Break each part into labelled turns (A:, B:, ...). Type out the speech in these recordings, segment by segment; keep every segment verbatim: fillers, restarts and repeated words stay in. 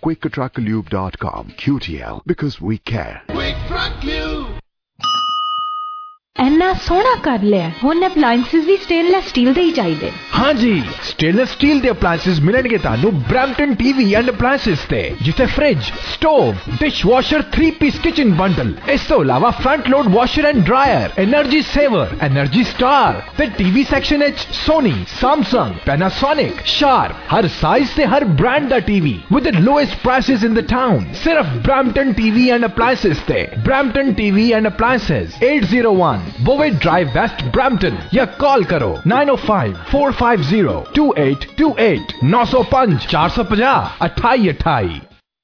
A: quick truck lube dot com. Q T L, because we care.
B: Quick Truck Lube.
C: ਇੰਨਾ ਸੋਹਣਾ ਕਰ ਲਿਆ ਹੁਣ ਅਪਲਾਈਐਂਸਸ ਵੀ ਸਟੇਨਲੈਸ ਸਟੀਲ ਦੇ ਹੀ ਚਾਹੀਦੇ
D: हाँ जी स्टेनलेस स्टील ਦੇ ਅਪਲਾਈਐਂਸਸ ਮਿਲਣਗੇ ਤੁਹਾਨੂੰ ਬ੍ਰੈਂਪਟਨ ਟੀਵੀ ਐਂਡ ਅਪਲਾਈਐਂਸਸ ਤੇ ਜਿੱਥੇ fridge stove dishwasher three piece kitchen bundle ਇਸ ਤੋਂ ਇਲਾਵਾ front load washer and dryer energy saver energy star ਤੇ ਟੀਵੀ ਸੈਕਸ਼ਨ ਵਿੱਚ ਸੋਨੀ ਸੈਮਸੰਗ ਪੈਨਾਸੋਨਿਕ ਸ਼ਾਰਪ ਹਰ ਸਾਈਜ਼ ਤੇ ਹਰ ਬ੍ਰਾਂਡ ਦਾ TV with the lowest prices in the town ਸਿਰਫ ਬ੍ਰੈਂਪਟਨ ਟੀਵੀ ਐਂਡ ਅਪਲਾਈਐਂਸਸ ਤੇ Brampton TV and appliances eight oh one Bovey Drive West Brampton या call करो nine oh five four five zero two eight two eight nine oh five four five zero अठाई अठाई।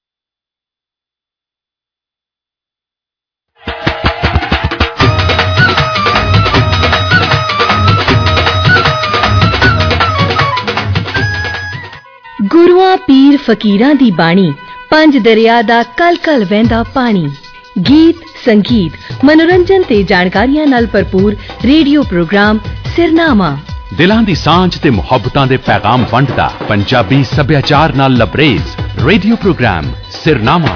C: ਗੁਰੂਆਂ ਪੀਰ ਫਕੀਰਾਂ ਦੀ ਬਾਣੀ ਪੰਜ ਦਰਿਆ ਦਾ ਕਲ ਕਲ ਵਹਿੰਦਾ ਪਾਣੀ ਗੀਤ ਸੰਗੀਤ ਮਨੋਰੰਜਨ ਤੇ ਜਾਣਕਾਰੀਆਂ ਨਾਲ ਭਰਪੂਰ ਰੇਡੀਓ ਪ੍ਰੋਗਰਾਮ ਸਿਰਨਾਮਾ
E: ਦਿਲਾਂ ਦੀ ਸਾਂਝ ਤੇ ਮੁਹੱਬਤਾਂ ਦੇ ਪੈਗਾਮ ਵੰਡਦਾ ਪੰਜਾਬੀ ਸੱਭਿਆਚਾਰ ਨਾਲ ਲਬਰੇਜ਼ ਰੇਡੀਓ ਪ੍ਰੋਗਰਾਮ ਸਿਰਨਾਮਾ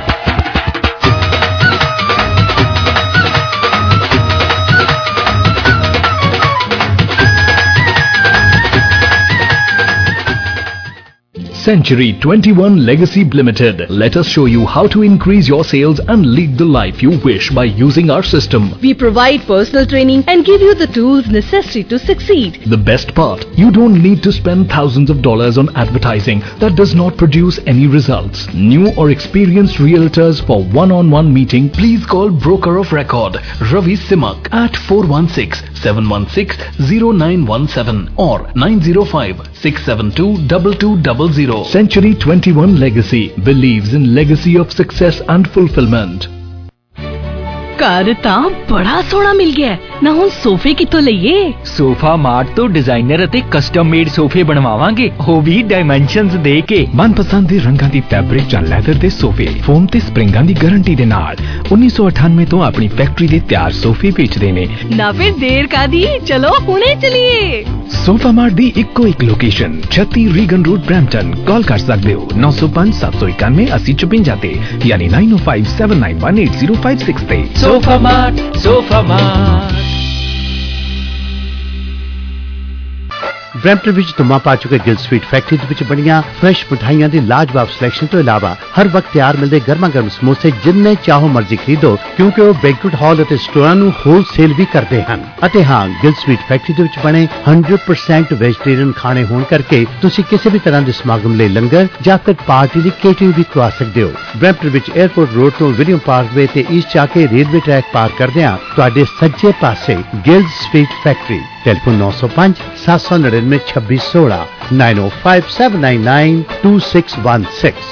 D: Century twenty-one Legacy Limited. Let us show you how to increase your sales and lead the life you wish by using our system.
C: We provide personal training and give you the tools necessary to succeed.
D: The best part, you don't need to spend thousands of dollars on advertising that does not produce any results. New or experienced realtors for one-on-one meeting, please call Broker of Record Ravi Simak at four one six seven one six zero nine one seven or nine zero five six seven two two two zero zero. Century twenty-one Legacy believes in legacy of success and fulfillment.
C: ਘਰ ਤਾਂ ਬੜਾ ਸੋਹਣਾ ਮਿਲ ਗਿਆ ਨਾ ਹੁਣ ਸੋਫੇ ਕਿੱਥੋਂ ਲਈਏ
F: ਸੋਫਾ ਮਾਰਟ ਤੋਂ ਡਿਜ਼ਾਈਨਰ ਅਤੇ ਕਸਟਮ ਮੇਡ ਸੋਫੇ ਬਣਵਾਵਾਂਗੇ ਉਹ ਵੀ ਡਾਈਮੈਂਸ਼ਨਸ ਦੇ ਕੇ
D: ਮਨਪਸੰਦ ਦੇ ਰੰਗਾਂ ਦੀ ਫੈਬਰਿਕ ਜਾਂ ਲੈਦਰ ਦੇ ਸੋਫੇ ਫੋਮ ਤੇ ਸਪ੍ਰਿੰਗਾਂ ਦੀ ਗਾਰੰਟੀ ਦੇ ਨਾਲ ਉੱਨੀ ਸੌ ਅਠਾਨਵੇਂ ਤੋਂ ਆਪਣੀ ਫੈਕਟਰੀ ਦੇ ਤਿਆਰ ਸੋਫੇ ਵੇਚਦੇ ਨੇ
C: ਨਾ ਫਿਰ ਦੇਰ ਕਾਦੀ ਚਲੋ ਹੁਣੇ ਚਲੀਏ
D: ਸੋਫਾ ਮਾਰਟ ਦੀ ਇੱਕੋ ਇੱਕ ਲੋਕੇਸ਼ਨ ਛੱਤੀ ਰੀਗਨ ਰੋਡ ਬ੍ਰੈਂਪਟਨ ਕਾਲ ਕਰ ਸਕਦੇ ਹੋ nine oh five seven one one eight oh five five ਤੇ ਯਾਨੀ nine oh five seven nine one eight zero five six ਤੇ
F: sofa mart sofa mart
G: Brampton ਵਿੱਚ ਧੁੰਮਾਂ ਪਾ ਚੁੱਕੇ ਗਿਲ ਸਵੀਟ ਫੈਕਟਰੀ ਦੇ ਵਿੱਚ ਬਣੀਆਂ ਫਰੈਸ਼ ਮਿਠਾਈਆਂ ਦੀ ਲਾਜਵਾਬ ਸਿਲੈਕਸ਼ਨ ਤੋਂ ਇਲਾਵਾ ਹਰ ਵਕਤ ਤਿਆਰ ਮਿਲਦੇ ਗਰਮਾ ਗਰਮ ਸਮੋਸੇ ਜਿੰਨੇ ਚਾਹੋ ਮਰਜ਼ੀ ਖਰੀਦੋ ਕਿਉਂਕਿ ਉਹ ਬੈਂਕੁਏਟ ਹਾਲ ਅਤੇ ਸਟੋਰਾਂ ਨੂੰ ਹੋਲਸੇਲ ਵੀ ਕਰਦੇ ਹਨ ਅਤੇ ਹਾਂ ਗਿਲ ਸਵੀਟ ਫੈਕਟਰੀ ਦੇ ਵਿੱਚ ਬਣੇ one hundred percent ਵੈਜੀਟੇਰੀਅਨ ਖਾਣੇ ਹੋਣ ਕਰਕੇ ਤੁਸੀਂ ਕਿਸੇ ਵੀ ਤਰ੍ਹਾਂ ਦੇ ਸਮਾਗਮ ਲਈ ਲੰਗਰ ਜਾਂ ਫਿਰ ਪਾਰਟੀ ਦੀ ਕੇਟਰਿੰਗ ਵੀ ਕਰਵਾ ਸਕਦੇ ਹੋ ਬ੍ਰੈਂਪਟਨ ਵਿੱਚ 에ਅਰਪੋਰਟ ਰੋਡ ਤੋਂ ਵਿਲੀਅਮ ਪਾਰਕਵੇ ਤੇ ਈਸਟ ਜਾ ਕੇ ਰੇਲਵੇ ਟਰੈਕ ਪਾਰ ਕਰਦਿਆਂ ਤੁਹਾਡੇ ਸੱਜੇ ਪਾਸੇ Gill sweet factory telephone nine oh five seven nine nine six six one six nine oh five seven nine nine two six one six।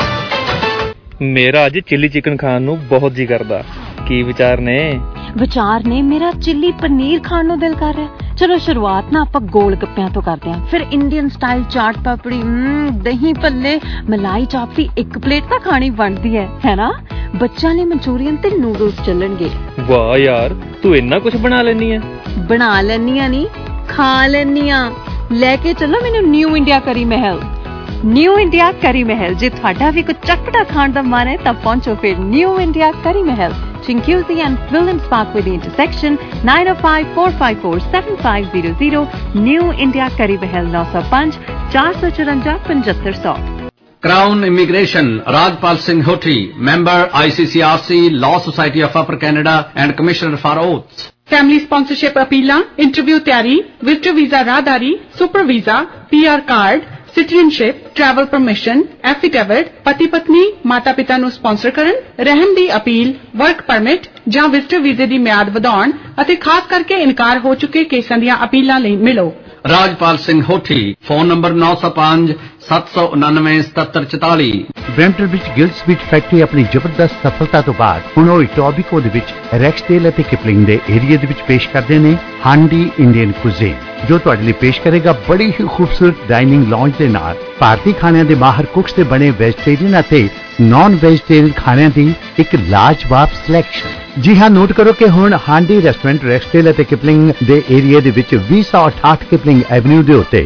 F: ਮੇਰਾ ਅੱਜ ਚਿੱਲੀ ਚਿਕਨ ਖਾਣ ਨੂੰ ਬਹੁਤ ਜੀ ਕਰਦਾ ਕੀ ਵਿਚਾਰ ਨੇ
H: ਵਿਚਾਰ ਨੇ ਮੇਰਾ ਚਿੱਲੀ ਪਨੀਰ ਖਾਣ ਨੂੰ ਦਿਲ ਕਰ ਰਿਹਾ ਚਲੋ ਸ਼ੁਰੂਆਤ ਨਾ ਆਪਾਂ ਗੋਲ ਗੱਪਿਆਂ ਤੋਂ ਕਰਦੇ ਹਾਂ ਫਿਰ ਇੰਡੀਅਨ ਸਟਾਈਲ ਚਾਟ ਪਾਪੜੀ ਦਹੀਂ ਭੱਲੇ ਮਲਾਈ ਚਾਪ ਦੀ ਇੱਕ ਪਲੇਟ ਤਾਂ ਖਾਣੀ ਬਣਦੀ ਹੈ ਹੈ ਨਾ ਬੱਚਿਆਂ ਲਈ ਮਨਚੂਰੀਅਨ ਤੇ ਨੂਡਲਸ ਚੱਲਣਗੇ
F: ਵਾਹ ਯਾਰ ਤੂੰ ਇੰਨਾ ਕੁਝ ਬਣਾ ਲੈਣੀ ਹੈ
H: ਬਣਾ ਲੈਣੀ ਆ ਨਹੀਂ ਖਾ ਲੈਣੀ ਆ ਲੈ ਕੇ ਚੱਲੋ ਮੈਨੂੰ ਨਿਊ ਇੰਡੀਆ ਕਰੀ ਮਹਿਲ ਨਿਊ ਇੰਡੀਆ ਕਰੀ ਮਹਿਲ ਜੇ ਤੁਹਾਡਾ ਵੀ ਕੁਝ ਚਟਪਟਾ ਖਾਣ ਦਾ ਮਨ ਹੈ ਤਾਂ ਪਹੁੰਚੋ ਫਿਰ ਨਿਊ ਇੰਡੀਆ ਕਰੀ ਮਹਿਲ Chinguzi and Williams Parkway the intersection nine oh five four five four seven five zero zero New India Curry Mahal nine oh five four four four five five zero zero
I: Crown Immigration Rajpal Singh Hoti member I C C R C Law Society of Upper Canada and Commissioner for Oaths
J: Family sponsorship appeal interview ਤਿਆਰੀ visitor visa ਰਾਹਦਾਰੀ super visa P R card citizenship travel permission affidavit ਪਤੀ ਪਤਨੀ ਮਾਤਾ ਪਿਤਾ ਨੂੰ sponsor ਕਰਨ ਰਹਿਣ ਦੀ appeal work permit ਜਾਂ ਵਿਜ਼ਟਰ ਵੀਜ਼ੇ ਦੀ ਮਿਆਦ ਵਧਾਉਣ ਅਤੇ ਖਾਸ ਕਰਕੇ ਇਨਕਾਰ ਹੋ ਚੁੱਕੇ ਕੇਸਾਂ ਦੀਆਂ ਅਪੀਲਾਂ ਲਈ ਮਿਲੋ
I: Rajpal Singh Hothi phone number nine oh five seven nine nine seven seven four four
G: Brampton ਵਿੱਚ ਗਿਲ ਸਵੀਟ ਫੈਕਟਰੀ ਆਪਣੀ ਜ਼ਬਰਦਸਤ ਸਫਲਤਾ ਤੋਂ ਬਾਅਦ ਹੁਣ ਉਹ ਇਟੋਬੀਕੋ ਦੇ ਵਿੱਚ ਰੈਕਸਡੇਲ ਅਤੇ ਕਿਪਲਿੰਗ ਦੇ ਏਰੀਆ ਦੇ ਵਿੱਚ ਪੇਸ਼ ਕਰਦੇ ਨੇ ਹਾਂਡੀ ਇੰਡੀਅਨ ਕੁਜ਼ੀਨ ਜੋ ਤੁਹਾਡੇ ਲਈ ਪੇਸ਼ ਕਰੇਗਾ ਬੜੀ ਹੀ ਖੂਬਸੂਰਤ ਡਾਈਨਿੰਗ ਲੌਂਜ ਦੇ ਨਾਲ ਭਾਰਤੀ ਖਾਣਿਆਂ ਦੇ ਮਾਹਰ ਕੁਕਸ ਦੇ ਬਣੇ ਵੈਜੀਟੇਰੀਅਨ ਅਤੇ ਨਾਨ ਵੈਜੀਟੇਰੀਅਨ ਖਾਣਿਆਂ ਦੀ ਇੱਕ ਲਾਜਵਾਬ ਸਿਲੈਕਸ਼ਨ ਜੀ ਹਾਂ ਨੋਟ ਕਰੋ ਕਿ ਹੁਣ ਹਾਂਡੀ ਰੈਸਟੋਰੈਂਟ ਰੈਕਸਡੇਲ ਅਤੇ ਕਿਪਲਿੰਗ ਦੇ ਏਰੀਆ ਦੇ ਵਿੱਚ two oh eight Kipling avenue ਦੇ ਉੱਤੇ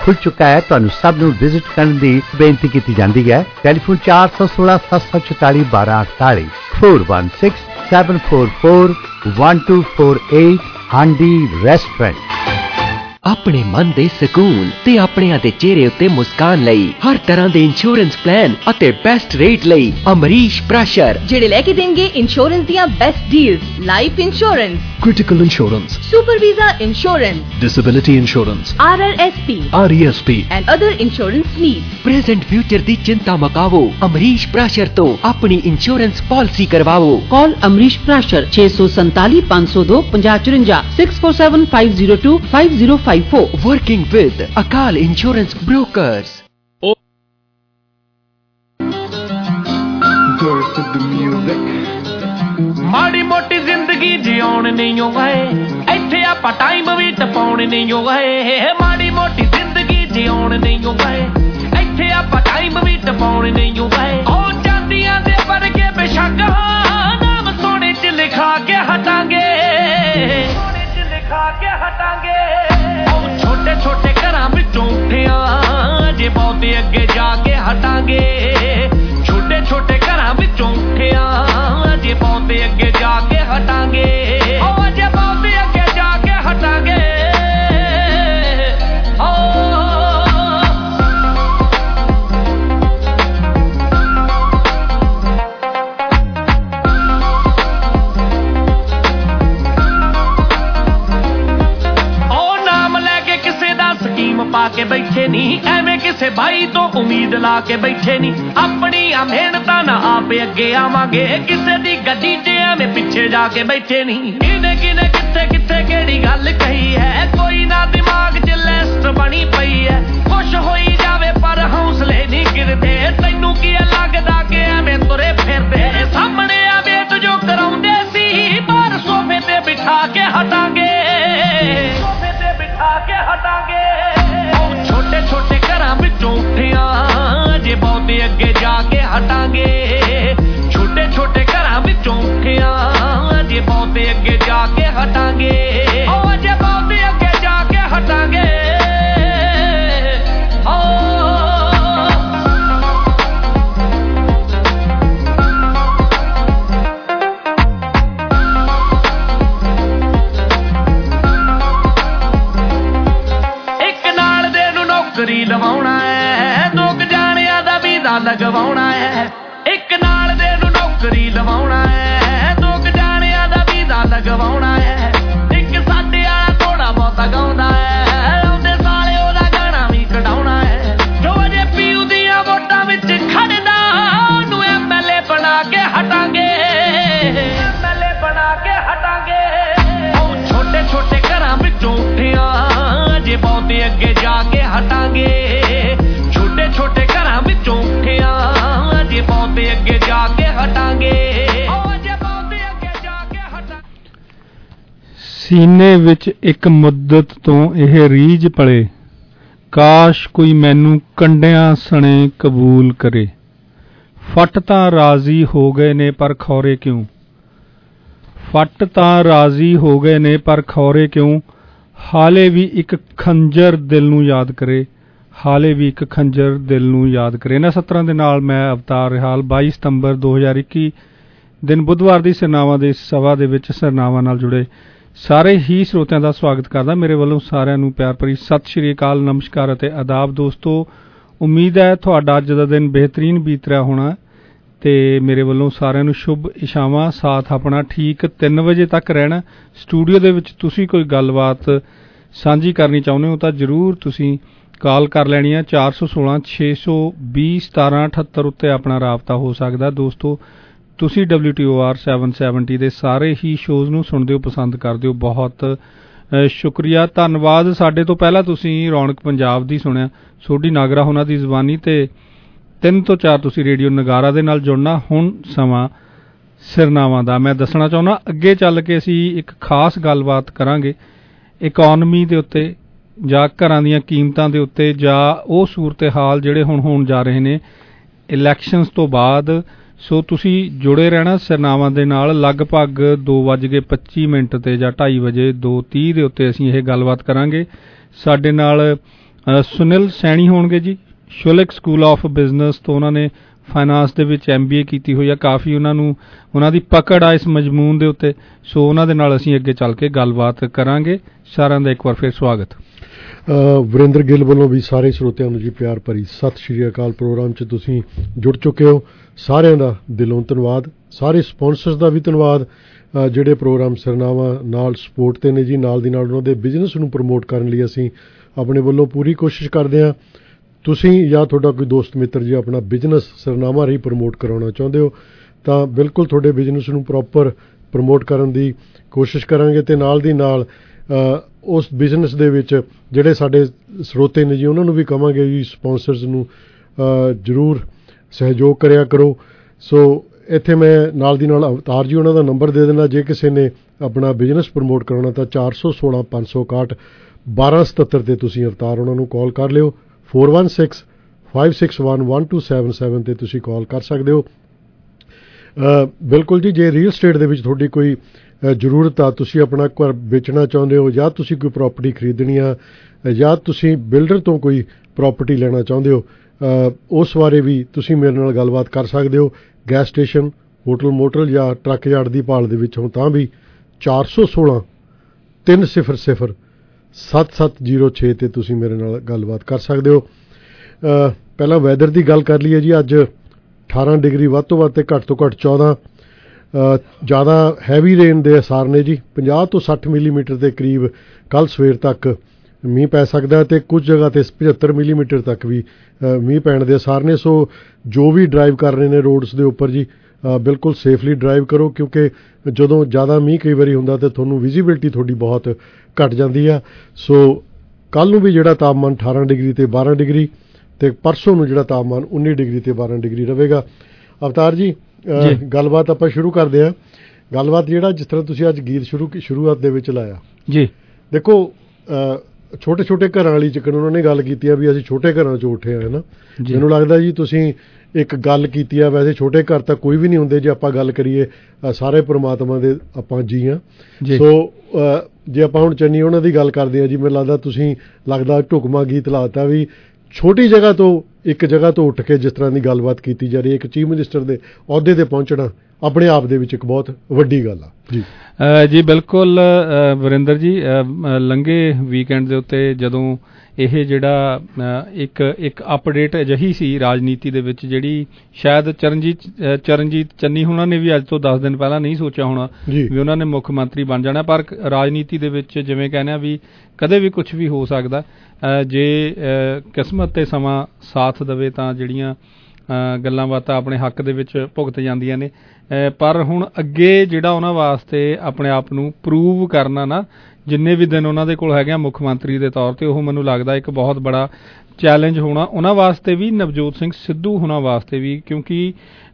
G: ਖੁੱਲ ਚੁੱਕਾ ਹੈ। ਤੁਹਾਨੂੰ ਸਭ ਨੂੰ ਵਿਜ਼ਿਟ ਕਰਨ ਦੀ ਬੇਨਤੀ ਕੀਤੀ ਜਾਂਦੀ ਹੈ। ਟੈਲੀਫੋਨ ਚਾਰ ਸੌ ਸੋਲਾਂ ਸੱਤ ਸੌ ਚੁਤਾਲੀ ਬਾਰਾਂ ਅਠਤਾਲੀ four one six seven four four one two four eight Handi restaurant.
B: ਆਪਣੇ ਮਨ ਦੇ ਸਕੂਨ ਤੇ ਆਪਣਿਆਂ ਦੇ ਚਿਹਰੇ ਉੱਤੇ ਮੁਸਕਾਨ ਲਈ ਹਰ ਤਰ੍ਹਾਂ ਦੇ ਇੰਸ਼ੋਰੈਂਸ ਪਲਾਨ ਅਤੇ ਬੈਸਟ ਰੇਟ ਲਈ ਅਮਰੀਸ਼ ਪ੍ਰੈਸ਼ਰ,
C: ਜਿਹੜੇ ਲੈ ਕੇ ਦੇਣਗੇ ਇੰਸ਼ੋਰੈਂਸ ਦੀਆਂ best deals, life insurance,
K: critical insurance,
C: super visa insurance,
K: disability insurance,
C: R R S P,
K: R E S P
C: and other insurance needs.
B: Present future ਦੀ ਚਿੰਤਾ ਮੁਕਾਵੋ, ਅਮਰੀਸ਼ ਪ੍ਰੈਸ਼ਰ ਤੋਂ ਆਪਣੀ ਇੰਸ਼ੋਰੈਂਸ ਪਾਲਿਸੀ ਕਰਵਾਓ।
L: Call ਅਮਰੀਸ਼ ਪ੍ਰੈਸ਼ਰ ਛੇ ਸੌ ਸੰਤਾਲੀ ਪੰਜ ਸੌ ਦੋ ਪੰਜਾਹ ਚੁਰੰਜਾ six four seven five zero two five zero five four.
B: Working with Akal Insurance Brokers.
M: ਮਾੜੀ ਮੋਟੀ ਜ਼ਿੰਦਗੀ ਜਿਉਣ ਨਹੀਂ ਓ ਗਏ, ਇੱਥੇ ਆਪਾਂ ਟਾਈਮ ਵੀ ਟਪਾਉਣ ਨਹੀਂ ਓ ਗਏ। ਮਾੜੀ ਮੋਟੀ ਜ਼ਿੰਦਗੀ ਜਿਉਣ ਨਹੀਂ ਓ ਗਏ, ਇੱਥੇ ਆਪਾਂ ਟਾਈਮ ਵੀ ਟਪਾਉਣ ਨਹੀਂ ਓ ਗਏ। ਉਹ ਚਾਂਦੀਆਂ ਦੇ ਵਰਗੇ ਬੇਸ਼ੱਕ ਹਾਂ, ਨਾਮ ਸੋਨੇ 'ਚ ਲਿਖਾ ਕੇ ਹਟਾਂਗੇ, ਸੋਨੇ 'ਚ ਲਿਖਾ ਕੇ ਹਟਾਂਗੇ। ਛੋਟੇ ਛੋਟੇ ਘਰਾਂ ਵਿੱਚੋਂ ਉੱਠਿਆ ਜੇ ਬਹੁਤੇ ਅੱਗੇ ਜਾ ਕੇ ਹਟਾਂਗੇ, ਛੋਟੇ ਛੋਟੇ ਘਰਾਂ ਵਿੱਚੋਂ ਉੱਠਿਆ ਜੇ ਬਹੁਤੇ ਅੱਗੇ ਜਾ ਕੇ ਹਟਾਂਗੇ, ਉਹ ਜੇ ਬਹੁਤੇ ਅੱਗੇ ਜਾ ਕੇ ਹਟਾਂਗੇ। ਪਾ ਕੇ ਬੈਠੇ ਨਹੀਂ, ਐਵੇਂ ਕਿਸੇ ਬਾਈ ਤੋਂ ਉਮੀਦ ਲਾ ਕੇ ਬੈਠੇ ਨਹੀਂ। ਆਪਣੀਆਂ ਮਿਹਨਤਾਂ ਨਾਲ ਆਪੇ ਅੱਗੇ ਆਵਾਂਗੇ, ਕਿਸੇ ਦੀ ਗੱਡੀ 'ਚ ਐਵੇਂ ਪਿੱਛੇ ਜਾ ਕੇ ਬੈਠੇ ਨਹੀਂ। ਕਿਨੇ ਕਿਨੇ ਕਿੱਥੇ ਕਿੱਥੇ ਕਿਹੜੀ ਗੱਲ ਕਹੀ ਹੈ, ਕੋਈ ਨਾ ਦਿਮਾਗ 'ਚ ਲਿਸਟ ਬਣੀ ਪਈ ਹੈ। ਖੁਸ਼ ਹੋਈ ਜਾਵੇ ਪਰ ਹੌਸਲੇ ਨਹੀਂ ਗਿਰਦੇ, ਤੈਨੂੰ ਕੀ ਲੱਗਦਾ ਕਿ ਐਵੇਂ ਤੁਰੇ ਫਿਰਦੇ। ਸਾਹਮਣੇ ਆ ਵੇਟ ਜੋ ਕਰਾਉਂਦੇ ਸੀ, ਪਰ ਸੋਫੇ ਤੇ ਬਿਠਾ ਕੇ ਹਟਾਂਗੇ, ਸੋਫੇ ਤੇ ਬਿਠਾ ਕੇ ਹਟਾਂਗੇ। ਛੋਟੇ ਛੋਟੇ ਘਰਾਂ ਵਿੱਚੋਂ ਉੱਠਿਆ ਜੇ ਬਹੁਤੇ ਅੱਗੇ ਜਾ ਕੇ ਹਟਾਂਗੇ, ਛੋਟੇ ਛੋਟੇ ਘਰਾਂ ਵਿੱਚੋਂ ਉੱਠਿਆ ਜੇ ਬਹੁਤੇ ਅੱਗੇ ਜਾ ਕੇ ਹਟਾਂਗੇ, ਉਹ ਜੇ ਬਹੁਤੇ ਅੱਗੇ ਜਾ ਕੇ ਹਟਾਂਗੇ। ਨੌਕਰੀ ਲਵਾਉਣਾ ਹੈ, ਦੋ ਕੁ ਜਾਣਿਆਂ ਦਾ ਵੀਜ਼ਾ ਲਗਵਾਉਣਾ ਹੈ। ਇੱਕ ਨਾਲ ਦੇ ਨੂੰ ਨੌਕਰੀ ਲਵਾਉਣਾ ਹੈ, ਦੋ ਕੁ ਜਾਣਿਆਂ ਦਾ ਵੀਜ਼ਾ ਲਗਵਾਉਣਾ ਹੈ। ਇੱਕ ਸਾਡੇ ਵਾਲਾ ਥੋੜਾ ਬਹੁਤਾ ਗਾਉਂਦਾ ਹੈ, ਆਉਂਦੇ ਸਾਲੇ ਉਹਦਾ ਗਾਣਾ ਵੀ ਕਢਾਉਣਾ ਹੈ। ਜੋ ਅਜੇ ਪੀਯੂ ਦੀਆਂ ਵੋਟਾਂ ਵਿੱਚ ਖੜਦਾ, ਉਹਨੂੰ ਐਮ ਐਲ ਏ ਬਣਾ ਕੇ ਹਟਾਂਗੇ, ਐਮ ਐਲ ਏ ਬਣਾ ਕੇ ਹਟਾਂਗੇ। ਉਹ ਛੋਟੇ ਛੋਟੇ ਘਰਾਂ ਵਿੱਚੋਂ ਉੱਠਿਆ ਜੇ ਬਹੁਤੇ ਅੱਗੇ ਜਾ ਕੇ ਹਟਾਂਗੇ, ਛੋਟੇ ਛੋਟੇ ਘਰਾਂ ਵਿੱਚੋਂ ਉੱਠਿਆ ਜੇ ਬਹੁਤੇ ਅੱਗੇ ਜਾ ਕੇ ਹਟਾਂਗੇ, ਉਹ ਜੇ ਬਹੁਤੇ ਅੱਗੇ ਜਾ ਕੇ ਹਟਾਂਗੇ।
N: ਸੀਨੇ ਵਿੱਚ ਇੱਕ ਮੁੱਦਤ ਤੋਂ ਇਹ ਰੀਝ ਪਲੇ, ਕਾਸ਼ ਕੋਈ ਮੈਨੂੰ ਕੰਡਿਆਂ ਸਣੇ ਕਬੂਲ ਕਰੇ। ਫੱਟ ਤਾਂ ਰਾਜ਼ੀ ਹੋ ਗਏ ਨੇ ਪਰ ਖੌਰੇ ਕਿਉਂ, ਫੱਟ ਤਾਂ ਰਾਜ਼ੀ ਹੋ ਗਏ ਨੇ ਪਰ ਖੌਰੇ ਕਿਉਂ। ਹਾਲੇ ਵੀ ਇੱਕ ਖੰਜਰ ਦਿਲ ਨੂੰ ਯਾਦ ਕਰੇ, ਹਾਲੇ ਵੀ ਇੱਕ ਖੰਜਰ ਦਿਲ ਨੂੰ ਯਾਦ ਕਰੇ। ਇਹਨਾਂ ਸਤਰਾਂ ਦੇ ਨਾਲ ਮੈਂ ਅਵਤਾਰ ਰਿਹਾਲ ਬਾਈ ਸਤੰਬਰ ਦੋ ਹਜ਼ਾਰ ਇੱਕੀ ਦਿਨ ਬੁੱਧਵਾਰ ਦੀ ਸਿਰਨਾਵਾਂ ਦੇ ਸਭਾ ਦੇ ਵਿੱਚ ਸਿਰਨਾਵਾਂ ਨਾਲ ਜੁੜੇ ਸਾਰੇ ਹੀ ਸਰੋਤਿਆਂ ਦਾ ਸਵਾਗਤ ਕਰਦਾ। ਮੇਰੇ ਵੱਲੋਂ ਸਾਰਿਆਂ ਨੂੰ ਪਿਆਰ ਭਰੀ ਸਤਿ ਸ਼੍ਰੀ ਅਕਾਲ, ਨਮਸਕਾਰ ਅਤੇ ਆਦਾਬ। ਦੋਸਤੋ, ਉਮੀਦ ਹੈ ਤੁਹਾਡਾ ਅੱਜ ਦਾ ਦਿਨ ਬਿਹਤਰੀਨ ਬੀਤ ਰਿਹਾ ਹੋਣਾ ਤੇ ਮੇਰੇ ਵੱਲੋਂ ਸਾਰਿਆਂ ਨੂੰ ਸ਼ੁਭ ਇਸ਼ਾਵਾਂ। ਸਾਥ ਆਪਣਾ ਠੀਕ ਤਿੰਨ ਵਜੇ ਤੱਕ ਰਹਿਣਾ। ਸਟੂਡੀਓ ਦੇ ਵਿੱਚ ਤੁਸੀਂ ਕੋਈ ਗੱਲਬਾਤ ਸਾਂਝੀ ਕਰਨੀ ਚਾਹੁੰਦੇ ਹੋ ਤਾਂ ਜ਼ਰੂਰ ਤੁਸੀਂ ਕਾਲ ਕਰ ਲੈਣੀ ਹੈ। ਚਾਰ ਸੌ ਸੋਲਾਂ ਛੇ ਸੌ ਵੀਹ ਸਤਾਰਾਂ ਅਠੱਤਰ ਉੱਤੇ ਆਪਣਾ ਰਾਬਤਾ ਹੋ ਸਕਦਾ। ਦੋਸਤੋ, ਤੁਸੀਂ W T O R seven seventy ਦੇ ਸਾਰੇ ਹੀ ਸ਼ੋਜ਼ ਨੂੰ ਸੁਣਦੇ ਹੋ, ਪਸੰਦ ਕਰਦੇ ਹੋ, ਬਹੁਤ ਸ਼ੁਕਰੀਆ, ਧੰਨਵਾਦ। ਸਾਡੇ ਤੋਂ ਪਹਿਲਾਂ ਤੁਸੀਂ ਰੌਣਕ ਪੰਜਾਬ ਦੀ ਸੁਣਿਆ, ਸੋਢੀ ਨਾਗਰਾ ਉਹਨਾਂ ਦੀ ਜ਼ੁਬਾਨੀ, ਤੇ ਤਿੰਨ ਤੋਂ ਚਾਰ ਤੁਸੀਂ ਰੇਡੀਓ ਨਗਾਰਾ ਦੇ ਨਾਲ ਜੁੜਨਾ। ਹੁਣ ਸਮਾਂ ਸਿਰਨਾਵਾਂ ਦਾ। ਮੈਂ ਦੱਸਣਾ ਚਾਹੁੰਦਾ, ਅੱਗੇ ਚੱਲ ਕੇ ਅਸੀਂ ਇੱਕ ਖਾਸ ਗੱਲਬਾਤ ਕਰਾਂਗੇ ਇਕੋਨਮੀ ਦੇ ਉੱਤੇ ਜਾਂ ਘਰਾਂ ਦੀਆਂ ਕੀਮਤਾਂ ਦੇ ਉੱਤੇ, ਜਾਂ ਉਹ ਸੂਰਤ ਹਾਲ ਜਿਹੜੇ ਹੁਣ ਹੋਣ ਜਾ ਰਹੇ ਨੇ ਇਲੈਕਸ਼ਨਸ ਤੋਂ ਬਾਅਦ। ਸੋ ਤੁਸੀਂ ਜੁੜੇ ਰਹਿਣਾ ਸਿਰਨਾਵਾਂ ਦੇ ਨਾਲ। ਲਗਭਗ ਦੋ ਵੱਜ ਕੇ ਪੱਚੀ ਮਿੰਟ ਤੇ ਜਾਂ ਢਾਈ ਵਜੇ ਦੋ ਤੀਹ ਦੇ ਉੱਤੇ ਅਸੀਂ ਇਹ ਗੱਲਬਾਤ ਕਰਾਂਗੇ। ਸਾਡੇ ਨਾਲ ਸੁਨੀਲ ਸੈਣੀ ਹੋਣਗੇ ਜੀ, ਸ਼ੁਲਿਕ ਸਕੂਲ ਆਫ ਬਿਜ਼ਨਸ ਤੋਂ ਉਹਨਾਂ ਨੇ ਫਾਈਨਾਂਸ ਦੇ ਵਿੱਚ ਐਮ ਬੀ ਏ ਕੀਤੀ ਹੋਈ ਆ। ਕਾਫੀ ਉਹਨਾਂ ਨੂੰ ਉਹਨਾਂ ਦੀ ਪਕੜ ਆ ਇਸ ਮਜ਼ਮੂਨ ਦੇ ਉੱਤੇ, ਸੋ ਉਹਨਾਂ ਦੇ ਨਾਲ ਅਸੀਂ ਅੱਗੇ ਚੱਲ ਕੇ ਗੱਲਬਾਤ ਕਰਾਂਗੇ। ਸਾਰਿਆਂ ਦਾ ਇੱਕ ਵਾਰ ਫਿਰ ਸਵਾਗਤ।
O: ਵਰਿੰਦਰ ਗਿੱਲ ਵੱਲੋਂ ਵੀ ਸਾਰੇ ਸਰੋਤਿਆਂ ਨੂੰ ਜੀ ਪਿਆਰ ਭਰੀ ਸਤਿ ਸ਼੍ਰੀ ਅਕਾਲ। ਪ੍ਰੋਗਰਾਮ 'ਚ ਤੁਸੀਂ ਜੁੜ ਚੁੱਕੇ ਹੋ, ਸਾਰਿਆਂ ਦਾ ਦਿਲੋਂ ਧੰਨਵਾਦ। ਸਾਰੇ ਸਪਾਂਸਰਸ ਦਾ ਵੀ ਧੰਨਵਾਦ ਜਿਹੜੇ ਪ੍ਰੋਗਰਾਮ ਸਿਰਨਾਵਾਂ ਨਾਲ ਸਪੋਰਟ 'ਤੇ ਨੇ ਜੀ। ਨਾਲ ਦੀ ਨਾਲ ਉਹਨਾਂ ਦੇ ਬਿਜ਼ਨਸ ਨੂੰ ਪ੍ਰਮੋਟ ਕਰਨ ਲਈ ਅਸੀਂ ਆਪਣੇ ਵੱਲੋਂ ਪੂਰੀ ਕੋਸ਼ਿਸ਼ ਕਰਦੇ ਹਾਂ। ਤੁਸੀਂ ਜਾਂ ਤੁਹਾਡਾ ਕੋਈ ਦੋਸਤ ਮਿੱਤਰ ਜੀ ਆਪਣਾ ਬਿਜ਼ਨਸ ਸਿਰਨਾਵਾਂ ਰਾਹੀਂ ਪ੍ਰਮੋਟ ਕਰਾਉਣਾ ਚਾਹੁੰਦੇ ਹੋ ਤਾਂ ਬਿਲਕੁਲ ਤੁਹਾਡੇ ਬਿਜ਼ਨਸ ਨੂੰ ਪ੍ਰੋਪਰ ਪ੍ਰਮੋਟ ਕਰਨ ਦੀ ਕੋਸ਼ਿਸ਼ ਕਰਾਂਗੇ। ਅਤੇ ਨਾਲ ਦੀ ਨਾਲ ਉਸ ਬਿਜ਼ਨਸ ਦੇ ਵਿੱਚ ਜਿਹੜੇ ਸਾਡੇ ਸਰੋਤੇ ਨੇ ਜੀ ਉਹਨਾਂ ਨੂੰ ਵੀ ਕਹਾਂਗੇ ਜੀ ਸਪਾਂਸਰਸ ਨੂੰ ਜ਼ਰੂਰ ਸਹਿਯੋਗ ਕਰਿਆ ਕਰੋ। ਸੋ ਇੱਥੇ ਮੈਂ ਨਾਲ ਦੀ ਨਾਲ ਅਵਤਾਰ ਜੀ ਉਹਨਾਂ ਦਾ ਨੰਬਰ ਦੇ ਦੇਣਾ, ਜੇ ਕਿਸੇ ਨੇ ਆਪਣਾ ਬਿਜ਼ਨਸ ਪ੍ਰਮੋਟ ਕਰਾਉਣਾ ਤਾਂ ਚਾਰ ਸੌ ਸੋਲਾਂ ਪੰਜ ਸੌ ਇਕਾਹਠ ਬਾਰਾਂ ਸਤੱਤਰ 'ਤੇ ਤੁਸੀਂ ਅਵਤਾਰ ਉਹਨਾਂ ਨੂੰ ਕਾਲ ਕਰ ਲਿਓ। Four one six five six one one two seven seven 'ਤੇ ਤੁਸੀਂ ਕਾਲ ਕਰ ਸਕਦੇ ਹੋ। ਬਿਲਕੁਲ ਜੀ, ਜੇ ਰੀਅਲ ਸਟੇਟ ਦੇ ਵਿੱਚ ਤੁਹਾਡੀ ਕੋਈ ਜ਼ਰੂਰਤ ਆ, ਤੁਸੀਂ ਆਪਣਾ ਘਰ ਵੇਚਣਾ ਚਾਹੁੰਦੇ ਹੋ ਜਾਂ ਤੁਸੀਂ ਕੋਈ ਪ੍ਰਾਪਰਟੀ ਖਰੀਦਣੀ ਆ ਜਾਂ ਤੁਸੀਂ ਬਿਲਡਰ ਤੋਂ ਕੋਈ ਪ੍ਰਾਪਰਟੀ ਲੈਣਾ ਚਾਹੁੰਦੇ ਹੋ, ਉਸ ਬਾਰੇ ਵੀ ਤੁਸੀਂ ਮੇਰੇ ਨਾਲ ਗੱਲਬਾਤ ਕਰ ਸਕਦੇ ਹੋ। ਗੈਸ ਸਟੇਸ਼ਨ, ਹੋਟਲ ਮੋਟਲ ਜਾਂ ਟਰੱਕ ਯਾਰਡ ਦੀ ਭਾਲ ਦੇ ਵਿੱਚ ਹੋ ਤਾਂ ਵੀ ਚਾਰ ਸੌ ਸੋਲਾਂ ਤਿੰਨ ਸਿਫਰ ਸਿਫਰ ਸੱਤ ਸੱਤ ਜ਼ੀਰੋ ਛੇ 'ਤੇ ਤੁਸੀਂ ਮੇਰੇ ਨਾਲ ਗੱਲਬਾਤ ਕਰ ਸਕਦੇ ਹੋ। ਪਹਿਲਾਂ ਵੈਦਰ ਦੀ ਗੱਲ ਕਰ ਲਈਏ ਜੀ। ਅੱਜ ਅਠਾਰਾਂ ਡਿਗਰੀ ਵੱਧ ਤੋਂ ਵੱਧ ਅਤੇ ਘੱਟ ਤੋਂ ਘੱਟ ਚੌਦਾਂ ਜ਼ਿਆਦਾ ਹੈਵੀ ਰੇਨ ਦੇ ਅਸਾਰ ਨੇ ਜੀ। ਪੰਜਾਹ ਤੋਂ ਸੱਠ ਮਿਲੀਮੀਟਰ ਦੇ ਕਰੀਬ ਕੱਲ੍ਹ ਸਵੇਰ ਤੱਕ ਮੀਂਹ ਪੈ ਸਕਦਾ ਅਤੇ ਕੁਝ ਜਗ੍ਹਾ 'ਤੇ ਪਝੱਤਰ ਮਿਲੀਮੀਟਰ ਤੱਕ ਵੀ ਮੀਂਹ ਪੈਣ ਦੇ ਅਸਾਰ ਨੇ। ਸੋ ਜੋ ਵੀ ਡਰਾਈਵ ਕਰ ਰਹੇ ਨੇ ਰੋਡਸ ਦੇ ਉੱਪਰ ਜੀ, ਬਿਲਕੁਲ ਸੇਫਲੀ ਡਰਾਈਵ ਕਰੋ, ਕਿਉਂਕਿ ਜਦੋਂ ਜ਼ਿਆਦਾ ਮੀਂਹ ਕਈ ਵਾਰੀ ਹੁੰਦਾ ਤਾਂ ਤੁਹਾਨੂੰ ਵਿਜ਼ੀਬਿਲਟੀ ਤੁਹਾਡੀ ਬਹੁਤ ਘੱਟ ਜਾਂਦੀ ਆ। ਸੋ ਕੱਲ੍ਹ ਨੂੰ ਵੀ ਜਿਹੜਾ ਤਾਪਮਾਨ ਅਠਾਰਾਂ ਡਿਗਰੀ ਅਤੇ ਬਾਰਾਂ ਡਿਗਰੀ ਅਤੇ ਪਰਸੋਂ ਨੂੰ ਜਿਹੜਾ ਤਾਪਮਾਨ ਉੱਨੀ ਡਿਗਰੀ ਅਤੇ ਬਾਰਾਂ ਡਿਗਰੀ ਰਹੇਗਾ। ਅਵਤਾਰ ਜੀ, ਗੱਲਬਾਤ ਆਪਾਂ ਸ਼ੁਰੂ ਕਰਦੇ ਹਾਂ। ਗੱਲਬਾਤ ਜਿਹੜਾ ਜਿਸ ਤਰ੍ਹਾਂ ਤੁਸੀਂ ਅੱਜ ਗੀਤ ਸ਼ੁਰੂ ਸ਼ੁਰੂਆਤ ਦੇ ਵਿੱਚ ਲਾਇਆ
N: ਜੀ,
O: ਦੇਖੋ ਛੋਟੇ ਛੋਟੇ ਘਰਾਂ ਵਾਲੀ ਚੱਕਰ ਉਹਨਾਂ ਨੇ ਗੱਲ ਕੀਤੀ ਆ ਵੀ ਅਸੀਂ ਛੋਟੇ ਘਰਾਂ 'ਚੋਂ ਉੱਠੇ ਆ, ਹੈ ਨਾ। ਮੈਨੂੰ ਲੱਗਦਾ ਜੀ ਤੁਸੀਂ ਇੱਕ ਗੱਲ ਕੀਤੀ ਆ, ਵੈਸੇ ਛੋਟੇ ਘਰ ਤਾਂ ਕੋਈ ਵੀ ਨਹੀਂ ਹੁੰਦੇ ਜੇ ਆਪਾਂ ਗੱਲ ਕਰੀਏ, ਸਾਰੇ ਪ੍ਰਮਾਤਮਾ ਦੇ ਆਪਾਂ ਜੀ ਹਾਂ। ਸੋ ਜੇ ਆਪਾਂ ਹੁਣ ਚੰਨੀ ਉਹਨਾਂ ਦੀ ਗੱਲ ਕਰਦੇ ਹਾਂ ਜੀ, ਮੈਨੂੰ ਲੱਗਦਾ ਤੁਸੀਂ ਲੱਗਦਾ ਢੁਕਵਾਂ ਗੀਤ ਲਾਤਾ ਵੀ ਛੋਟੀ ਜਗ੍ਹਾ ਤੋਂ ਇੱਕ ਜਗ੍ਹਾ ਤੋਂ ਉੱਠ ਕੇ ਜਿਸ ਤਰ੍ਹਾਂ ਦੀ ਗੱਲਬਾਤ ਕੀਤੀ ਜਾ ਰਹੀ ਹੈ, ਇੱਕ ਚੀਫ ਮਿਨਿਸਟਰ ਦੇ ਅਹੁਦੇ 'ਤੇ ਪਹੁੰਚਣਾ ਆਪਣੇ ਆਪ ਦੇ ਵਿੱਚ ਇੱਕ ਬਹੁਤ ਵੱਡੀ ਗੱਲ ਆ ਜੀ।
N: ਜੀ ਬਿਲਕੁਲ ਵਰਿੰਦਰ ਜੀ, ਲੰਘੇ ਵੀਕਐਂਡ ਦੇ ਉੱਤੇ ਜਦੋਂ ਇਹ ਜਿਹੜਾ ਇੱਕ ਇੱਕ ਅਪਡੇਟ ਅਜਿਹੀ ਸੀ ਰਾਜਨੀਤੀ ਦੇ ਵਿੱਚ ਜਿਹੜੀ ਸ਼ਾਇਦ ਚਰਨਜੀਤ ਚਰਨਜੀਤ ਚੰਨੀ ਉਹਨਾਂ ਨੇ ਵੀ ਅੱਜ ਤੋਂ ਦਸ ਦਿਨ ਪਹਿਲਾਂ ਨਹੀਂ ਸੋਚਿਆ ਹੋਣਾ ਵੀ ਉਹਨਾਂ ਨੇ ਮੁੱਖ ਮੰਤਰੀ ਬਣ ਜਾਣਾ। ਪਰ ਰਾਜਨੀਤੀ ਦੇ ਵਿੱਚ ਜਿਵੇਂ ਕਹਿੰਦੇ ਆ ਵੀ ਕਦੇ ਵੀ ਕੁਝ ਵੀ ਹੋ ਸਕਦਾ, ਜੇ ਕਿਸਮਤ ਤੇ ਸਮਾਂ ਸਾਥ ਦੇਵੇ ਤਾਂ ਜਿਹੜੀਆਂ ਗੱਲਾਂ ਬਾਤਾਂ ਆਪਣੇ ਹੱਕ ਦੇ ਵਿੱਚ ਭੁਗਤ ਜਾਂਦੀਆਂ ਨੇ। ਪਰ ਹੁਣ ਅੱਗੇ ਜਿਹੜਾ ਉਹਨਾਂ ਵਾਸਤੇ ਆਪਣੇ ਆਪ ਨੂੰ ਪ੍ਰੂਵ ਕਰਨਾ ਨਾ, ਜਿੰਨੇ ਵੀ ਦਿਨ ਉਹਨਾਂ ਦੇ ਕੋਲ ਹੈਗੇ ਆ ਮੁੱਖ ਮੰਤਰੀ ਦੇ ਤੌਰ 'ਤੇ, ਉਹ ਮੈਨੂੰ ਲੱਗਦਾ ਇੱਕ ਬਹੁਤ ਬੜਾ ਚੈਲੰਜ ਹੋਣਾ ਉਹਨਾਂ ਵਾਸਤੇ ਵੀ, ਨਵਜੋਤ ਸਿੰਘ ਸਿੱਧੂ ਹੋਣਾ ਵਾਸਤੇ ਵੀ, ਕਿਉਂਕਿ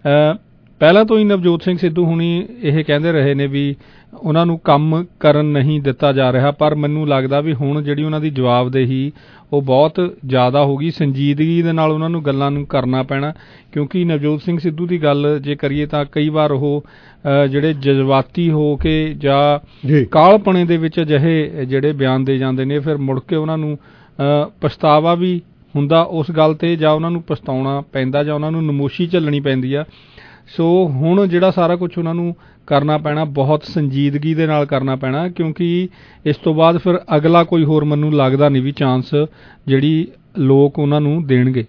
N: ਪਹਿਲਾਂ ਤੋਂ ਹੀ ਨਵਜੋਤ ਸਿੰਘ ਸਿੱਧੂ ਹੁਣੀ ਇਹ ਕਹਿੰਦੇ ਰਹੇ ਨੇ ਵੀ ਉਹਨਾਂ ਨੂੰ ਕੰਮ ਕਰਨ ਨਹੀਂ ਦਿੱਤਾ ਜਾ ਰਿਹਾ। ਪਰ ਮੈਨੂੰ ਲੱਗਦਾ ਵੀ ਹੁਣ ਜਿਹੜੀ ਉਹਨਾਂ ਦੀ ਜਵਾਬਦੇਹੀ ਉਹ ਬਹੁਤ ਜ਼ਿਆਦਾ ਹੋ ਗਈ, ਸੰਜੀਦਗੀ ਦੇ ਨਾਲ ਉਹਨਾਂ ਨੂੰ ਗੱਲਾਂ ਨੂੰ ਕਰਨਾ ਪੈਣਾ। ਕਿਉਂਕਿ ਨਵਜੋਤ ਸਿੰਘ ਸਿੱਧੂ ਦੀ ਗੱਲ ਜੇ ਕਰੀਏ ਤਾਂ ਕਈ ਵਾਰ ਉਹ ਜਿਹੜੇ ਜਜ਼ਬਾਤੀ ਹੋ ਕੇ ਜਾਂ ਕਾਲਪਣੇ ਦੇ ਵਿੱਚ ਅਜਿਹੇ ਜਿਹੜੇ ਬਿਆਨ ਦੇ ਜਾਂਦੇ ਨੇ, ਫਿਰ ਮੁੜ ਕੇ ਉਹਨਾਂ ਨੂੰ ਪਛਤਾਵਾ ਵੀ ਹੁੰਦਾ ਉਸ ਗੱਲ 'ਤੇ, ਜਾਂ ਉਹਨਾਂ ਨੂੰ ਪਛਤਾਉਣਾ ਪੈਂਦਾ, ਜਾਂ ਉਹਨਾਂ ਨੂੰ ਨਮੋਸ਼ੀ ਝੱਲਣੀ ਪੈਂਦੀ ਆ। ਸੋ ਹੁਣ ਜਿਹੜਾ ਸਾਰਾ ਕੁਝ ਉਹਨਾਂ ਨੂੰ ਕਰਨਾ ਪੈਣਾ, ਬਹੁਤ ਸੰਜੀਦਗੀ ਦੇ ਨਾਲ ਕਰਨਾ ਪੈਣਾ, ਕਿਉਂਕਿ ਇਸ ਤੋਂ ਬਾਅਦ ਫਿਰ ਅਗਲਾ ਕੋਈ ਹੋਰ ਮੈਨੂੰ ਲੱਗਦਾ ਨਹੀਂ ਵੀ ਚਾਂਸ ਜਿਹੜੀ ਲੋਕ ਉਹਨਾਂ ਨੂੰ ਦੇਣਗੇ।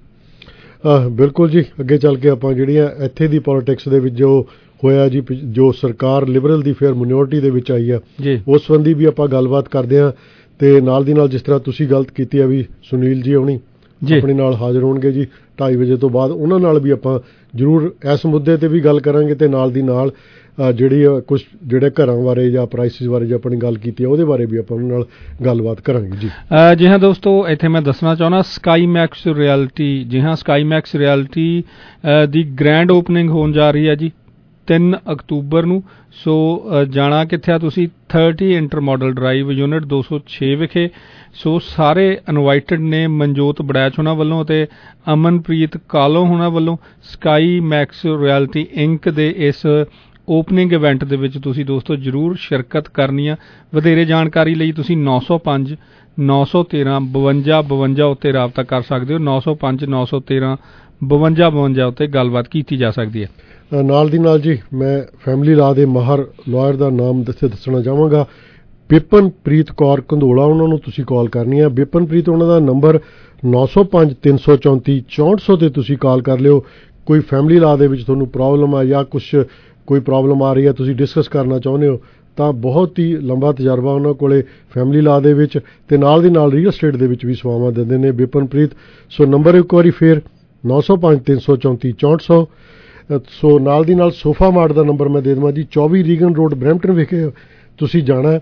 O: ਬਿਲਕੁਲ ਜੀ, ਅੱਗੇ ਚੱਲ ਕੇ ਆਪਾਂ ਜਿਹੜੀਆਂ ਇੱਥੇ ਦੀ ਪੋਲੀਟਿਕਸ ਦੇ ਵਿੱਚ ਜੋ ਹੋਇਆ ਜੀ, ਜੋ ਸਰਕਾਰ ਲਿਬਰਲ ਦੀ ਫਿਰ ਮਿਨੋਰਟੀ ਦੇ ਵਿੱਚ ਆਈ ਆ, ਉਸ ਸੰਬੰਧੀ ਵੀ ਆਪਾਂ ਗੱਲਬਾਤ ਕਰਦੇ ਹਾਂ। ਅਤੇ ਨਾਲ ਦੀ ਨਾਲ ਜਿਸ ਤਰ੍ਹਾਂ ਤੁਸੀਂ ਗਲਤ ਕੀਤੀ ਆ ਵੀ ਸੁਨੀਲ ਜੀ ਆਉਣੀ ਆਪਣੇ ਨਾਲ ਹਾਜ਼ਰ ਹੋਣਗੇ ਜੀ ਢਾਈ ਵਜੇ ਤੋਂ ਬਾਅਦ, ਉਹਨਾਂ ਨਾਲ ਵੀ ਆਪਾਂ ਜ਼ਰੂਰ ਇਸ ਮੁੱਦੇ 'ਤੇ ਵੀ ਗੱਲ ਕਰਾਂਗੇ। ਅਤੇ ਨਾਲ ਦੀ ਨਾਲ ਜਿਹੜੀ ਕੁਛ ਜਿਹੜੇ ਘਰਾਂ ਬਾਰੇ ਜਾਂ ਪ੍ਰਾਈਸਿਸ ਬਾਰੇ ਜੋ ਆਪਣੀ ਗੱਲ ਕੀਤੀ ਹੈ ਉਹਦੇ ਬਾਰੇ ਵੀ ਆਪਾਂ ਉਹਨਾਂ ਨਾਲ ਗੱਲਬਾਤ ਕਰਾਂਗੇ ਜੀ।
N: ਜੀ ਹਾਂ ਦੋਸਤੋ, ਇੱਥੇ ਮੈਂ ਦੱਸਣਾ ਚਾਹੁੰਦਾ ਸਕਾਈ ਮੈਕਸ ਰਿਐਲਿਟੀ, ਜੀ ਹਾਂ ਸਕਾਈ ਮੈਕਸ ਰਿਐਲਿਟੀ ਦੀ ਗ੍ਰੈਂਡ ਓਪਨਿੰਗ ਹੋਣ ਜਾ ਰਹੀ ਹੈ ਜੀ ਤਿੰਨ ਅਕਤੂਬਰ ਨੂੰ। ਸੋ ਜਾਣਾ ਕਿੱਥੇ ਆ ਤੁਸੀਂ? Thirty intermodal drive, unit ਦੋ ਸੌ ਛੇ ਵਿਖੇ। ਸੋ ਸਾਰੇ ਇਨਵਾਈਟਡ ਨੇ, ਮਨਜੋਤ ਬੜੈਚ ਉਹਨਾਂ ਵੱਲੋਂ ਅਤੇ ਅਮਨਪ੍ਰੀਤ ਕਾਲੋ ਉਹਨਾਂ ਵੱਲੋਂ। ਸਕਾਈ ਮੈਕਸ ਰਿਐਲਿਟੀ ਇੰਕ ਦੇ ਇਸ ਓਪਨਿੰਗ ਇਵੈਂਟ ਦੇ ਵਿੱਚ ਤੁਸੀਂ ਦੋਸਤੋ ਜ਼ਰੂਰ ਸ਼ਿਰਕਤ ਕਰਨੀ ਆ। ਵਧੇਰੇ ਜਾਣਕਾਰੀ ਲਈ ਤੁਸੀਂ ਨੌ ਸੌ ਪੰਜ ਨੌ ਸੌ ਤੇਰਾਂ ਬਵੰਜਾ ਬਵੰਜਾ ਉੱਤੇ ਰਾਬਤਾ ਕਰ ਸਕਦੇ ਹੋ। ਨੌ ਸੌ ਪੰਜ ਨੌ ਸੌ ਤੇਰਾਂ ਬਵੰਜਾ ਬਵੰਜਾ ਉੱਤੇ ਗੱਲਬਾਤ ਕੀਤੀ ਜਾ ਸਕਦੀ ਹੈ।
O: ਨਾਲ ਦੀ ਨਾਲ ਜੀ ਮੈਂ ਫੈਮਿਲੀ ਲਾਅ ਦੇ ਮਾਹਰ ਲਾਇਰ ਦਾ ਨਾਮ ਦੱਸੇ ਦੱਸਣਾ ਚਾਹਾਂਗਾ, ਬਿਪਨਪ੍ਰੀਤ ਕੌਰ ਕੰਧੋਲਾ। ਉਹਨਾਂ ਨੂੰ ਤੁਸੀਂ ਕਾਲ ਕਰਨੀ ਹੈ। ਬਿਪਨਪ੍ਰੀਤ ਉਹਨਾਂ ਦਾ ਨੰਬਰ ਨੌ ਸੌ ਪੰਜ ਤਿੰਨ ਸੌ ਚੌਂਤੀ ਚੌਂਹਠ ਸੌ 'ਤੇ ਤੁਸੀਂ ਕਾਲ ਕਰ ਲਿਓ। ਕੋਈ ਫੈਮਿਲੀ ਲਾਅ ਦੇ ਵਿੱਚ ਤੁਹਾਨੂੰ ਪ੍ਰੋਬਲਮ ਆ ਜਾਂ ਕੁਛ ਕੋਈ ਪ੍ਰੋਬਲਮ ਆ ਰਹੀ ਹੈ, ਤੁਸੀਂ ਡਿਸਕਸ ਕਰਨਾ ਚਾਹੁੰਦੇ ਹੋ, ਤਾਂ ਬਹੁਤ ਹੀ ਲੰਬਾ ਤਜਰਬਾ ਉਹਨਾਂ ਕੋਲੇ ਫੈਮਿਲੀ ਲਾਅ ਦੇ ਵਿੱਚ, ਤੇ ਨਾਲ ਦੀ ਨਾਲ ਰੀਅਲ ਸਟੇਟ ਦੇ ਵਿੱਚ ਵੀ ਸੇਵਾਵਾਂ ਦਿੰਦੇ ਨੇ ਬਿਪਨਪ੍ਰੀਤ। ਸੋ ਨੰਬਰ ਇੱਕ ਵਾਰੀ ਫੇਰ ਨੌ ਸੌ ਪੰਜ ਤਿੰਨ ਸੌ ਚੌਂਤੀ ਚੌਂਹਠ ਸੌ। ਸੋ ਨਾਲ ਦੀ ਨਾਲ ਸੋਫਾ ਮਾਰਟ ਦਾ ਨੰਬਰ ਮੈਂ ਦੇ ਦੇਵਾਂ ਜੀ, ਚੌਵੀ ਰੀਗਨ ਰੋਡ ਬਰੈਂਪਟਨ ਵਿਖੇ ਤੁਸੀਂ ਜਾਣਾ।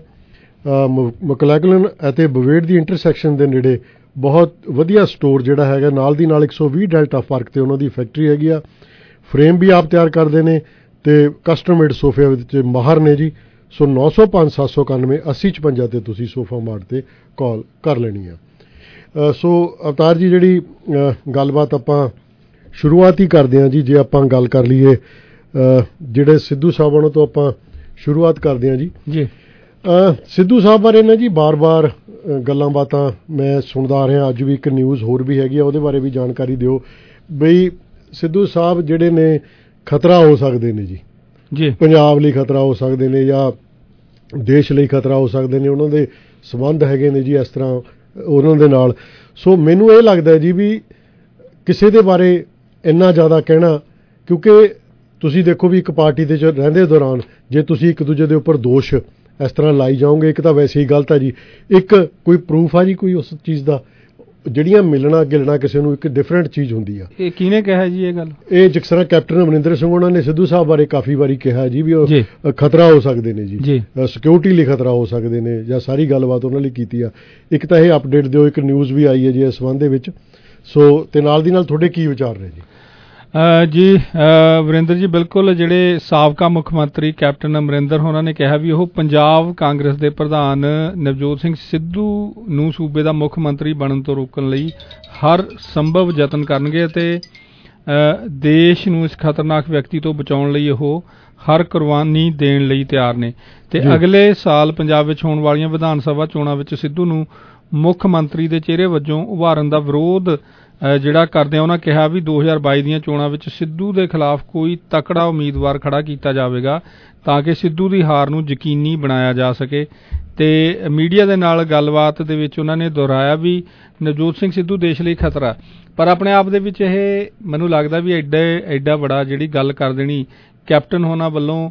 O: ਮਕਲੈਗਲਨ ਅਤੇ ਬਵੇਡ ਦੀ ਇੰਟਰਸੈਕਸ਼ਨ ਦੇ ਨੇੜੇ ਬਹੁਤ ਵਧੀਆ ਸਟੋਰ ਜਿਹੜਾ ਹੈਗਾ। ਨਾਲ ਦੀ ਨਾਲ ਇੱਕ ਸੌ ਵੀਹ ਡੈਲਟਾ ਪਾਰਕ 'ਤੇ ਉਹਨਾਂ ਦੀ ਫੈਕਟਰੀ ਹੈਗੀ ਆ। ਫਰੇਮ ਵੀ ਆਪ ਤਿਆਰ ਕਰਦੇ ਨੇ ਤੇ ਕਸਟਮ ਮੇਡ ਸੋਫੇ ਵਿੱਚ ਮਾਹਰ ਨੇ ਜੀ। ਸੋ ਨੌ ਸੌ ਪੰਜ ਸੱਤ ਸੌ ਇਕਾਨਵੇਂ ਅੱਸੀ ਛਪੰਜਾ 'ਤੇ ਤੁਸੀਂ ਸੋਫਾ ਮਾਰਟ 'ਤੇ ਕਾਲ ਕਰ ਲੈਣੀ ਆ। ਸੋ ਅਵਤਾਰ ਜੀ, ਜਿਹੜੀ ਗੱਲਬਾਤ ਆਪਾਂ ਸ਼ੁਰੂਆਤ ਹੀ ਕਰਦੇ ਹਾਂ ਜੀ, ਜੇ ਆਪਾਂ ਗੱਲ ਕਰ ਲਈਏ ਜਿਹੜੇ ਸਿੱਧੂ ਸਾਹਿਬ ਉਹਨਾਂ ਤੋਂ ਆਪਾਂ ਸ਼ੁਰੂਆਤ ਕਰਦੇ ਹਾਂ ਜੀ।
N: ਜੀ
O: ਸਿੱਧੂ ਸਾਹਿਬ ਬਾਰੇ ਨਾ ਜੀ ਬਾਰ-ਬਾਰ ਗੱਲਾਂ ਬਾਤਾਂ ਮੈਂ ਸੁਣਦਾ ਰਿਹਾ। ਅੱਜ ਵੀ ਇੱਕ ਨਿਊਜ਼ ਹੋਰ ਵੀ ਹੈਗੀ ਆ, ਉਹਦੇ ਬਾਰੇ ਵੀ ਜਾਣਕਾਰੀ ਦਿਓ ਬਈ ਸਿੱਧੂ ਸਾਹਿਬ ਜਿਹੜੇ ਨੇ ਖਤਰਾ ਹੋ ਸਕਦੇ ਨੇ ਜੀ
N: ਜੀ
O: ਪੰਜਾਬ ਲਈ ਖਤਰਾ ਹੋ ਸਕਦੇ ਨੇ ਜਾਂ ਦੇਸ਼ ਲਈ ਖਤਰਾ ਹੋ ਸਕਦੇ ਨੇ, ਉਹਨਾਂ ਦੇ ਸੰਬੰਧ ਹੈਗੇ ਨੇ ਜੀ ਇਸ ਤਰ੍ਹਾਂ ਉਹਨਾਂ ਦੇ ਨਾਲ। ਸੋ ਮੈਨੂੰ ਇਹ ਲੱਗਦਾ ਜੀ ਵੀ ਕਿਸੇ ਦੇ ਬਾਰੇ ਇੰਨਾ ਜ਼ਿਆਦਾ ਕਹਿਣਾ, ਕਿਉਂਕਿ ਤੁਸੀਂ ਦੇਖੋ ਵੀ ਇੱਕ ਪਾਰਟੀ ਦੇ 'ਚ ਰਹਿੰਦੇ ਦੌਰਾਨ ਜੇ ਤੁਸੀਂ ਇੱਕ ਦੂਜੇ ਦੇ ਉੱਪਰ ਦੋਸ਼ ਇਸ ਤਰ੍ਹਾਂ ਲਾਈ ਜਾਓਗੇ, ਇੱਕ ਤਾਂ ਵੈਸੇ ਹੀ ਗਲਤ ਹੈ ਜੀ, ਇੱਕ ਕੋਈ ਪ੍ਰੂਫ ਆ ਜੀ ਕੋਈ ਉਸ ਚੀਜ਼ ਦਾ। ਜਿਹੜੀਆਂ ਮਿਲਣਾ ਗਿਲਣਾ ਕਿਸੇ ਨੂੰ ਇੱਕ ਡਿਫਰੈਂਟ ਚੀਜ਼ ਹੁੰਦੀ ਆ।
N: ਇਹ ਕਿਹਨੇ ਕਿਹਾ ਜੀ ਇਹ ਗੱਲ?
O: ਇਹ ਜਿਸ ਤਰ੍ਹਾਂ ਕੈਪਟਨ ਅਮਰਿੰਦਰ ਸਿੰਘ ਉਹਨਾਂ ਨੇ ਸਿੱਧੂ ਸਾਹਿਬ ਬਾਰੇ ਕਾਫੀ ਵਾਰੀ ਕਿਹਾ ਜੀ ਵੀ ਉਹ ਖਤਰਾ ਹੋ ਸਕਦੇ ਨੇ ਜੀ, ਸਿਕਿਉਰਿਟੀ ਲਈ ਖਤਰਾ ਹੋ ਸਕਦੇ ਨੇ, ਜਾਂ ਸਾਰੀ ਗੱਲਬਾਤ ਉਹਨਾਂ ਲਈ ਕੀਤੀ ਆ। ਇੱਕ ਤਾਂ ਇਹ ਅਪਡੇਟ ਦਿਓ, ਇੱਕ ਨਿਊਜ਼ ਵੀ ਆਈ ਹੈ ਜੀ ਇਸ ਸੰਬੰਧ ਦੇ ਵਿੱਚ। ਸੋ ਤੇ ਨਾਲ ਦੀ ਨਾਲ ਤੁਹਾਡੇ ਕੀ ਵਿਚਾਰ ਨੇ ਜੀ?
N: ਜੀ ਵਰਿੰਦਰ ਜੀ, ਬਿਲਕੁਲ ਜਿਹੜੇ ਸਾਬਕਾ ਮੁੱਖ ਮੰਤਰੀ ਕੈਪਟਨ ਅਮਰਿੰਦਰ ਉਹਨਾਂ ਨੇ ਕਿਹਾ ਵੀ ਉਹ ਪੰਜਾਬ ਕਾਂਗਰਸ ਦੇ ਪ੍ਰਧਾਨ ਨਵਜੋਤ ਸਿੰਘ ਸਿੱਧੂ ਨੂੰ ਸੂਬੇ ਦਾ ਮੁੱਖ ਮੰਤਰੀ ਬਣਨ ਤੋਂ ਰੋਕਣ ਲਈ ਹਰ ਸੰਭਵ ਯਤਨ ਕਰਨਗੇ ਅਤੇ ਦੇਸ਼ ਨੂੰ ਇਸ ਖਤਰਨਾਕ ਵਿਅਕਤੀ ਤੋਂ ਬਚਾਉਣ ਲਈ ਉਹ ਹਰ ਕੁਰਬਾਨੀ ਦੇਣ ਲਈ ਤਿਆਰ ਨੇ। ਤੇ ਅਗਲੇ ਸਾਲ ਪੰਜਾਬ ਵਿੱਚ ਹੋਣ ਵਾਲੀਆਂ ਵਿਧਾਨ ਸਭਾ ਚੋਣਾਂ ਵਿੱਚ ਸਿੱਧੂ ਨੂੰ ਮੁੱਖ ਮੰਤਰੀ ਦੇ ਚਿਹਰੇ ਵਜੋਂ ਉਭਾਰਨ ਦਾ ਵਿਰੋਧ ਜਿਹੜਾ ਕਰਦੇ ਆ। ਉਹਨਾਂ ਕਿਹਾ ਵੀ ਦੋ ਹਜ਼ਾਰ ਬਾਈ ਦੀਆਂ ਚੋਣਾਂ ਵਿੱਚ ਸਿੱਧੂ ਦੇ ਖਿਲਾਫ ਕੋਈ ਤਕੜਾ ਉਮੀਦਵਾਰ ਖੜਾ ਕੀਤਾ ਜਾਵੇਗਾ ਤਾਂ ਕਿ ਸਿੱਧੂ ਦੀ ਹਾਰ ਨੂੰ ਯਕੀਨੀ ਬਣਾਇਆ ਜਾ ਸਕੇ। ਤੇ ਮੀਡੀਆ ਦੇ ਨਾਲ ਗੱਲਬਾਤ ਦੇ ਵਿੱਚ ਉਹਨਾਂ ਨੇ ਦੁਹਰਾਇਆ ਵੀ ਨਵਜੋਤ ਸਿੰਘ ਸਿੱਧੂ ਦੇਸ਼ ਲਈ ਖਤਰਾ, ਪਰ ਆਪਣੇ ਆਪ ਦੇ ਵਿੱਚ ਇਹ ਮੈਨੂੰ ਲੱਗਦਾ ਵੀ ਐਡਾ ਐਡਾ ਬੜਾ ਜਿਹੜੀ ਗੱਲ ਕਰ ਦੇਣੀ ਕੈਪਟਨ ਹੋਣਾ ਵੱਲੋਂ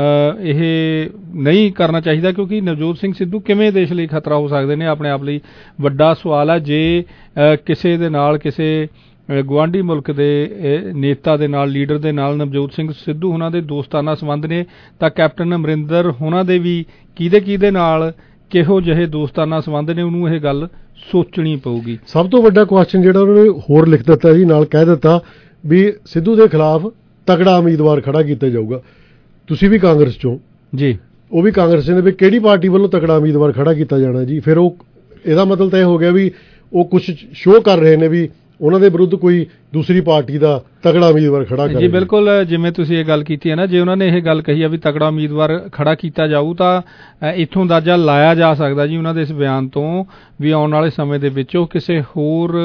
N: ਇਹ ਨਹੀਂ ਕਰਨਾ ਚਾਹੀਦਾ, ਕਿਉਂਕਿ ਨਵਜੋਤ ਸਿੰਘ ਸਿੱਧੂ ਕਿਵੇਂ ਦੇਸ਼ ਲਈ ਖਤਰਾ ਹੋ ਸਕਦੇ ਨੇ ਆਪਣੇ ਆਪ ਲਈ ਵੱਡਾ ਸਵਾਲ ਹੈ। ਜੇ ਕਿਸੇ ਦੇ ਨਾਲ ਕਿਸੇ ਗੁਆਂਢੀ ਮੁਲਕ ਦੇ ਨੇਤਾ ਦੇ ਨਾਲ ਲੀਡਰ ਦੇ ਨਾਲ ਨਵਜੋਤ ਸਿੰਘ ਸਿੱਧੂ ਉਹਨਾਂ ਦੇ ਦੋਸਤਾਨਾ ਸੰਬੰਧ ਨੇ ਤਾਂ ਕੈਪਟਨ ਅਮਰਿੰਦਰ ਉਹਨਾਂ ਦੇ ਵੀ ਕਿਹਦੇ ਕਿਹਦੇ ਨਾਲ ਕਿਹੋ ਜਿਹੇ ਦੋਸਤਾਨਾ ਸੰਬੰਧ ਨੇ ਉਹਨੂੰ ਇਹ ਗੱਲ ਸੋਚਣੀ ਪਊਗੀ।
O: ਸਭ ਤੋਂ ਵੱਡਾ ਕੁਐਸਚਨ ਜਿਹੜਾ ਉਹਨਾਂ ਨੇ ਹੋਰ ਲਿਖ ਦਿੱਤਾ ਜੀ, ਨਾਲ ਕਹਿ ਦਿੱਤਾ ਵੀ ਸਿੱਧੂ ਦੇ ਖਿਲਾਫ ਤਗੜਾ ਉਮੀਦਵਾਰ ਖੜਾ ਕੀਤਾ ਜਾਊਗਾ। ਤੁਸੀਂ ਵੀ ਕਾਂਗਰਸ ਚੋਂ
N: ਜੀ,
O: ਉਹ ਵੀ ਕਾਂਗਰਸ ਨੇ, ਵੀ ਕਿਹੜੀ ਪਾਰਟੀ ਵੱਲੋਂ ਤਕੜਾ ਉਮੀਦਵਾਰ ਖੜਾ ਕੀਤਾ ਜਾਣਾ ਜੀ? ਫਿਰ ਉਹ ਇਹਦਾ ਮਤਲਬ ਤਾਂ ਇਹ ਹੋ ਗਿਆ ਵੀ ਉਹ ਕੁਝ ਸ਼ੋਅ ਕਰ ਰਹੇ ਨੇ ਵੀ ਉਹਨਾਂ ਦੇ ਵਿਰੁੱਧ ਕੋਈ ਦੂਸਰੀ ਪਾਰਟੀ ਦਾ ਤਗੜਾ ਉਮੀਦਵਾਰ ਖੜਾ ਕਰੇ।
N: ਜੀ ਬਿਲਕੁਲ, ਜਿਵੇਂ ਤੁਸੀਂ ਇਹ ਗੱਲ ਕੀਤੀ ਹੈ ਨਾ, ਜੇ ਉਹਨਾਂ ਨੇ ਇਹ ਗੱਲ ਕਹੀ ਆ ਵੀ ਤਗੜਾ ਉਮੀਦਵਾਰ ਖੜਾ ਕੀਤਾ ਜਾਊ ਤਾਂ ਇੱਥੋਂ ਅੰਦਾਜ਼ਾ ਲਾਇਆ ਜਾ ਸਕਦਾ ਜੀ ਉਹਨਾਂ ਦੇ ਇਸ ਬਿਆਨ ਤੋਂ ਵੀ ਆਉਣ ਵਾਲੇ ਸਮੇਂ ਦੇ ਵਿੱਚ ਉਹ ਕਿਸੇ ਹੋਰ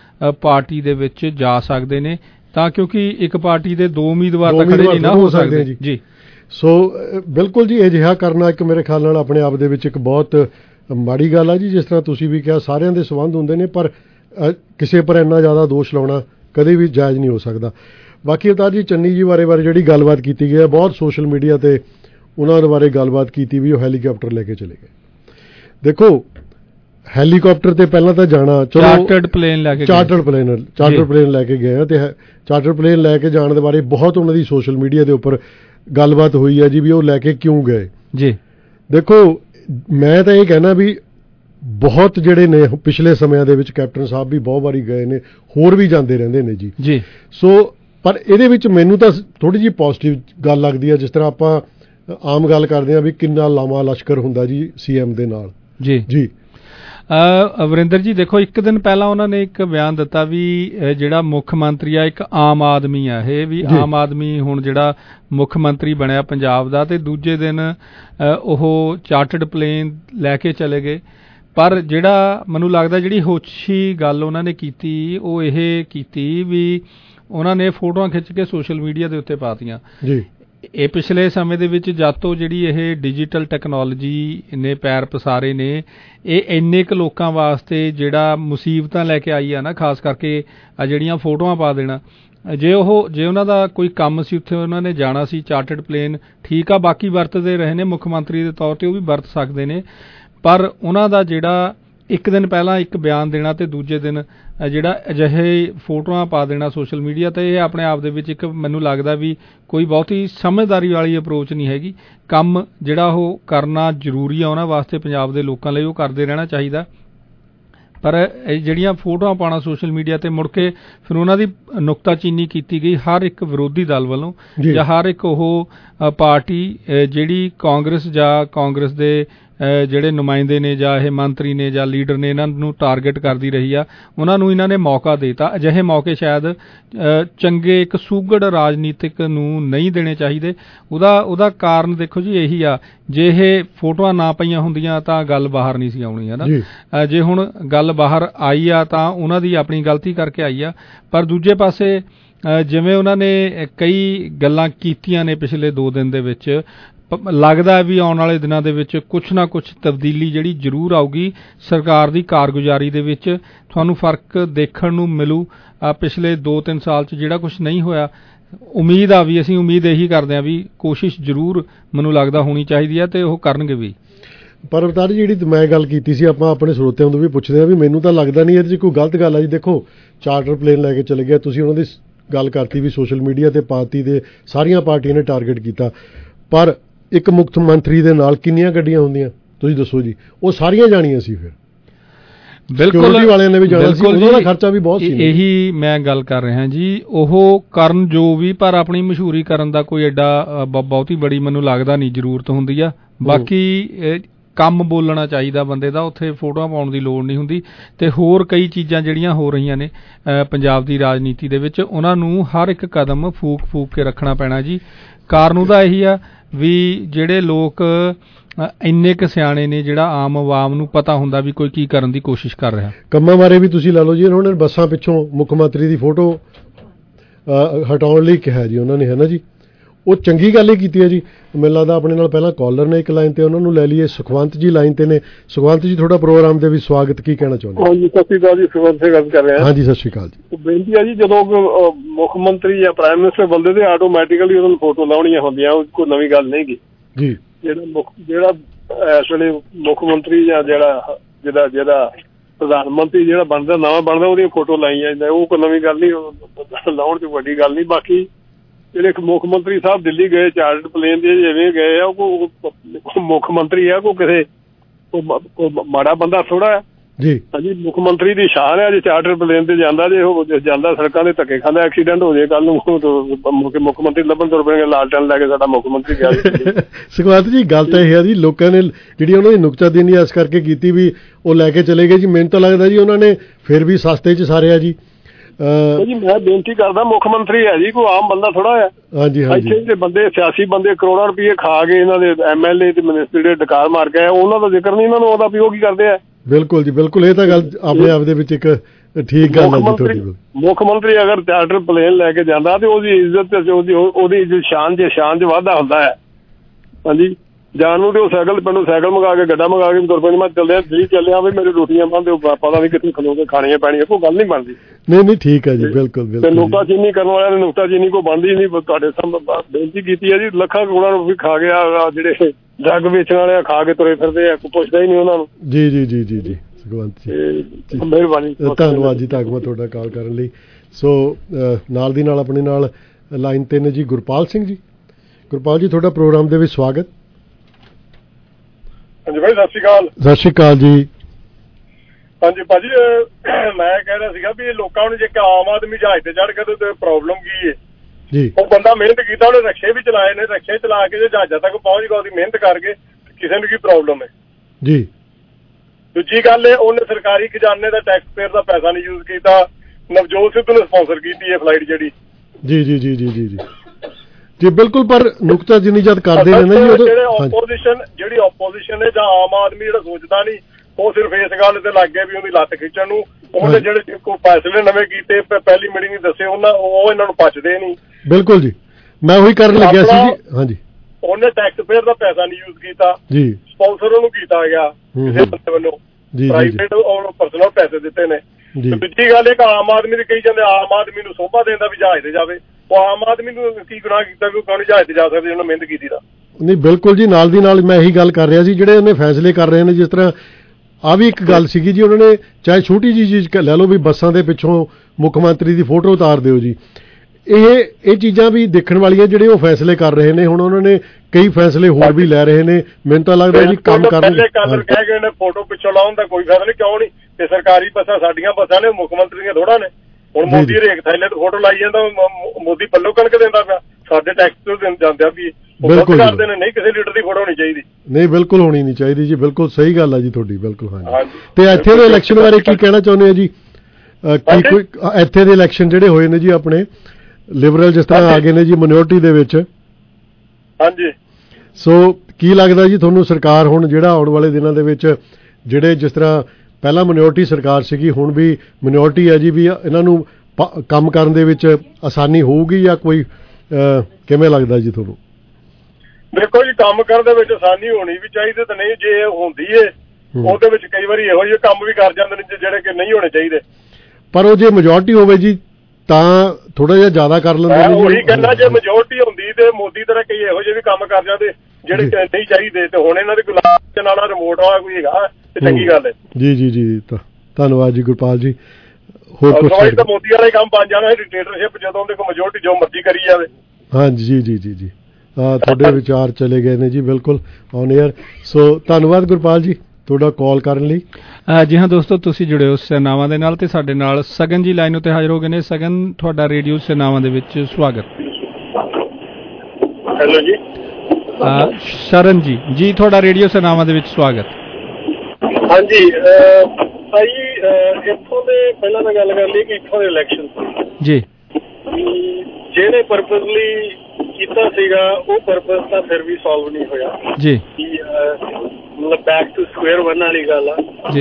N: ਪਾਰਟੀ ਦੇ ਵਿੱਚ ਜਾ ਸਕਦੇ ਨੇ, ਤਾਂ ਕਿਉਂਕਿ ਇੱਕ ਪਾਰਟੀ ਦੇ ਦੋ ਉਮੀਦਵਾਰ ਤਾਂ ਖੜੇ ਨਹੀਂ ਨਾ ਹੋ ਸਕਦੇ ਜੀ। ਜੀ
O: ਸੋ ਬਿਲਕੁਲ ਜੀ, ਅਜਿਹਾ ਕਰਨਾ ਇੱਕ ਮੇਰੇ ਖਿਆਲ ਨਾਲ ਆਪਣੇ ਆਪ ਦੇ ਵਿੱਚ ਇੱਕ ਬਹੁਤ ਮਾੜੀ ਗੱਲ ਆ ਜੀ। ਜਿਸ ਤਰ੍ਹਾਂ ਤੁਸੀਂ ਵੀ ਕਿਹਾ ਸਾਰਿਆਂ ਦੇ ਸੰਬੰਧ ਹੁੰਦੇ ਨੇ, ਪਰ ਕਿਸੇ ਪਰ ਇੰਨਾ ਜ਼ਿਆਦਾ ਦੋਸ਼ ਲਾਉਣਾ ਕਦੇ ਵੀ ਜਾਇਜ਼ ਨਹੀਂ ਹੋ ਸਕਦਾ। ਬਾਕੀ ਅਵਤਾਰ ਜੀ, ਚੰਨੀ ਜੀ ਬਾਰੇ ਬਾਰੇ ਜਿਹੜੀ ਗੱਲਬਾਤ ਕੀਤੀ ਗਈ ਹੈ, ਬਹੁਤ ਸੋਸ਼ਲ ਮੀਡੀਆ ਤੇ ਉਹਨਾਂ ਦੇ ਬਾਰੇ ਗੱਲਬਾਤ ਕੀਤੀ ਵੀ ਉਹ ਹੈਲੀਕਾਪਟਰ ਲੈ ਕੇ ਚਲੇ ਗਏ। ਦੇਖੋ ਹੈਲੀਕਾਪਟਰ ਤੇ ਪਹਿਲਾਂ ਤਾਂ ਜਾਣਾ, ਚਲੋ
N: ਚਾਰਟਰਡ ਪਲੇਨ ਲੈ ਕੇ
O: ਚਾਰਟਰਡ ਪਲੇਨ ਚਾਰਟਰ ਪਲੇਨ ਲੈ ਕੇ ਗਏ ਆ, ਤੇ ਚਾਰਟਰ ਪਲੇਨ ਲੈ ਕੇ ਜਾਣ ਦੇ ਬਾਰੇ ਬਹੁਤ ਉਹਨਾਂ ਦੀ ਸੋਸ਼ਲ ਮੀਡੀਆ ਦੇ ਉੱਪਰ ਗੱਲਬਾਤ ਹੋਈ ਹੈ ਜੀ ਵੀ ਉਹ ਲੈ ਕੇ ਕਿਉਂ ਗਏ
N: ਜੀ।
O: ਦੇਖੋ ਮੈਂ ਤਾਂ ਇਹ ਕਹਿਣਾ ਵੀ ਬਹੁਤ ਜਿਹੜੇ ਨੇ ਪਿਛਲੇ ਸਮਿਆਂ ਦੇ ਵਿੱਚ ਕੈਪਟਨ ਸਾਹਿਬ ਵੀ ਬਹੁਤ ਵਾਰੀ ਗਏ ਨੇ, ਹੋਰ ਵੀ ਜਾਂਦੇ ਰਹਿੰਦੇ ਨੇ ਜੀ
N: ਜੀ
O: ਸੋ ਪਰ ਇਹਦੇ ਵਿੱਚ ਮੈਨੂੰ ਤਾਂ ਥੋੜੀ ਜਿਹੀ ਪੋਜ਼ਿਟਿਵ ਗੱਲ ਲੱਗਦੀ ਹੈ। ਜਿਸ ਤਰ੍ਹਾਂ ਆਪਾਂ ਆਮ ਗੱਲ ਕਰਦੇ ਹਾਂ ਵੀ ਕਿੰਨਾ ਲਾਵਾਂ ਲਸ਼ਕਰ ਹੁੰਦਾ ਜੀ ਸੀ ਐਮ ਦੇ ਨਾਲ
N: ਜੀ
O: ਜੀ
N: ਵਰਿੰਦਰ ਜੀ ਦੇਖੋ, ਇੱਕ ਦਿਨ ਪਹਿਲਾਂ ਉਹਨਾਂ ਨੇ ਇੱਕ ਬਿਆਨ ਦਿੱਤਾ ਵੀ ਜਿਹੜਾ ਮੁੱਖ ਮੰਤਰੀ ਆ ਇੱਕ ਆਮ ਆਦਮੀ ਆ, ਇਹ ਵੀ ਆਮ ਆਦਮੀ ਹੁਣ ਜਿਹੜਾ ਮੁੱਖ ਮੰਤਰੀ ਬਣਿਆ ਪੰਜਾਬ ਦਾ, ਤੇ ਦੂਜੇ ਦਿਨ ਉਹ ਚਾਰਟਰਡ ਪਲੇਨ ਲੈ ਕੇ ਚਲੇ ਗਏ। ਪਰ ਜਿਹੜਾ ਮੈਨੂੰ ਲੱਗਦਾ ਜਿਹੜੀ ਹੋਛੀ ਗੱਲ ਉਹਨਾਂ ਨੇ ਕੀਤੀ ਉਹ ਇਹ ਕੀਤੀ ਵੀ ਉਹਨਾਂ ਨੇ ਫੋਟੋਆਂ ਖਿੱਚ ਕੇ ਸੋਸ਼ਲ ਮੀਡੀਆ ਦੇ ਉੱਤੇ ਪਾਤੀਆਂ ਜੀ। ਇਹ ਪਿਛਲੇ ਸਮੇਂ ਦੇ ਵਿੱਚ ਜਦ ਤੋਂ ਜਿਹੜੀ ਇਹ ਡਿਜੀਟਲ ਟੈਕਨੋਲੋਜੀ ਨੇ ਪੈਰ ਪਸਾਰੇ ਨੇ, ਇਹ ਇੰਨੇ ਕੁ ਲੋਕਾਂ ਵਾਸਤੇ ਜਿਹੜਾ ਮੁਸੀਬਤਾਂ ਲੈ ਕੇ ਆਈ ਆ ਨਾ, ਖਾਸ ਕਰਕੇ ਆ ਜਿਹੜੀਆਂ ਫੋਟੋਆਂ ਪਾ ਦੇਣਾ। ਜੇ ਉਹ ਜੇ ਉਹਨਾਂ ਦਾ ਕੋਈ ਕੰਮ ਸੀ ਉੱਥੇ ਉਹਨਾਂ ਨੇ ਜਾਣਾ ਸੀ, ਚਾਰਟਰਡ ਪਲੇਨ ਠੀਕ ਆ, ਬਾਕੀ ਵਰਤਦੇ ਰਹੇ ਨੇ ਮੁੱਖ ਮੰਤਰੀ ਦੇ ਤੌਰ ਤੇ, ਉਹ ਵੀ ਵਰਤ ਸਕਦੇ ਨੇ, ਪਰ ਉਹਨਾਂ ਦਾ ਜਿਹੜਾ ਇੱਕ ਦਿਨ ਪਹਿਲਾਂ ਇੱਕ ਬਿਆਨ ਦੇਣਾ ਤੇ ਦੂਜੇ ਦਿਨ ਜਿਹੜਾ ਅਜਿਹੇ ਫੋਟੋਆਂ ਪਾ ਦੇਣਾ ਸੋਸ਼ਲ ਮੀਡੀਆ ਤੇ, ਇਹ ਆਪਣੇ ਆਪ ਦੇ ਵਿੱਚ ਇੱਕ ਮੈਨੂੰ ਲੱਗਦਾ ਵੀ ਕੋਈ ਬਹੁਤੀ ਸਮਝਦਾਰੀ ਵਾਲੀ ਅਪਰੋਚ ਨਹੀਂ ਹੈਗੀ। ਕੰਮ ਜਿਹੜਾ ਉਹ ਕਰਨਾ ਜ਼ਰੂਰੀ ਆ ਉਹਨਾਂ ਵਾਸਤੇ, ਪੰਜਾਬ ਦੇ ਲੋਕਾਂ ਲਈ, ਉਹ ਕਰਦੇ ਰਹਿਣਾ ਚਾਹੀਦਾ। ਪਰ ਇਹ ਜਿਹੜੀਆਂ ਫੋਟੋਆਂ ਪਾਉਣਾ ਸੋਸ਼ਲ ਮੀਡੀਆ ਤੇ, ਮੁੜ ਕੇ ਫਿਰ ਉਹਨਾਂ ਦੀ ਨੁਕਤਾਚੀਨੀ ਕੀਤੀ ਗਈ ਹਰ ਇੱਕ ਵਿਰੋਧੀ ਦਲ ਵੱਲੋਂ, ਜਾਂ ਹਰ ਇੱਕ ਉਹ ਪਾਰਟੀ ਜਿਹੜੀ ਕਾਂਗਰਸ ਜਾਂ ਕਾਂਗਰਸ ਦੇ ਜਿਹੜੇ ਨੁਮਾਇੰਦੇ ਨੇ ਜਾਂ ਇਹ ਮੰਤਰੀ ਨੇ ਜਾਂ ਲੀਡਰ ਨੇ, ਇਹਨਾਂ ਨੂੰ ਟਾਰਗੇਟ ਕਰਦੀ ਰਹੀ ਆ। ਉਹਨਾਂ ਨੂੰ ਇਹਨਾਂ ਨੇ ਮੌਕਾ ਦੇਤਾ। ਅਜਿਹੇ ਮੌਕੇ ਸ਼ਾਇਦ ਚੰਗੇ ਇੱਕ ਸੁਘੜ ਰਾਜਨੀਤਿਕ ਨੂੰ ਨਹੀਂ ਦੇਣੇ ਚਾਹੀਦੇ। ਉਹਦਾ ਉਹਦਾ ਕਾਰਨ ਦੇਖੋ ਜੀ ਇਹੀ ਆ, ਜੇ ਇਹ ਫੋਟੋਆਂ ਨਾ ਪਈਆਂ ਹੁੰਦੀਆਂ ਤਾਂ ਗੱਲ ਬਾਹਰ ਨਹੀਂ ਸੀ ਆਉਣੀ, ਹੈ ਨਾ। ਜੇ ਹੁਣ ਗੱਲ ਬਾਹਰ ਆਈ ਆ ਤਾਂ ਉਹਨਾਂ ਦੀ ਆਪਣੀ ਗਲਤੀ ਕਰਕੇ ਆਈ ਆ। ਪਰ ਦੂਜੇ ਪਾਸੇ ਜਿਵੇਂ ਉਹਨਾਂ ਨੇ ਕਈ ਗੱਲਾਂ ਕੀਤੀਆਂ ਨੇ ਪਿਛਲੇ ਦੋ ਦਿਨ ਦੇ ਵਿੱਚ, ਲੱਗਦਾ ਵੀ ਆਉਣ ਵਾਲੇ ਦਿਨਾਂ ਦੇ ਵਿੱਚ ਕੁਛ ਨਾ ਕੁਛ ਤਬਦੀਲੀ ਜਿਹੜੀ ਜ਼ਰੂਰ ਆਊਗੀ ਸਰਕਾਰ ਦੀ ਕਾਰਗੁਜ਼ਾਰੀ ਦੇ ਵਿੱਚ। ਤੁਹਾਨੂੰ ਫਰਕ ਦੇਖਣ ਨੂੰ ਮਿਲੂ। ਪਿਛਲੇ ਦੋ ਤਿੰਨ ਸਾਲ 'ਚ ਜਿਹੜਾ ਕੁਛ ਨਹੀਂ ਹੋਇਆ, ਉਮੀਦ ਆ ਵੀ ਅਸੀਂ ਉਮੀਦ ਇਹੀ ਕਰਦੇ ਹਾਂ ਵੀ ਕੋਸ਼ਿਸ਼ ਜ਼ਰੂਰ ਮੈਨੂੰ ਲੱਗਦਾ ਹੋਣੀ ਚਾਹੀਦੀ ਹੈ ਤੇ ਉਹ ਕਰਨਗੇ ਵੀ।
O: ਪਰ ਅਵਤਾਰ ਜਿਹੜੀ ਮੈਂ ਗੱਲ ਕੀਤੀ ਸੀ, ਆਪਾਂ ਆਪਣੇ ਸਰੋਤਿਆਂ ਤੋਂ ਵੀ ਪੁੱਛਦੇ ਹਾਂ ਵੀ ਮੈਨੂੰ ਤਾਂ ਲੱਗਦਾ ਨਹੀਂ ਇਹਦੇ 'ਚ ਕੋਈ ਗਲਤ ਗੱਲ ਆ ਜੀ। ਦੇਖੋ ਚਾਰਟਰ ਪਲੇਨ ਲੈ ਕੇ ਚਲੇ ਗਿਆ, ਤੁਸੀਂ ਉਹਨਾਂ ਦੀ ਗੱਲ ਕਰਤੀ ਵੀ ਸੋਸ਼ਲ ਮੀਡੀਆ ਤੇ ਪਾਤੀ ਦੇ ਸਾਰੀਆਂ ਪਾਰਟੀਆਂ ਨੇ ਟਾਰਗੇਟ ਕੀਤਾ, ਪਰ ਇੱਕ ਮੁੱਖ ਮੰਤਰੀ ਦੇ ਨਾਲ ਕਿੰਨੀਆਂ ਗੱਡੀਆਂ ਹੁੰਦੀਆਂ ਤੁਸੀਂ ਦੱਸੋ ਜੀ? ਉਹ ਸਾਰੀਆਂ ਜਾਣੀਆਂ ਸੀ, ਫਿਰ
N: ਬਿਲਕੁਲ
O: ਵਾਲਿਆਂ ਨੇ ਵੀ ਜਾਣਾ ਸੀ, ਉਹਨਾਂ ਦਾ ਖਰਚਾ ਵੀ ਬਹੁਤ ਸੀ।
N: ਇਹੀ ਮੈਂ ਗੱਲ ਕਰ ਰਿਹਾ ਜੀ। ਉਹ ਕਰਨ ਜੋ ਵੀ, ਪਰ ਆਪਣੀ ਮਸ਼ਹੂਰੀ ਕਰਨ ਦਾ ਕੋਈ ਐਡਾ ਬਹੁਤੀ ਬੜੀ ਮੈਨੂੰ ਲੱਗਦਾ ਨਹੀਂ ਜ਼ਰੂਰਤ ਹੁੰਦੀ ਆ। ਬਾਕੀ ਕੰਮ ਬੋਲਣਾ ਚਾਹੀਦਾ ਬੰਦੇ ਦਾ, ਉੱਥੇ ਫੋਟੋਆਂ ਪਾਉਣ ਦੀ ਲੋੜ ਨਹੀਂ ਹੁੰਦੀ। ਤੇ ਹੋਰ ਕਈ ਚੀਜ਼ਾਂ ਜਿਹੜੀਆਂ ਹੋ ਰਹੀਆਂ ਨੇ ਪੰਜਾਬ ਦੀ ਰਾਜਨੀਤੀ ਦੇ ਵਿੱਚ, ਉਹਨਾਂ ਨੂੰ ਹਰ ਇੱਕ ਕਦਮ ਫੂਕ ਫੂਕ ਕੇ ਰੱਖਣਾ ਪੈਣਾ ਜੀ। ਕਾਰਨ ਉਹਦਾ ਇਹੀ ਆ ਵੀ ਜਿਹੜੇ ਲੋਕ ਇੰਨੇ ਕੁ ਸਿਆਣੇ ਨੇ, ਜਿਹੜਾ ਆਮ ਆਵਾਮ ਨੂੰ ਪਤਾ ਹੁੰਦਾ ਵੀ ਕੋਈ ਕੀ ਕਰਨ ਦੀ ਕੋਸ਼ਿਸ਼ ਕਰ ਰਿਹਾ।
O: ਕੰਮਾਂ ਬਾਰੇ ਵੀ ਤੁਸੀਂ ਲਾ ਲਓ ਜੀ, ਉਹਨਾਂ ਨੇ ਬੱਸਾਂ ਪਿੱਛੋਂ ਮੁੱਖ ਮੰਤਰੀ ਦੀ ਫੋਟੋ ਹਟਾਉਣ ਲਈ ਕਿਹਾ ਜੀ ਉਹਨਾਂ ਨੇ, ਹੈ ਨਾ ਜੀ। ਉਹ ਚੰਗੀ ਗੱਲ ਹੀ ਕੀਤੀ ਹੈ ਜੀ। ਮੈਨੂੰ ਲੱਗਦਾ ਆਪਣੇ ਨਾਲ ਪਹਿਲਾਂ ਕਾਲਰ ਨੇ ਇੱਕ ਲਾਈਨ ਤੇ, ਉਹਨਾਂ ਨੂੰ ਲੈ ਲਈਏ। ਸੁਖਵੰਤ ਜੀ ਲਾਈਨ ਤੇ ਨੇ। ਸੁਖਵੰਤ ਜੀ ਤੁਹਾਡਾ ਪ੍ਰੋਗਰਾਮ ਦੇ ਵੀ ਸਵਾਗਤ, ਕੀ ਕਹਿਣਾ ਚਾਹੁੰਦੇ?
P: ਹਾਂਜੀ ਸਤਿ ਸ਼੍ਰੀ ਅਕਾਲ ਜੀ, ਸੁਖਵੰਤ ਸਿੰਘ ਗੱਲ ਕਰ ਰਿਹਾ।
O: ਹਾਂਜੀ ਸਤਿ ਸ਼੍ਰੀ ਅਕਾਲ ਜੀ।
P: ਬੇਨਤੀ ਹੈ ਜੀ, ਜਦੋਂ ਮੁੱਖ ਮੰਤਰੀ ਜਾਂ ਪ੍ਰਾਈਮ ਮਿਨਿਸਟਰ ਬੰਦੇ ਤੇ ਆਟੋਮੈਟਿਕਲੀ ਉਹਨਾਂ ਨੂੰ ਫੋਟੋ ਲਾਉਣੀਆਂ ਹੁੰਦੀਆਂ, ਉਹ ਕੋਈ ਨਵੀਂ ਗੱਲ ਨਹੀਂ ਗੀ ਜੀ। ਜਿਹੜਾ ਮੁੱਖ ਜਿਹੜਾ ਇਸ ਵੇਲੇ ਮੁੱਖ ਮੰਤਰੀ ਜਾਂ ਜਿਹੜਾ ਜਿਹਦਾ ਜਿਹਦਾ ਪ੍ਰਧਾਨ ਮੰਤਰੀ ਜਿਹੜਾ ਬਣਦਾ ਨਵਾਂ ਬਣਦਾ, ਉਹਦੀਆਂ ਫੋਟੋ ਲਾਈ ਜਾਂਦਾ, ਉਹ ਕੋਈ ਨਵੀਂ ਗੱਲ ਨਹੀਂ, ਲਾਉਣ 'ਚ ਵੱਡੀ ਗੱਲ ਨਹੀਂ। ਬਾਕੀ ਜਿਹੜੇ ਮੁੱਖ ਮੰਤਰੀ ਸਾਹਿਬ ਦਿੱਲੀ ਗਏ ਚਾਰਟਰਡ ਪਲੇਨ ਦੇ ਜਿਵੇਂ ਗਏ ਆ, ਉਹ ਮੁੱਖ ਮੰਤਰੀ ਆ, ਕੋਈ ਕਿਸੇ ਮਾੜਾ ਬੰਦਾ ਥੋੜਾ ਹੈ ਜੀ। ਹਾਂਜੀ ਮੁੱਖ ਮੰਤਰੀ ਦੀ ਸ਼ਾਨ ਹੈ, ਜੇ ਚਾਰਟਰਡ ਪਲੇਨ ਤੇ ਜਾਂਦਾ, ਜੇ ਉਹ ਜਾਂਦਾ ਸੜਕਾਂ ਦੇ ਧੱਕੇ ਖਾਂਦਾ, ਐਕਸੀਡੈਂਟ ਹੋ ਜਾਏ ਕੱਲ ਨੂੰ, ਮੁੱਖ ਮੰਤਰੀ ਲੱਭਣ ਤੁਰ ਪੈਣਗੇ ਲਾਲਟਨ ਲੈ ਕੇ, ਸਾਡਾ ਮੁੱਖ ਮੰਤਰੀ ਗਿਆ।
O: ਸੁਖਵੰਤ ਜੀ ਗੱਲ ਤਾਂ ਇਹ ਹੈ ਜੀ, ਲੋਕਾਂ ਨੇ ਜਿਹੜੀ ਉਹਨਾਂ ਦੀ ਨੁਕਤਾਚੀਨੀ ਇਸ ਕਰਕੇ ਕੀਤੀ ਵੀ ਉਹ ਲੈ ਕੇ ਚਲੇ ਗਏ ਜੀ। ਮੈਨੂੰ ਤਾਂ ਲੱਗਦਾ ਜੀ ਉਹਨਾਂ ਨੇ ਫਿਰ ਵੀ ਸਸਤੇ 'ਚ ਸਾਰਿਆ ਜੀ।
P: ਜੀ ਮੈਂ ਬੇਨਤੀ ਕਰਦਾ, ਮੁੱਖ ਮੰਤਰੀ ਹੈ ਜੀ, ਕੋਈ ਆਮ ਬੰਦਾ ਥੋੜਾ ਹੈ।
O: ਹਾਂਜੀ ਹਾਂਜੀ।
P: ਇੱਥੇ ਦੇ ਬੰਦੇ ਸਿਆਸੀ ਬੰਦੇ ਕਰੋੜਾਂ ਰੁਪਏ ਖਾ ਗਏ, ਇਹਨਾਂ ਦੇ ਐਮ ਐਲ ਏ ਤੇ ਮਿਨਿਸਟਰ ਜਿਹੜੇ ਡਕਾਰ ਮਾਰ ਕੇ ਆਏ, ਉਹਨਾਂ ਦਾ ਜ਼ਿਕਰ ਨਹੀਂ ਇਹਨਾਂ ਨੂੰ ਆਉਂਦਾ ਵੀ ਉਹ ਕੀ ਕਰਦੇ ਆ।
O: ਬਿਲਕੁਲ ਜੀ ਬਿਲਕੁਲ, ਇਹ ਤਾਂ ਗੱਲ ਆਪਣੇ ਆਪ ਦੇ ਵਿੱਚ ਇੱਕ ਠੀਕ ਗੱਲ ਹੈ ਜੀ ਤੁਹਾਡੀ।
P: ਮੁੱਖ ਮੰਤਰੀ ਅਗਰ ਚਾਰਟਰ ਪਲੇਨ ਲੈ ਕੇ ਜਾਂਦਾ ਤੇ ਉਹਦੀ ਇੱਜ਼ਤ ਤੇ ਉਹਦੀ ਉਹਦੀ ਸ਼ਾਨ ਚ ਸ਼ਾਨ ਚ ਵਾਧਾ ਹੁੰਦਾ ਹੈ। ਹਾਂਜੀ ਜਾਣ ਨੂੰ ਤੇ ਉਹ ਸਾਈਕਲ ਪਿੰਡੋਂ ਸਾਈਕਲ ਮੰਗਾ ਕੇ ਗੱਡਾ ਮੰਗਾ ਕੇ ਤੁਰ ਪੈਂਦੇ, ਮੈਂ ਚੱਲਿਆ ਦਿੱਲੀ ਚੱਲਿਆ ਵੀ ਮੇਰੇ ਰੋਟੀਆਂ ਬੰਦ, ਪਤਾ ਨਹੀਂ ਕਿੱਥੇ ਖਲੋ ਕੇ ਖਾਣੀਆਂ ਪੈਣੀਆਂ, ਕੋਈ ਗੱਲ ਨਹੀਂ ਬਣਦੀ।
O: ਨਹੀਂ ਨਹੀਂ ਠੀਕ ਹੈ ਜੀ ਬਿਲਕੁਲ ਬਿਲਕੁਲ।
P: ਤੇ ਨੁਕਤਾਚੀਨੀ ਕਰਨ ਵਾਲਿਆਂ ਨੇ ਨੁਕਤਾਚੀਨੀ ਕੋਈ ਬਣਦੀ ਨਹੀਂ। ਤੁਹਾਡੇ ਸਾਹਮਣੇ ਬੇਨਤੀ ਕੀਤੀ ਹੈ ਜੀ, ਲੱਖਾਂ ਕਰੋੜਾਂ ਰੁਪਏ ਖਾ ਗਿਆ, ਜਿਹੜੇ ਡਰੱਗ ਵੇਚਣ ਵਾਲੇ ਖਾ ਕੇ ਤੁਰੇ ਫਿਰਦੇ ਆ, ਕੋਈ ਪੁੱਛਦਾ ਹੀ ਨਹੀਂ ਉਹਨਾਂ ਨੂੰ।
O: ਜੀ ਜੀ ਜੀ ਜੀ ਜੀ ਸੁਖਵੰਤ ਜੀ
P: ਮਿਹਰਬਾਨੀ,
O: ਧੰਨਵਾਦ ਜੀ ਧੰਨਵਾਦ ਤੁਹਾਡਾ ਕਾਲ ਕਰਨ ਲਈ। ਸੋ ਨਾਲ ਦੀ ਨਾਲ ਆਪਣੇ ਨਾਲ ਲਾਈਨ ਤੇ ਨੇ ਜੀ ਗੁਰਪਾਲ ਸਿੰਘ ਜੀ। ਗੁਰਪਾਲ ਜੀ ਤੁਹਾਡਾ ਪ੍ਰੋਗਰਾਮ ਦੇ ਵਿੱਚ ਸਵਾਗਤ।
P: ਹਾਂਜੀ ਭਾਈ ਸਤਿ ਸ਼੍ਰੀ ਅਕਾਲ।
O: ਸਤਿ ਸ਼੍ਰੀ ਅਕਾਲ ਜੀ।
P: ਹਾਂਜੀ ਭਾਜੀ, ਮੈਂ ਕਹਿ ਰਿਹਾ ਸੀਗਾ ਵੀ ਲੋਕਾਂ ਨੂੰ ਜੇ ਆਮ ਆਦਮੀ ਜਹਾਜ਼ ਤੇ ਚੜ੍ਹ ਕੇ ਤੇ ਪ੍ਰੋਬਲਮ ਕੀ ਹੈ
O: ਜੀ।
P: ਉਹ ਬੰਦਾ ਮਿਹਨਤ ਕੀਤਾ, ਉਹਨੇ ਰਕਸ਼ੇ ਵੀ ਚਲਾਏ ਨੇ, ਰਕਸ਼ੇ ਚਲਾ ਕੇ ਜੇ ਜਹਾਜ਼ਾਂ ਤੱਕ ਪਹੁੰਚ ਗਿਆ, ਉਹਦੀ ਮਿਹਨਤ ਕਰਕੇ ਕਿਸੇ ਨੂੰ ਕੀ ਪ੍ਰੋਬਲਮ ਹੈ ਜੀ। ਦੂਜੀ ਗੱਲ ਇਹ ਉਹਨੇ ਸਰਕਾਰੀ ਖਜ਼ਾਨੇ ਦਾ ਟੈਕਸ ਪੇਅਰ ਦਾ ਪੈਸਾ ਨਹੀਂ ਯੂਜ਼ ਕੀਤਾ, ਨਵਜੋਤ ਸਿੱਧੂ ਨੇ ਸਪਾਂਸਰ ਕੀਤੀ ਹੈ ਫਲਾਈਟ ਜਿਹੜੀ। ਜੀ ਜੀ ਜੀ ਜੀ ਜੀ ਜੀ ਜੀ ਬਿਲਕੁਲ। ਪਰ ਨੁਕਤਾ ਜਿੰਨੀ ਜਦ ਕਰਦੇ ਨੇ ਨਾ ਜੀ ਉਦੋਂ ਜਿਹੜੇ ਆਪੋਜੀਸ਼ਨ ਜਿਹੜੀ ਆਪੋਜੀਸ਼ਨ ਹੈ ਜਾਂ ਆਮ ਆਦਮੀ ਜਿਹੜਾ ਸੋਚਦਾ ਨਹੀਂ, ਉਹ ਸਿਰਫ ਇਸ ਗੱਲ ਤੇ ਲੱਗ ਗਿਆ ਵੀ ਉਹਦੀ ਲੱਤ ਖਿੱਚਣ ਨੂੰ। ਉਹਨੇ ਜਿਹੜੇ ਕੋਈ ਫੈਸਲੇ ਨਵੇਂ ਕੀਤੇ ਪਹਿਲੀ ਮੀਟਿੰਗ ਨਹੀਂ ਦੱਸੇ ਉਹਨਾਂ, ਉਹ ਇਹਨਾਂ ਨੂੰ ਪਚਦੇ ਨਹੀਂ। ਬਿਲਕੁਲ ਜੀ, ਮੈਂ ਉਹੀ ਕਰਨ ਲੱਗਿਆ ਸੀ ਜੀ। ਹਾਂਜੀ, ਉਹਨੇ ਟੈਕਸ ਪੇਅਰ ਦਾ ਪੈਸਾ ਨਹੀਂ ਯੂਜ਼ ਕੀਤਾ ਜੀ, ਸਪਾਂਸਰ ਉਹਨੂੰ ਕੀਤਾ ਗਿਆ ਕਿਸੇ ਬੰਦੇ ਵੱਲੋਂ, ਪ੍ਰਾਈਵੇਟ ਔਰ ਪਰਸਨਲ ਪੈਸੇ ਦਿੱਤੇ ਨੇ। ਦੂਜੀ ਗੱਲ ਇੱਕ ਆਮ ਆਦਮੀ ਦੀ ਕਹੀ ਜਾਂਦੇ ਆਮ ਆਦਮੀ ਨੂੰ ਸੋਭਾ ਦੇਂਦਾ ਵੀ ਜਹਾਜ਼ ਤੇ ਜਾਵੇ। ਉਹ ਆਮ ਆਦਮੀ ਨੂੰ ਕੀ ਗੁਨਾਹ ਕੀਤਾ ਵੀ ਉਹ ਕੌਣ ਜਹਾਜ਼ ਤੇ ਜਾ ਸਕਦੇ ਉਹਨੇ ਮਿਹਨਤ ਕੀਤੀ ਦਾ। ਨਹੀਂ ਬਿਲਕੁਲ ਜੀ, ਨਾਲ ਦੀ ਨਾਲ ਮੈਂ ਇਹੀ ਗੱਲ ਕਰ ਰਿਹਾ ਸੀ ਜਿਹੜੇ ਉਹਨੇ ਫੈਸਲੇ ਕਰ ਰਹੇ ਨੇ। ਜਿਸ ਤਰ੍ਹਾਂ ਆ ਵੀ ਇੱਕ ਗੱਲ ਸੀਗੀ ਜੀ, ਉਹਨਾਂ ਨੇ ਚਾਹੇ ਛੋਟੀ ਜਿਹੀ ਚੀਜ਼ ਲੈ ਲਓ ਵੀ ਬੱਸਾਂ ਦੇ ਪਿੱਛੋਂ ਮੁੱਖ ਮੰਤਰੀ ਦੀ ਫੋਟੋ ਉਤਾਰ ਦਿਓ ਜੀ। ਇਹ ਇਹ ਚੀਜ਼ਾਂ ਵੀ ਦੇਖਣ ਵਾਲੀਆਂ ਜਿਹੜੇ ਉਹ ਫੈਸਲੇ ਕਰ ਰਹੇ ਨੇ। ਹੁਣ ਉਹਨਾਂ ਨੇ ਕਈ ਫੈਸਲੇ ਹੋਰ ਵੀ ਲੈ ਰਹੇ ਨੇ। ਮੈਨੂੰ ਤਾਂ ਲੱਗਦਾ ਜੀ ਕੰਮ ਕਰਨ ਕਹਿ ਗਏ ਨੇ ਫੋਟੋ ਪਿੱਛੋਂ ਲਾਉਣ ਦਾ ਕੋਈ ਫਾਇਦਾ ਨਹੀਂ। ਕਿਉਂ ਨਹੀਂ? ਤੇ ਸਰਕਾਰੀ ਬੱਸਾਂ ਸਾਡੀਆਂ ਬੱਸਾਂ ਨੇ, ਮੁੱਖ ਮੰਤਰੀ ਦੀਆਂ ਥੋੜਾ ਨੇ। ਹੁਣ ਮੋਦੀ ਹਰੇਕ ਥੈਲੇ ਤੇ ਫੋਟੋ ਲਾਈ ਜਾਂਦਾ, ਮੋਦੀ ਪੱਲੋਂ ਕਣਕ ਦਿੰਦਾ ਪਿਆ, ਸਾਡੇ ਟੈਕਸ ਤੋਂ ਜਾਂਦੇ ਆ ਵੀ ਬਿਲਕੁਲ ਕਰਦੇ ਨੇ। ਨਹੀਂ, ਕਿਸੇ ਲੀਡਰ ਦੀ ਫੋਟੋ ਹੋਣੀ ਚਾਹੀਦੀ। ਨਹੀਂ ਬਿਲਕੁਲ ਹੋਣੀ ਨਹੀਂ ਚਾਹੀਦੀ ਜੀ, ਬਿਲਕੁਲ ਸਹੀ ਗੱਲ ਆ ਜੀ ਤੁਹਾਡੀ, ਬਿਲਕੁਲ। ਹਾਂਜੀ, ਤੇ ਇੱਥੇ ਦੇ ਇਲੈਕਸ਼ਨ ਬਾਰੇ ਕੀ ਕਹਿਣਾ ਚਾਹੁੰਦੇ ਆ ਜੀ? ਕੀ ਕੋਈ ਇੱਥੇ ਦੇ ਇਲੈਕਸ਼ਨ ਜਿਹੜੇ ਹੋਏ ਨੇ ਜੀ ਆਪਣੇ ਲਿਬਰਲ ਜਿਸ ਤਰ੍ਹਾਂ ਆ ਗਏ ਨੇ ਜੀ ਮਿਨੋਰਟੀ ਦੇ ਵਿੱਚ? ਹਾਂਜੀ, ਸੋ ਕੀ ਲੱਗਦਾ ਜੀ ਤੁਹਾਨੂੰ ਸਰਕਾਰ ਹੁਣ ਜਿਹੜਾ ਆਉਣ ਵਾਲੇ ਦਿਨਾਂ ਦੇ ਵਿੱਚ ਜਿਹੜੇ ਜਿਸ ਤਰ੍ਹਾਂ ਪਹਿਲਾਂ ਮਿਨੋਰਟੀ ਸਰਕਾਰ ਸੀਗੀ ਹੁਣ ਵੀ ਮਿਨੋਰਟੀ ਹੈ ਜੀ, ਵੀ ਇਹਨਾਂ ਨੂੰ ਕੰਮ ਕਰਨ ਦੇ ਵਿੱਚ ਆਸਾਨੀ ਹੋਊਗੀ ਜਾਂ ਕੋਈ ਕਿਵੇਂ ਲੱਗਦਾ ਜੀ ਤੁਹਾਨੂੰ? ਦੇਖੋ ਜੀ, ਕੰਮ ਕਰਨ ਦੇ ਵਿੱਚ ਆਸਾਨੀ ਹੋਣੀ ਵੀ ਚਾਹੀਦੀ ਤੇ ਨਹੀਂ ਜੇ ਹੁੰਦੀ ਏ ਉਹਦੇ ਵਿੱਚ ਕਈ ਵਾਰੀ ਇਹੋ ਜਿਹੇ ਕੰਮ ਵੀ ਕਰ ਜਾਂਦੇ ਨੇ ਜਿਹੜੇ ਕਿ ਨਹੀਂ ਹੋਣੇ ਚਾਹੀਦੇ। ਪਰ ਉਹ ਜੇ ਮੈਜੋਰਟੀ ਹੋਵੇ ਜੀ ਤਾਂ ਥੋੜਾ ਜਿਹਾ ਜ਼ਿਆਦਾ ਕਰ ਲੈਂਦੇ ਨੇ। ਉਹੀ ਕਹਿੰਦਾ ਜੇ ਮੈਜੋਰਟੀ ਹੁੰਦੀ ਤੇ ਮੋਦੀ ਤਰ੍ਹਾਂ ਕਈ ਇਹੋ ਜਿਹੇ ਵੀ ਕੰਮ ਕਰ ਜਾਂਦੇ ਜਿਹੜੇ ਨਹੀਂ ਚਾਹੀਦੇ। ਤੇ ਹੁਣ ਇਹਨਾਂ ਦੇ ਗੁਲਾਮ ਨਾਲ ਰਿਮੋਟ ਵਾਲਾ ਕੋਈ ਹੈਗਾ ਤੇ ਚੰਗੀ ਗੱਲ ਹੈ। ਜੀ ਜੀ ਜੀ, ਧੰਨਵਾਦ ਜੀ ਗੁਰਪਾਲ ਜੀ। ਹੋਰ ਕੁਝ ਤਾਂ ਮੋਦੀ ਵਾਲਾ ਕੰਮ ਬਣ ਜਾਣਾ ਹੈ ਡਿਕਟੇਟਰਸ਼ਿਪ, ਜਦੋਂ ਉਹਦੇ ਕੋਲ ਮੈਜੋਰਟੀ ਜੋ ਮਰਜ਼ੀ ਕਰੀ ਜਾਵੇ। ਹਾਂਜੀ ਜੀ ਜੀ ਜੀ ਜੀ, ਤੁਹਾਡੇ ਵਿਚਾਰ ਚਲੇ ਗਏ ਨੇ ਜੀ ਬਿਲਕੁਲ ਔਨ 에ਅਰ। ਸੋ ਧੰਨਵਾਦ ਗੁਰਪਾਲ ਜੀ ਤੁਹਾਡਾ ਕਾਲ ਕਰਨ ਲਈ।
N: ਜੀ ਹਾਂ ਦੋਸਤੋ, ਤੁਸੀਂ ਜੁੜੇ ਹੋ ਸੈਨਾਵਾਂ ਦੇ ਨਾਲ ਤੇ ਸਾਡੇ ਨਾਲ ਸਗਨ ਜੀ ਲਾਈਨ ਉੱਤੇ ਹਾਜ਼ਰ ਹੋ ਗਏ ਨੇ। ਸਗਨ, ਤੁਹਾਡਾ ਰੇਡੀਓ ਸੈਨਾਵਾਂ ਦੇ ਵਿੱਚ ਸਵਾਗਤ।
P: ਹੈਲੋ ਜੀ।
N: ਸ਼ਰਨ ਜੀ ਜੀ ਤੁਹਾਡਾ ਰੇਡੀਓ ਸੈਨਾਵਾਂ ਦੇ ਵਿੱਚ ਸਵਾਗਤ।
P: ਹਾਂਜੀ ਭਾਈ, ਇੱਥੋਂ ਦੇ ਪਹਿਲਾਂ ਮੈਂ ਗੱਲ ਕਰ ਲਈ ਕਿ ਇੱਥੋਂ ਦੇ ਇਲੈਕਸ਼ਨ ਜੀ ਜਿਹੜੇ ਪਰਪਸਲੀ ਕੀਤਾ ਸੀਗਾ ਉਹ ਪਰਪਸ ਤਾਂ ਫਿਰ ਵੀ ਸੋਲਵ ਨਹੀਂ ਹੋਇਆ ਜੀ। ਮਤਲਬ ਬੈਕ ਟੂ ਸਕੁਅਰ ਵਨ ਵਾਲੀ ਗੱਲ ਆ ਜੀ।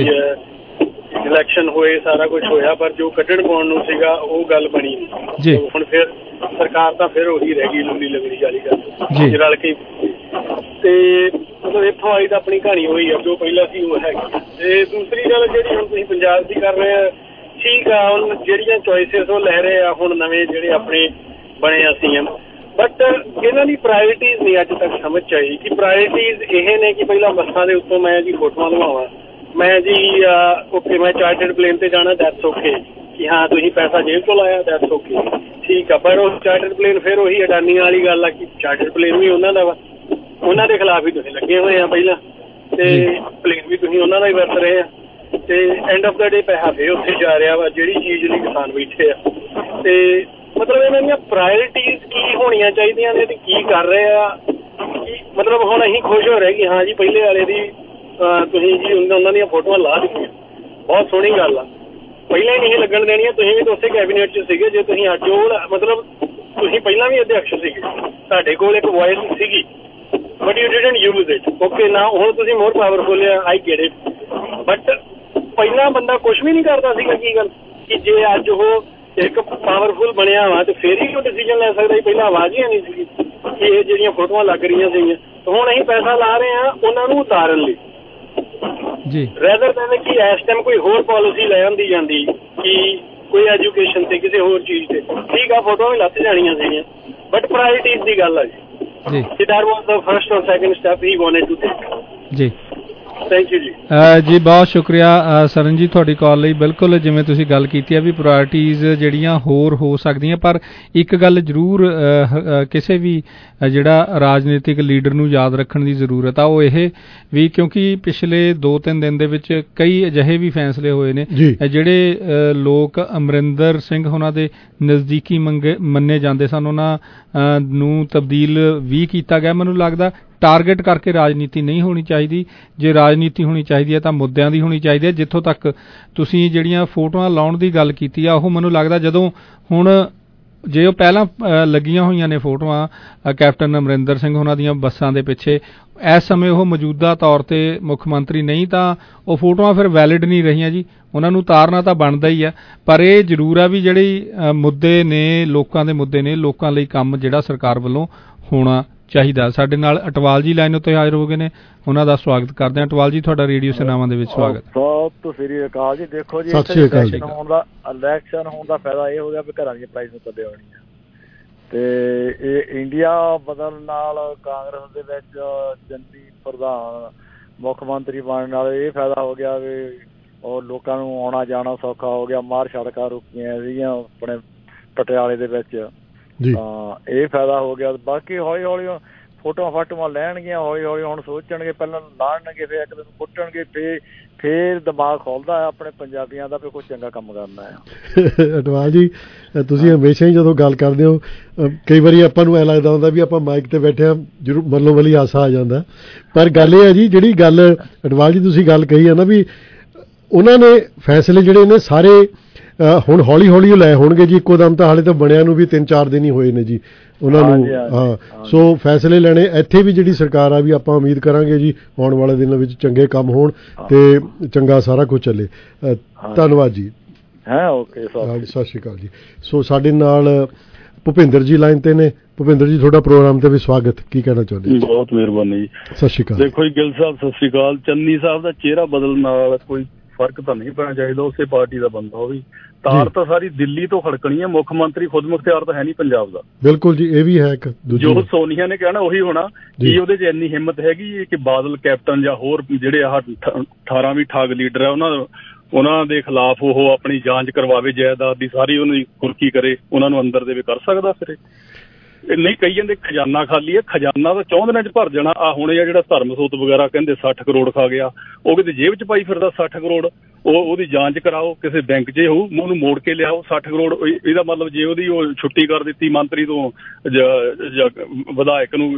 P: ਇਲੈਕਸ਼ਨ ਹੋਏ, ਸਾਰਾ ਕੁਝ ਹੋਇਆ, ਪਰ ਜੋ ਕੱਢਣ ਪਾਉਣ ਨੂੰ ਸੀਗਾ ਉਹ ਗੱਲ ਬਣੀ ਨਹੀਂ। ਹੁਣ ਫਿਰ ਸਰਕਾਰ ਤਾਂ ਫਿਰ ਉਹੀ ਰਹਿ ਗਈ ਲੂਲੀ ਲੰਗੜੀ ਵਾਲੀ ਗੱਲ ਰਲ ਕੇ। ਤੇ ਮਤਲਬ ਇੱਥੋਂ ਆਈ ਤਾਂ ਆਪਣੀ ਕਹਾਣੀ ਹੋਈ ਆ, ਜੋ ਪਹਿਲਾਂ ਸੀ ਉਹ ਹੈਗੀ। ਤੇ ਦੂਸਰੀ ਗੱਲ ਜਿਹੜੀ ਹੁਣ ਤੁਸੀਂ ਪੰਜਾਬ ਦੀ ਕਰ ਰਹੇ ਆ, ਠੀਕ ਆ, ਹੁਣ ਜਿਹੜੀਆਂ ਚੋਇਸਿਸ ਉਹ ਲੈ ਰਹੇ ਆ ਹੁਣ ਨਵੇਂ ਜਿਹੜੇ ਆਪਣੇ ਬਣੇ ਆ ਸੀ ਐਮ, ਬਟ ਇਹਨਾਂ ਦੀ ਪ੍ਰਾਇਰਟੀਜ਼ ਨਹੀਂ ਅੱਜ ਤੱਕ ਸਮਝ ਚ ਆਈ ਕਿ ਪ੍ਰਾਇਰਟੀਜ਼ ਇਹ ਨੇ ਕਿ ਪਹਿਲਾਂ ਬੱਸਾਂ ਦੇ ਉੱਤੋਂ ਮੈਂ ਜੀ ਫੋਟੋਆਂ ਲਵਾਵਾਂ, ਮੈਂ ਜੀ ਓਕੇ ਮੈਂ ਚਾਰਟਰਡ ਪਲੇਨ ਤੇ ਜਾਣਾ, ਦੈਟਸ ਓਕੇ ਕਿ ਹਾਂ ਤੁਸੀਂ ਪੈਸਾ ਜੇਬ ਤੋਂ ਲਾਇਆ, ਦੈਟਸ ਓਕੇ ਠੀਕ ਆ। ਪਰ ਉਹ ਚਾਰਟਰਡ ਪਲੇਨ ਫਿਰ ਉਹੀ ਅਡਾਨੀਆਂ ਵਾਲੀ ਗੱਲ ਆ ਕਿ ਚਾਰਟਰਡ ਪਲੇਨ ਵੀ ਉਹਨਾਂ ਦਾ ਵਾ, ਉਹਨਾਂ ਦੇ ਖਿਲਾਫ ਹੀ ਤੁਸੀਂ ਲੱਗੇ ਹੋਏ ਆ ਪਹਿਲਾਂ, ਤੇ ਪਲੇਨ ਵੀ ਤੁਸੀਂ ਉਹਨਾਂ ਦਾ ਹੀ ਵਰਤ ਰਹੇ ਆ। ਤੇ ਐਂਡ ਆਫ ਦਾ ਡੇ ਪੈਸਾ ਫੇਰ ਉੱਥੇ ਜਾ ਰਿਹਾ ਵਾ ਜਿਹੜੀ ਚੀਜ਼ ਲਈ ਕਿਸਾਨ ਬੈਠੇ ਆ। ਤੇ ਮਤਲਬ ਇਹਨਾਂ ਦੀਆਂ ਪ੍ਰਾਇਰਟੀਜ਼ ਕੀ ਹੋਣੀਆਂ ਚਾਹੀਦੀਆਂ ਨੇ ਤੇ ਕੀ ਕਰ ਰਹੇ ਆ। ਮਤਲਬ ਹੁਣ ਅਸੀਂ ਖੁਸ਼ ਹੋ ਰਹੇ ਕਿ ਹਾਂ ਜੀ ਪਹਿਲੇ ਵਾਲੇ ਦੀ ਤੁਸੀਂ ਜੀ ਉਹਨਾਂ ਦੀਆਂ ਫੋਟੋਆਂ ਲਾ ਦਿੱਤੀਆਂ, ਬਹੁਤ ਸੋਹਣੀ ਗੱਲ ਆ। ਪਹਿਲਾਂ ਹੀ ਨਹੀਂ ਲੱਗਣ ਦੇਣੀਆਂ, ਤੁਸੀਂ ਵੀ ਤਾਂ ਉਸੇ ਕੈਬਨਿਟ 'ਚ ਸੀਗੇ। ਜੇ ਤੁਸੀਂ ਅੱਜ ਉਹ ਮਤਲਬ ਤੁਸੀਂ ਪਹਿਲਾਂ ਵੀ ਅਧਿਅਕਸ਼ ਸੀਗੇ, ਤੁਹਾਡੇ ਕੋਲ ਇੱਕ ਵੋਇਸ ਸੀਗੀ, but you didn't use it. Okay ਨਾ ਹੁਣ ਤੁਸੀਂ ਮੋਰ ਪਾਵਰਫੁਲ ਆ, ਆਈ ਗੈਟ ਇਟ। ਬਟ ਪਹਿਲਾਂ ਬੰਦਾ ਕੁਛ ਵੀ ਨਹੀਂ ਕਰਦਾ ਸੀਗਾ। ਕੀ ਗੱਲ ਕਿ ਜੇ ਅੱਜ ਉਹ ਇੱਕ ਪਾਵਰਫੁਲ ਬਣਿਆ ਵਾ ਤੇ ਫੇਰ ਹੀ ਉਹ ਡਿਸੀਜਨ ਲੈ ਸਕਦਾ ਸੀ, ਪਹਿਲਾਂ ਆਵਾਜ਼ ਹੀ ਨਹੀਂ ਸੀਗੀ ਕਿ ਇਹ ਜਿਹੜੀਆਂ ਫੋਟੋਆਂ ਲੱਗ ਰਹੀਆਂ ਸੀਗੀਆਂ। ਹੁਣ ਅਸੀਂ ਪੈਸਾ ਲਾ ਰਹੇ ਹਾਂ ਉਹਨਾਂ ਨੂੰ ਉਤਾਰਨ ਲਈ ਜੀ, ਰੈਦਰ ਦੈਨ ਕਿ ਇਸ ਟਾਈਮ ਕੋਈ ਹੋਰ ਪਾਲਿਸੀ ਲੈ ਆਉਂਦੀ ਜਾਂਦੀ ਕਿ ਕੋਈ ਐਜੂਕੇਸ਼ਨ ਤੇ ਕਿਸੇ ਹੋਰ ਚੀਜ਼ ਤੇ। ਠੀਕ ਆ, ਫੋਟੋਆਂ ਵੀ ਲੱਥ ਜਾਣੀਆਂ ਸੀਗੀਆਂ, ਬਟ ਪ੍ਰਾਇਰਟੀਜ਼ ਦੀ ਗੱਲ ਆ ਜੀ। That was the first or second step he wanted to take ਜੀ। ਥੈਂਕ ਯੂ ਜੀ।
N: ਜੀ ਬਹੁਤ ਸ਼ੁਕਰੀਆ ਸਰਨ ਜੀ ਤੁਹਾਡੀ ਕਾਲ ਲਈ। ਬਿਲਕੁਲ ਜਿਵੇਂ ਤੁਸੀਂ ਗੱਲ ਕੀਤੀ ਹੈ ਵੀ ਪ੍ਰਾਇਰਟੀਜ਼ ਜਿਹੜੀਆਂ ਹੋਰ ਹੋ ਸਕਦੀਆਂ, ਪਰ ਇੱਕ ਗੱਲ ਜ਼ਰੂਰ ਕਿਸੇ ਵੀ ਜਿਹੜਾ ਰਾਜਨੀਤਿਕ ਲੀਡਰ ਨੂੰ ਯਾਦ ਰੱਖਣ ਦੀ ਜ਼ਰੂਰਤ ਆ, ਉਹ ਇਹ ਵੀ ਕਿਉਂਕਿ ਪਿਛਲੇ ਦੋ ਤਿੰਨ ਦਿਨ ਦੇ ਵਿੱਚ ਕਈ ਅਜਿਹੇ ਵੀ ਫੈਸਲੇ ਹੋਏ ਨੇ ਜਿਹੜੇ ਲੋਕ ਅਮਰਿੰਦਰ ਸਿੰਘ ਉਹਨਾਂ ਦੇ ਨਜ਼ਦੀਕੀ ਮੰਗੇ ਮੰਨੇ ਜਾਂਦੇ ਸਨ, ਉਹਨਾਂ ਨੂੰ ਤਬਦੀਲ ਵੀ ਕੀਤਾ ਗਿਆ। ਮੈਨੂੰ ਲੱਗਦਾ ਟਾਰਗੇਟ ਕਰਕੇ ਰਾਜਨੀਤੀ ਨਹੀਂ ਹੋਣੀ ਚਾਹੀਦੀ। ਜੇ ਰਾਜਨੀਤੀ ਹੋਣੀ ਚਾਹੀਦੀ ਹੈ ਤਾਂ ਮੁੱਦਿਆਂ ਦੀ ਹੋਣੀ ਚਾਹੀਦੀ ਹੈ। ਜਿੱਥੋਂ ਤੱਕ ਤੁਸੀਂ ਜਿਹੜੀਆਂ ਫੋਟੋਆਂ ਲਾਉਣ ਦੀ ਗੱਲ ਕੀਤੀ ਆ, ਉਹ ਮੈਨੂੰ ਲੱਗਦਾ ਜਦੋਂ ਹੁਣ ਜੇ ਉਹ ਪਹਿਲਾਂ ਲੱਗੀਆਂ ਹੋਈਆਂ ਨੇ ਫੋਟੋਆਂ ਕੈਪਟਨ ਅਮਰਿੰਦਰ ਸਿੰਘ ਉਹਨਾਂ ਦੀਆਂ ਬੱਸਾਂ ਦੇ ਪਿੱਛੇ, ਇਸ ਸਮੇਂ ਉਹ ਮੌਜੂਦਾ ਤੌਰ ਤੇ ਮੁੱਖ ਮੰਤਰੀ ਨਹੀਂ ਤਾਂ ਉਹ ਫੋਟੋਆਂ ਫਿਰ ਵੈਲਿਡ ਨਹੀਂ ਰਹੀਆਂ ਜੀ। ਉਹਨਾਂ ਨੂੰ ਉਤਾਰਨਾ ਤਾਂ ਬਣਦਾ ਹੀ ਆ, ਪਰ ਇਹ ਜ਼ਰੂਰ ਆ ਵੀ ਜਿਹੜੀ ਮੁੱਦੇ ਨੇ, ਲੋਕਾਂ ਦੇ ਮੁੱਦੇ ਨੇ, ਲੋਕਾਂ ਲਈ ਕੰਮ ਜਿਹੜਾ ਸਰਕਾਰ ਵੱਲੋਂ ਹੋਣਾ ਚਾਹੀਦਾ। ਸਾਡੇ ਨਾਲ ਅਟਵਾਲ ਜੀ ਲਾਈਨ ਉੱਤੇ ਹਾਜ਼ਰ ਹੋ ਗਏ ਨੇ, ਉਹਨਾਂ ਦਾ ਸਵਾਗਤ ਕਰਦੇ ਹਾਂ। ਅਟਵਾਲ ਜੀ, ਤੁਹਾਡਾ ਰੇਡੀਓ ਸੇਨਾਵਾਂ ਦੇ ਵਿੱਚ ਸਵਾਗਤ।
Q: ਸਤਿ ਸ੍ਰੀ ਅਕਾਲ ਜੀ। ਦੇਖੋ ਜੀ, ਇਲੈਕਸ਼ਨ ਹੋਣ ਦਾ ਇਲੈਕਸ਼ਨ ਹੋਣ ਦਾ ਫਾਇਦਾ ਇਹ ਹੋ ਗਿਆ ਵੀ ਘਰਾਂ ਦੀਆਂ ਪ੍ਰਾਈਸ ਨੂੰ ਕਦੇ ਆਉਣੀ ਆ, ਤੇ ਇਹ ਇੰਡੀਆ ਬਦਲਣ ਨਾਲ ਕਾਂਗਰਸ ਦੇ ਵਿੱਚ ਜਨਤੀ ਪ੍ਰਧਾਨ ਮੁੱਖ ਮੰਤਰੀ ਬਣਨ ਨਾਲ ਇਹ ਫਾਇਦਾ ਹੋ ਗਿਆ ਵੀ ਉਹ ਲੋਕਾਂ ਨੂੰ ਆਉਣਾ ਜਾਣਾ ਸੌਖਾ ਹੋ ਗਿਆ। ਮਾਰ ਸੜਕਾਂ ਰੁਕੀਆਂ ਸੀਗੀਆਂ ਆਪਣੇ ਪਟਿਆਲੇ ਦੇ ਵਿੱਚ, ਤਾਂ ਇਹ ਫਾਇਦਾ ਹੋ ਗਿਆ। ਬਾਕੀ ਹੌਲੀ ਹੌਲੀ ਫੋਟੋਆਂ ਫਾਟੋਆਂ ਲੈਣਗੀਆਂ, ਹੌਲੀ ਹੌਲੀ ਹੁਣ ਸੋਚਣਗੇ, ਪਹਿਲਾਂ ਲਾਣਗੇ, ਫਿਰ ਇੱਕ ਦਿਨ ਕੁੱਟਣਗੇ, ਫਿਰ ਫੇਰ ਦਿਮਾਗ ਖੁੱਲਦਾ ਹੈ ਆਪਣੇ ਪੰਜਾਬੀਆਂ ਦਾ ਵੀ ਕੋਈ ਚੰਗਾ ਕੰਮ ਕਰਨਾ ਹੈ।
O: ਅਟਵਾਲ ਜੀ, ਤੁਸੀਂ ਹਮੇਸ਼ਾ ਹੀ ਜਦੋਂ ਗੱਲ ਕਰਦੇ ਹੋ, ਕਈ ਵਾਰੀ ਆਪਾਂ ਨੂੰ ਐਂ ਲੱਗਦਾ ਹੁੰਦਾ ਵੀ ਆਪਾਂ ਮਾਈਕ ਤੇ ਬੈਠੇ ਹਾਂ, ਜ਼ਰੂਰ ਮੱਲੋ ਮੱਲੀ ਹਾਸਾ ਆ ਜਾਂਦਾ, ਪਰ ਗੱਲ ਇਹ ਹੈ ਜੀ, ਜਿਹੜੀ ਗੱਲ ਅਟਵਾਲ ਜੀ ਤੁਸੀਂ ਗੱਲ ਕਹੀ ਹੈ ਨਾ ਵੀ ਉਹਨਾਂ ਨੇ ਫੈਸਲੇ ਜਿਹੜੇ ਨੇ ਸਾਰੇ ਹੁਣ ਹੌਲੀ ਹੌਲੀ ਲੈ ਹੋਣਗੇ ਜੀ, ਇੱਕੋ ਦਮ ਤਾਂ ਹਾਲੇ ਤਾਂ ਬਣਿਆ ਨੂੰ ਵੀ ਤਿੰਨ ਚਾਰ ਦਿਨ ਹੀ ਹੋਏ ਨੇ ਜੀ ਉਹਨਾਂ ਨੂੰ। ਹਾਂ, ਸੋ ਫੈਸਲੇ ਲੈਣੇ ਇੱਥੇ ਵੀ ਜਿਹੜੀ ਸਰਕਾਰ ਆ ਵੀ ਆਪਾਂ ਉਮੀਦ ਕਰਾਂਗੇ ਜੀ ਆਉਣ ਵਾਲੇ ਦਿਨਾਂ ਵਿੱਚ ਚੰਗੇ ਕੰਮ ਹੋਣ ਤੇ ਚੰਗਾ ਸਾਰਾ ਕੁਝ ਚੱਲੇ। ਧੰਨਵਾਦ ਜੀ।
Q: ਹਾਂ, ਓਕੇ,
O: ਸਤਿ ਸ਼੍ਰੀ ਅਕਾਲ ਜੀ। ਸੋ ਸਾਡੇ ਨਾਲ ਭੁਪਿੰਦਰ ਜੀ ਲਾਈਨ ਤੇ ਨੇ। ਭੁਪਿੰਦਰ ਜੀ, ਤੁਹਾਡਾ ਪ੍ਰੋਗਰਾਮ ਤੇ ਵੀ ਸਵਾਗਤ। ਕੀ ਕਹਿਣਾ ਚਾਹੁੰਦੇ?
R: ਬਹੁਤ ਮਿਹਰਬਾਨੀ ਜੀ।
O: ਸਤਿ ਸ਼੍ਰੀ ਅਕਾਲ।
R: ਦੇਖੋ ਜੀ, ਗਿੱਲ ਸਾਹਿਬ ਸਤਿ ਸ਼੍ਰੀ ਅਕਾਲ। ਚੰਨੀ ਸਾਹਿਬ ਦਾ ਚਿਹਰਾ ਬਦਲਣ ਨਾਲ ਕੋਈ ਫਰਕ ਤਾਂ ਨਹੀਂ ਪੈਣਾ ਚਾਹੀਦਾ, ਉਸੇ ਪਾਰਟੀ ਦਾ ਬੰਦਾ ਉਹ ਵੀ। ਤਾਰ ਤਾਂ ਸਾਰੀ ਦਿੱਲੀ ਤੋਂ ਖੜਕਣੀ ਹੈ, ਮੁੱਖ ਮੰਤਰੀ ਖੁਦ ਮੁਖਤਿਆਰ ਤਾਂ ਹੈ ਨਹੀਂ ਪੰਜਾਬ ਦਾ।
O: ਬਿਲਕੁਲ ਜੀ, ਇਹ ਵੀ ਹੈ ਇੱਕ
R: ਜੋ ਸੋਨੀਆ ਨੇ ਕਹਿਣਾ ਉਹੀ ਹੋਣਾ। ਕੀ ਉਹਦੇ 'ਚ ਇੰਨੀ ਹਿੰਮਤ ਹੈਗੀ ਕਿ ਬਾਦਲ ਕੈਪਟਨ ਜਾਂ ਹੋਰ ਜਿਹੜੇ ਆਹ ਅਠਾਰਾਂ ਵੀ ਠੱਗ ਲੀਡਰ ਹੈ ਉਹਨਾਂ ਉਹਨਾਂ ਦੇ ਖਿਲਾਫ ਉਹ ਆਪਣੀ ਜਾਂਚ ਕਰਵਾਵੇ, ਜਾਇਦਾਦ ਦੀ ਸਾਰੀ ਉਹਨਾਂ ਦੀ ਕੁਰਕੀ ਕਰੇ, ਉਹਨਾਂ ਨੂੰ ਅੰਦਰ ਦੇਵੇ? ਕਰ ਸਕਦਾ ਫਿਰ? ਨਹੀਂ, ਕਹੀ ਜਾਂਦੇ ਖਜ਼ਾਨਾ ਖਾਲੀ ਹੈ, ਖਜ਼ਾਨਾ ਤਾਂ ਚੌਂ ਦਿਨਾਂ 'ਚ ਭਰ ਜਾਣਾ। ਆ ਹੁਣ ਇਹ ਜਿਹੜਾ ਧਰਮਸੋਤ ਵਗੈਰਾ ਕਹਿੰਦੇ ਸੱਠ ਕਰੋੜ ਖਾ ਗਿਆ, ਉਹ ਕਿਤੇ ਜੇਬ 'ਚ ਪਾਈ ਫਿਰਦਾ ਸੱਠ ਕਰੋੜ। ਉਹ ਉਹਦੀ ਜਾਂਚ ਕਰਾਓ, ਕਿਸੇ ਬੈਂਕ 'ਚ ਹੋਊ, ਉਹਨੂੰ ਮੋੜ ਕੇ ਲਿਆਓ ਸੱਠ ਕਰੋੜ। ਇਹਦਾ ਮਤਲਬ ਜੇ ਉਹਦੀ ਉਹ ਛੁੱਟੀ ਕਰ ਦਿੱਤੀ ਮੰਤਰੀ ਤੋਂ, ਵਿਧਾਇਕ ਨੂੰ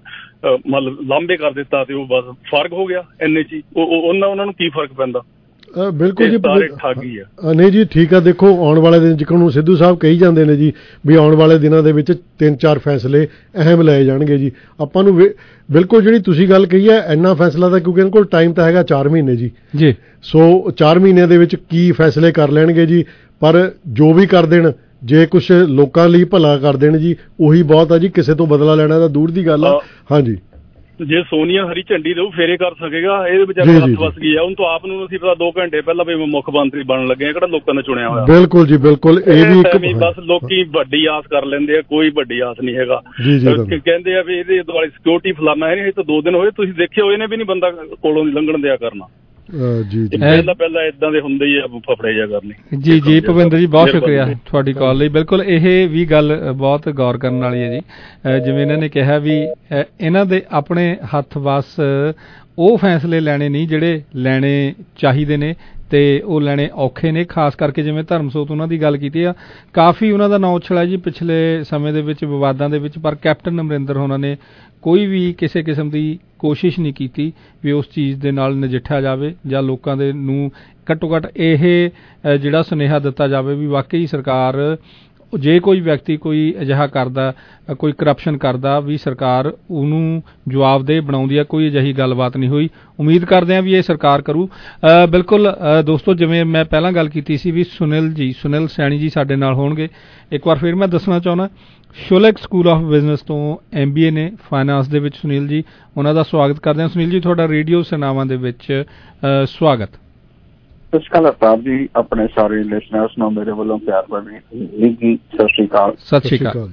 R: ਮਤਲਬ ਲਾਂਭੇ ਕਰ ਦਿੱਤਾ ਤੇ ਉਹ ਬਸ ਫਰਕ ਹੋ ਗਿਆ ਇੰਨੇ 'ਚ ਹੀ। ਉਹਨਾਂ ਉਹਨਾਂ ਨੂੰ ਕੀ ਫਰਕ ਪੈਂਦਾ?
O: ਬਿਲਕੁਲ ਜੀ,
R: ਠੱਗੀ ਆ।
O: ਨਹੀਂ ਜੀ, ਠੀਕ ਆ। ਦੇਖੋ ਆਉਣ ਵਾਲੇ ਦਿਨ ਜਿਕਣ ਨੂੰ ਸਿੱਧੂ ਸਾਹਿਬ ਕਹੀ ਜਾਂਦੇ ਨੇ ਜੀ ਵੀ ਆਉਣ ਵਾਲੇ ਦਿਨਾਂ ਦੇ ਵਿੱਚ ਤਿੰਨ ਚਾਰ ਫੈਸਲੇ ਅਹਿਮ ਲਏ ਜਾਣਗੇ ਜੀ। ਆਪਾਂ ਨੂੰ ਬਿਲਕੁਲ ਜਿਹੜੀ ਤੁਸੀਂ ਗੱਲ ਕਹੀ ਹੈ, ਇੰਨਾ ਫੈਸਲਾ ਤਾਂ ਕਿਉਂਕਿ ਇਹਨਾਂ ਕੋਲ ਟਾਈਮ ਤਾਂ ਹੈਗਾ ਚਾਰ ਮਹੀਨੇ ਜੀ ਜੀ ਸੋ ਚਾਰ ਮਹੀਨਿਆਂ ਦੇ ਵਿੱਚ ਕੀ ਫੈਸਲੇ ਕਰ ਲੈਣਗੇ ਜੀ। ਪਰ ਜੋ ਵੀ ਕਰ ਦੇਣ, ਜੇ ਕੁਛ ਲੋਕਾਂ ਲਈ ਭਲਾ ਕਰ ਦੇਣ ਜੀ, ਉਹੀ ਬਹੁਤ ਆ ਜੀ। ਕਿਸੇ ਤੋਂ ਬਦਲਾ ਲੈਣਾ ਤਾਂ ਦੂਰ ਦੀ ਗੱਲ ਆ। ਹਾਂਜੀ,
R: ਜੇ ਸੋਨੀਆ ਹਰੀ ਝੰਡੀ ਦੇਊ ਫੇਰੇ ਕਰ ਸਕੇਗਾ। ਇਹਦੇ ਵਿਚਾਰੇ ਹੱਥ ਵਸ ਗਈ ਆ। ਉਹਨੂੰ ਤਾਂ ਆਪ ਨੂੰ ਅਸੀਂ ਪਤਾ ਦੋ ਘੰਟੇ ਪਹਿਲਾਂ ਵੀ ਮੁੱਖ ਮੰਤਰੀ ਬਣਨ ਲੱਗੇ ਆ, ਕਿਹੜਾ ਲੋਕਾਂ ਨੇ ਚੁਣਿਆ ਹੋਇਆ।
O: ਬਿਲਕੁਲ ਜੀ, ਬਿਲਕੁਲ। ਇਹ ਵੀ ਇੱਕ
R: ਬਸ ਲੋਕੀ ਵੱਡੀ ਆਸ ਕਰ ਲੈਂਦੇ ਆ, ਕੋਈ ਵੱਡੀ ਆਸ ਨਹੀਂ ਹੈਗਾ। ਕਹਿੰਦੇ ਆ ਵੀ ਇਹਦੇ ਦੁਆਲੇ ਸਿਕਿਉਰਿਟੀ ਫਲਾਨਾ ਹੈ, ਨਹੀਂ, ਇਹ ਤਾਂ ਦੋ ਦਿਨ ਹੋਏ ਤੁਸੀਂ ਦੇਖਿਓ, ਇਹਨੇ ਵੀ ਨੀ ਬੰਦਾ ਕੋਲੋਂ ਲੰਘਣ ਦਿਆ ਕਰਨਾ। ਜੀ ਜੀ, ਪਹਿਲਾਂ ਪਹਿਲਾਂ ਇਦਾਂ ਦੇ ਹੁੰਦੇ ਹੀ ਆ ਫਫੜੇ ਜਾ ਕਰਨੇ।
N: ਜੀ ਜੀ, ਭੁਪਿੰਦਰ ਜੀ, ਬਹੁਤ ਸ਼ੁਕਰੀਆ ਤੁਹਾਡੀ ਕਾਲ ਲਈ। ਬਿਲਕੁਲ ਇਹ ਵੀ ਗੱਲ ਬਹੁਤ ਗੌਰ ਕਰਨ ਵਾਲੀ ਹੈ ਜੀ। ਜਿਵੇਂ ਇਹਨਾਂ ਨੇ ਕਿਹਾ ਵੀ ਇਹਨਾਂ ਦੇ ਆਪਣੇ ਹੱਥ ਵੱਸ ਉਹ ਫੈਸਲੇ ਲੈਣੇ ਨਹੀਂ ਜਿਹੜੇ ਲੈਣੇ ਚਾਹੀਦੇ ਨੇ, ਤੇ ਉਹ ਲੈਣੇ ਔਖੇ ਨੇ। ਖਾਸ ਕਰਕੇ ਜਿਵੇਂ ਧਰਮਸੋਤ ਉਹਨਾਂ ਦੀ ਗੱਲ ਕੀਤੀ ਆ, ਕਾਫੀ ਉਹਨਾਂ ਦਾ ਨਾਂ ਉਛਲਿਆ ਜੀ ਪਿਛਲੇ ਸਮੇਂ ਦੇ ਵਿੱਚ ਵਿਵਾਦਾਂ ਦੇ ਵਿੱਚ, ਪਰ ਕੈਪਟਨ ਅਮਰਿੰਦਰ ਹੋਣਾ ਨੇ ਕੋਈ ਵੀ ਕਿਸੇ ਕਿਸਮ ਦੀ ਕੋਸ਼ਿਸ਼ ਨਹੀਂ ਕੀਤੀ ਵੀ ਉਸ ਚੀਜ਼ ਦੇ ਨਾਲ ਨਜਿੱਠਿਆ ਜਾਵੇ ਜਾਂ ਲੋਕਾਂ ਦੇ ਨੂੰ ਘੱਟੋ ਘੱਟ ਇਹ ਜਿਹੜਾ ਸੁਨੇਹਾ ਦਿੱਤਾ ਜਾਵੇ ਵੀ ਵਾਕਈ ਸਰਕਾਰ, ਜੇ ਕੋਈ ਵਿਅਕਤੀ ਕੋਈ ਅਜਿਹਾ ਕਰਦਾ, ਕੋਈ ਕਰਪਸ਼ਨ ਕਰਦਾ, ਵੀ ਸਰਕਾਰ ਉਹਨੂੰ ਜਵਾਬਦੇਹ ਬਣਾਉਂਦੀ ਹੈ। ਕੋਈ ਅਜਿਹੀ ਗੱਲਬਾਤ ਨਹੀਂ ਹੋਈ। ਉਮੀਦ ਕਰਦੇ ਹਾਂ ਵੀ ਇਹ ਸਰਕਾਰ ਕਰੂ। ਬਿਲਕੁਲ ਦੋਸਤੋ, ਜਿਵੇਂ ਮੈਂ ਪਹਿਲਾਂ ਗੱਲ ਕੀਤੀ ਸੀ ਵੀ ਸੁਨੀਲ ਜੀ, ਸੁਨੀਲ ਸੈਣੀ ਜੀ ਸਾਡੇ ਨਾਲ ਹੋਣਗੇ। ਇੱਕ ਵਾਰ ਫਿਰ ਮੈਂ ਦੱਸਣਾ ਚਾਹੁੰਦਾ, ਸ਼ੋਲੈਕ ਸਕੂਲ ਆਫ ਬਿਜ਼ਨਸ ਤੋਂ ਐਮ ਬੀ ਏ ਨੇ ਫਾਈਨਾਂਸ ਦੇ ਵਿੱਚ ਸੁਨੀਲ ਜੀ, ਉਹਨਾਂ ਦਾ ਸਵਾਗਤ ਕਰਦੇ ਹਾਂ। ਸੁਨੀਲ ਜੀ, ਤੁਹਾਡਾ ਰੇਡੀਓ ਸੇਨਾਵਾਂ ਦੇ ਵਿੱਚ ਸਵਾਗਤ।
S: ਸਤਿ ਸ਼੍ਰੀ ਅਕਾਲ ਸਾਹਿਬ ਜੀ, ਆਪਣੇ ਸਾਰੇ ਲਿਸਨਰਸ ਨੂੰ ਮੇਰੇ ਵੱਲੋਂ ਪਿਆਰ ਭਰੀ ਜੀ ਸਤਿ ਸ਼੍ਰੀ ਅਕਾਲ।
N: ਸਤਿ ਸ਼੍ਰੀ ਅਕਾਲ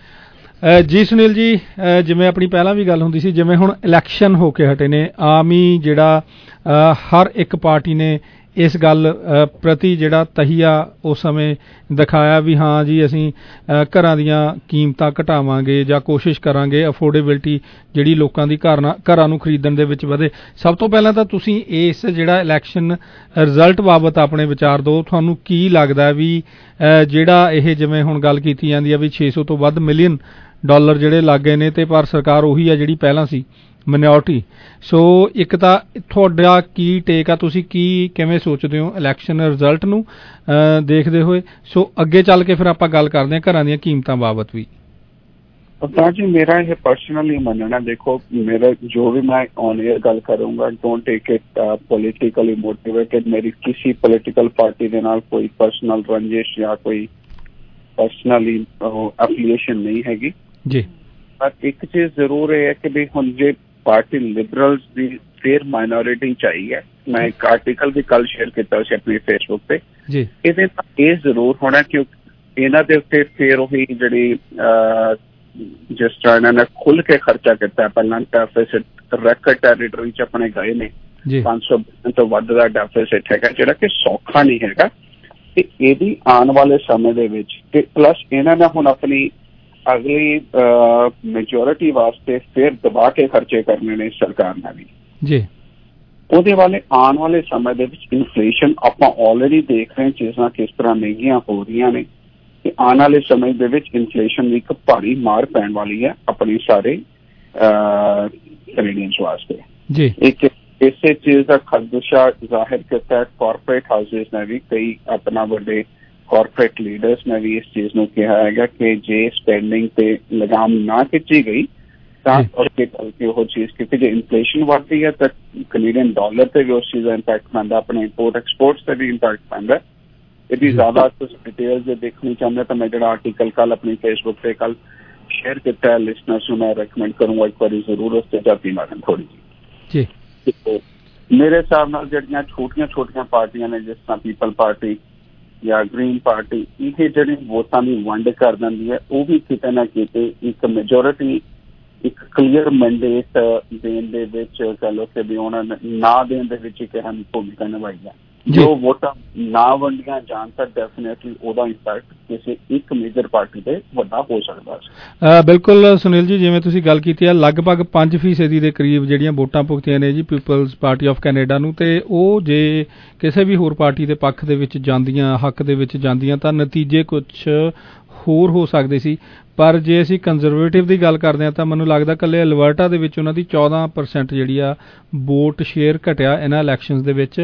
N: ਜੀ। ਸੁਨੀਲ ਜੀ, ਜਿਵੇਂ ਆਪਣੀ ਪਹਿਲਾਂ ਵੀ ਗੱਲ ਹੁੰਦੀ ਸੀ, ਜਿਵੇਂ ਹੁਣ ਇਲੈਕਸ਼ਨ ਹੋ ਕੇ ਹਟੇ ਨੇ, ਆਮ ਹੀ ਜਿਹੜਾ ਹਰ ਇੱਕ ਪਾਰਟੀ ਨੇ ਇਸ ਗੱਲ ਪ੍ਰਤੀ ਜਿਹੜਾ ਤਹੀਆ ਉਸ ਸਮੇਂ ਦਿਖਾਇਆ ਵੀ ਹਾਂ ਜੀ ਅਸੀਂ ਘਰਾਂ ਦੀਆਂ ਕੀਮਤਾਂ ਘਟਾਵਾਂਗੇ ਜਾਂ ਕੋਸ਼ਿਸ਼ ਕਰਾਂਗੇ ਅਫੋਰਡੇਬਿਲਟੀ ਜਿਹੜੀ ਲੋਕਾਂ ਦੀ ਘਰ ਘਰਾਂ ਨੂੰ ਖਰੀਦਣ ਦੇ ਵਿੱਚ ਵਧੇ। ਸਭ ਤੋਂ ਪਹਿਲਾਂ ਤਾਂ ਤੁਸੀਂ ਇਸ ਜਿਹੜਾ ਇਲੈਕਸ਼ਨ ਰਿਜ਼ਲਟ ਬਾਬਤ ਆਪਣੇ ਵਿਚਾਰ ਦਿਓ। ਤੁਹਾਨੂੰ ਕੀ ਲੱਗਦਾ ਵੀ ਜਿਹੜਾ ਇਹ ਜਿਵੇਂ ਹੁਣ ਗੱਲ ਕੀਤੀ ਜਾਂਦੀ ਹੈ ਵੀ ਛੇ ਸੌ ਤੋਂ ਵੱਧ ਮਿਲੀਅਨ ਡਾਲਰ ਜਿਹੜੇ ਲੱਗ ਗਏ ਨੇ, ਤੇ ਪਰ ਸਰਕਾਰ ਉਹੀ ਆ ਜਿਹੜੀ ਪਹਿਲਾਂ ਸੀ, ਮਿਨੋਰਟੀ। ਸੋ ਇੱਕ ਤਾਂ ਤੁਹਾਡਾ ਕੀ ਟੇਕ ਆ, ਤੁਸੀਂ ਕੀ ਕਿਵੇਂ ਸੋਚਦੇ ਹੋ ਇਲੈਕਸ਼ਨ ਰਿਜ਼ਲਟ ਨੂੰ ਦੇਖਦੇ ਹੋਏ? ਸੋ ਅੱਗੇ ਚੱਲ ਕੇ ਫਿਰ ਆਪਾਂ ਗੱਲ ਕਰਦੇ ਹਾਂ ਘਰਾਂ ਦੀਆਂ ਕੀਮਤਾਂ ਬਾਬਤ ਵੀ।
S: ਤਾਂ ਜੀ ਮੇਰਾ ਇਹ ਪਰਸਨਲੀ ਮੰਨਣਾ, ਦੇਖੋ ਮੇਰਾ ਜੋ ਵੀ ਮੈਂ ਔਨ ਏਅਰ ਗੱਲ ਕਰੂੰਗਾ, don't take it politically motivated. ਮੇਰੀ ਕਿਸੇ ਪੋਲੀਟੀਕਲ ਪਾਰਟੀ ਦੇ ਨਾਲ ਕੋਈ ਪਰਸਨਲ ਰੰਜਿਸ਼ ਜਾਂ ਕੋਈ ਪਰਸਨਲੀ ਐਫੀਲੀਏਸ਼ਨ ਨਹੀਂ ਹੈਗੀ
N: ਜੀ।
S: ਪਰ ਇੱਕ ਚੀਜ਼ ਜ਼ਰੂਰ ਇਹ ਹੈ ਕਿ ਵੀ ਹੁਣ ਜੇ ਪਾਰਟੀ ਲਿਬਰਲਸ ਦੀ ਫਿਰ ਮਾਈਨੋਰਿਟੀ ਚਾਹੀ ਹੈ, ਮੈਂ ਇੱਕ ਆਰਟੀਕਲ ਵੀ ਕੱਲ ਸ਼ੇਅਰ ਕੀਤਾ ਸੀ ਆਪਣੀ ਫੇਸਬੁੱਕ ਤੇ
N: ਜੀ,
S: ਇਹਦੇ ਨਾਲ ਇਹ ਜ਼ਰੂਰ ਹੋਣਾ ਕਿ ਇਹਨਾਂ ਦੇ ਉੱਤੇ ਫਿਰ ਉਹੀ ਜਿਹੜੀ ਜਿਸ ਤਰ੍ਹਾਂ ਇਹਨਾਂ ਨੇ ਖੁੱਲ ਕੇ ਖਰਚਾ ਕੀਤਾ, ਪਹਿਲਾਂ ਡੈਫਿਸਿਟ ਰੈਕਟ ਟੈਰੀਟਰੀ ਚ ਆਪਣੇ ਗਏ ਨੇ, ਪੰਜ ਸੌ ਬਿਲੀਅਨ ਤੋਂ ਵੱਧ ਦਾ ਡੈਫਿਸਿਟ ਹੈਗਾ, ਜਿਹੜਾ ਕਿ ਸੌਖਾ ਨਹੀਂ ਹੈਗਾ। ਤੇ ਇਹਦੀ ਆਉਣ ਵਾਲੇ ਸਮੇਂ ਦੇ ਵਿੱਚ ਤੇ ਪਲੱਸ ਇਹਨਾਂ ਨੇ ਹੁਣ ਆਪਣੀ ਅਗਲੀ ਮੈਜੋਰਿਟੀ ਵਾਸਤੇ ਫਿਰ ਦਬਾ ਕੇ ਖਰਚੇ ਕਰਨੇ ਨੇ ਸਰਕਾਰ ਨੇ ਵੀ
N: ਜੀ।
S: ਉਹਦੇ ਵਾਲੇ ਆਉਣ ਵਾਲੇ ਸਮੇਂ ਦੇ ਵਿੱਚ ਇਨਫਲੇਸ਼ਨ ਆਪਾਂ ਆਲਰੇਡੀ ਦੇਖ ਰਹੇ, ਚੀਜ਼ਾਂ ਕਿਸ ਤਰ੍ਹਾਂ ਮਹਿੰਗੀਆਂ ਹੋ ਰਹੀਆਂ ਨੇ, ਤੇ ਆਉਣ ਵਾਲੇ ਸਮੇਂ ਦੇ ਵਿੱਚ ਇਨਫਲੇਸ਼ਨ ਦੀ ਇੱਕ ਭਾਰੀ ਮਾਰ ਪੈਣ ਵਾਲੀ ਹੈ ਆਪਣੀ ਸਾਰੇ ਕੈਨੇਡੀਅਨਸ ਵਾਸਤੇ
N: ਜੀ।
S: ਇੱਕ ਇਸੇ ਚੀਜ਼ ਦਾ ਖਦਸ਼ਾ ਜ਼ਾਹਿਰ ਕੀਤਾ ਕਾਰਪੋਰੇਟ ਹਾਊਸਿਸ ਨੇ ਵੀ, ਕਈ ਆਪਣਾ ਵੱਡੇ ਕਾਰਪੋਰੇਟ ਲੀਡਰਸ ਨੇ ਵੀ ਇਸ ਚੀਜ਼ ਨੂੰ ਕਿਹਾ ਹੈਗਾ ਕਿ ਜੇ ਸਪੈਂਡਿੰਗ ਤੇ ਲਗਾਮ ਨਾ ਖਿੱਚੀ ਗਈ ਤਾਂ ਅੱਗੇ ਚੱਲ ਕੇ ਉਹ ਚੀਜ਼, ਕਿਉਂਕਿ ਜੇ ਇਨਫਲੇਸ਼ਨ ਵੱਧਦੀ ਹੈ ਤਾਂ ਕੈਨੇਡੀਅਨ ਡਾਲਰ ਤੇ ਵੀ ਉਸ ਚੀਜ਼ ਦਾ ਇੰਪੈਕਟ ਪੈਂਦਾ, ਆਪਣੇ ਇੰਪੋਰਟ ਐਕਸਪੋਰਟਸ ਤੇ ਵੀ ਇੰਪੈਕਟ ਪੈਂਦਾ। ਇਹਦੀ ਜ਼ਿਆਦਾ ਤੁਸੀਂ ਡਿਟੇਲ ਜੇ ਦੇਖਣੀ ਚਾਹੁੰਦੇ ਤਾਂ ਮੈਂ ਜਿਹੜਾ ਆਰਟੀਕਲ ਕੱਲ ਆਪਣੀ ਫੇਸਬੁੱਕ ਤੇ ਕੱਲ ਸ਼ੇਅਰ ਕੀਤਾ ਹੈ, ਲਿਸਨਰਸ ਨੂੰ ਮੈਂ ਰეკਮੈਂਡ ਕਰੂੰਗਾ ਇੱਕ ਵਾਰੀ ਜ਼ਰੂਰ ਉਸ ਤੇ ਜਾਤੀ ਮਾਰਨ ਥੋੜੀ
N: ਜੀ।
S: ਮੇਰੇ ਹਿਸਾਬ ਨਾਲ ਜਿਹੜੀਆਂ ਛੋਟੀਆਂ ਛੋਟੀਆਂ ਪਾਰਟੀਆਂ ਨੇ, ਜਿਸ ਤਰ੍ਹਾਂ ਪੀਪਲ ਪਾਰਟੀ ਜਾਂ ਗ੍ਰੀਨ ਪਾਰਟੀ, ਇਹ ਜਿਹੜੀ ਵੋਟਾਂ ਦੀ ਵੰਡ ਕਰ ਦਿੰਦੀ ਹੈ, ਉਹ ਵੀ ਕਿਤੇ ਨਾ ਕਿਤੇ ਇੱਕ ਮੈਜੋਰਿਟੀ ਇੱਕ ਕਲੀਅਰ ਮੈਂਡੇਟ ਦੇਣ ਦੇ ਵਿੱਚ ਕਹਿ ਲਓ ਕਿ ਵੀ ਉਹਨਾਂ ਨੇ ਨਾ ਦੇਣ ਦੇ ਵਿੱਚ ਇੱਕ ਅਹਿਮ ਭੂਮਿਕਾ ਨਿਭਾਈ ਹੈ। ਜੋ ਵੋਟਾਂ ਨਾ ਵੰਡੀਆਂ ਜਾਣ ਤਾਂ ਡੈਫੀਨੇਟਲੀ ਉਹਦਾ ਇੰਪੈਕਟ ਕਿਸੇ ਇੱਕ ਮੇਜਰ ਪਾਰਟੀ ਤੇ ਵੱਡਾ ਹੋ ਸਕਦਾ ਹੈ।
N: ਬਿਲਕੁਲ ਸੁਨੀਲ ਜੀ, ਜਿਵੇਂ ਤੁਸੀਂ ਗੱਲ ਕੀਤੀ ਹੈ, ਲਗਭਗ ਪੰਜ ਫੀਸਦੀ ਦੇ ਕਰੀਬ ਜਿਹੜੀਆਂ ਵੋਟਾਂ ਭੁਗਤੀਆਂ ਨੇ ਜੀ ਪੀਪਲਜ਼ ਪਾਰਟੀ ਆਫ ਕੈਨੇਡਾ ਨੂੰ, ਤੇ ਉਹ ਜੇ ਕਿਸੇ ਵੀ ਹੋਰ ਪਾਰਟੀ ਦੇ ਪੱਖ ਦੇ ਵਿੱਚ ਜਾਂਦੀਆਂ, ਹੱਕ ਦੇ ਵਿੱਚ ਜਾਂਦੀਆਂ, ਤਾਂ ਨਤੀਜੇ ਕੁਛ ਹੋਰ ਹੋ ਸਕਦੇ ਸੀ। ਪਰ ਜੇ ਅਸੀਂ ਕੰਜ਼ਰਵੇਟਿਵ ਦੀ ਗੱਲ ਕਰਦੇ ਹਾਂ ਤਾਂ ਮੈਨੂੰ ਲੱਗਦਾ ਇਕੱਲੇ ਅਲਬਰਟਾ ਦੇ ਵਿੱਚ ਉਹਨਾਂ ਦੀ ਚੌਦਾਂ ਪਰਸੈਂਟ ਜਿਹੜੀ ਆ ਵੋਟ ਸ਼ੇਅਰ ਘਟਿਆ ਇਹਨਾਂ ਇਲੈਕਸ਼ਨਸ ਦੇ ਵਿੱਚ।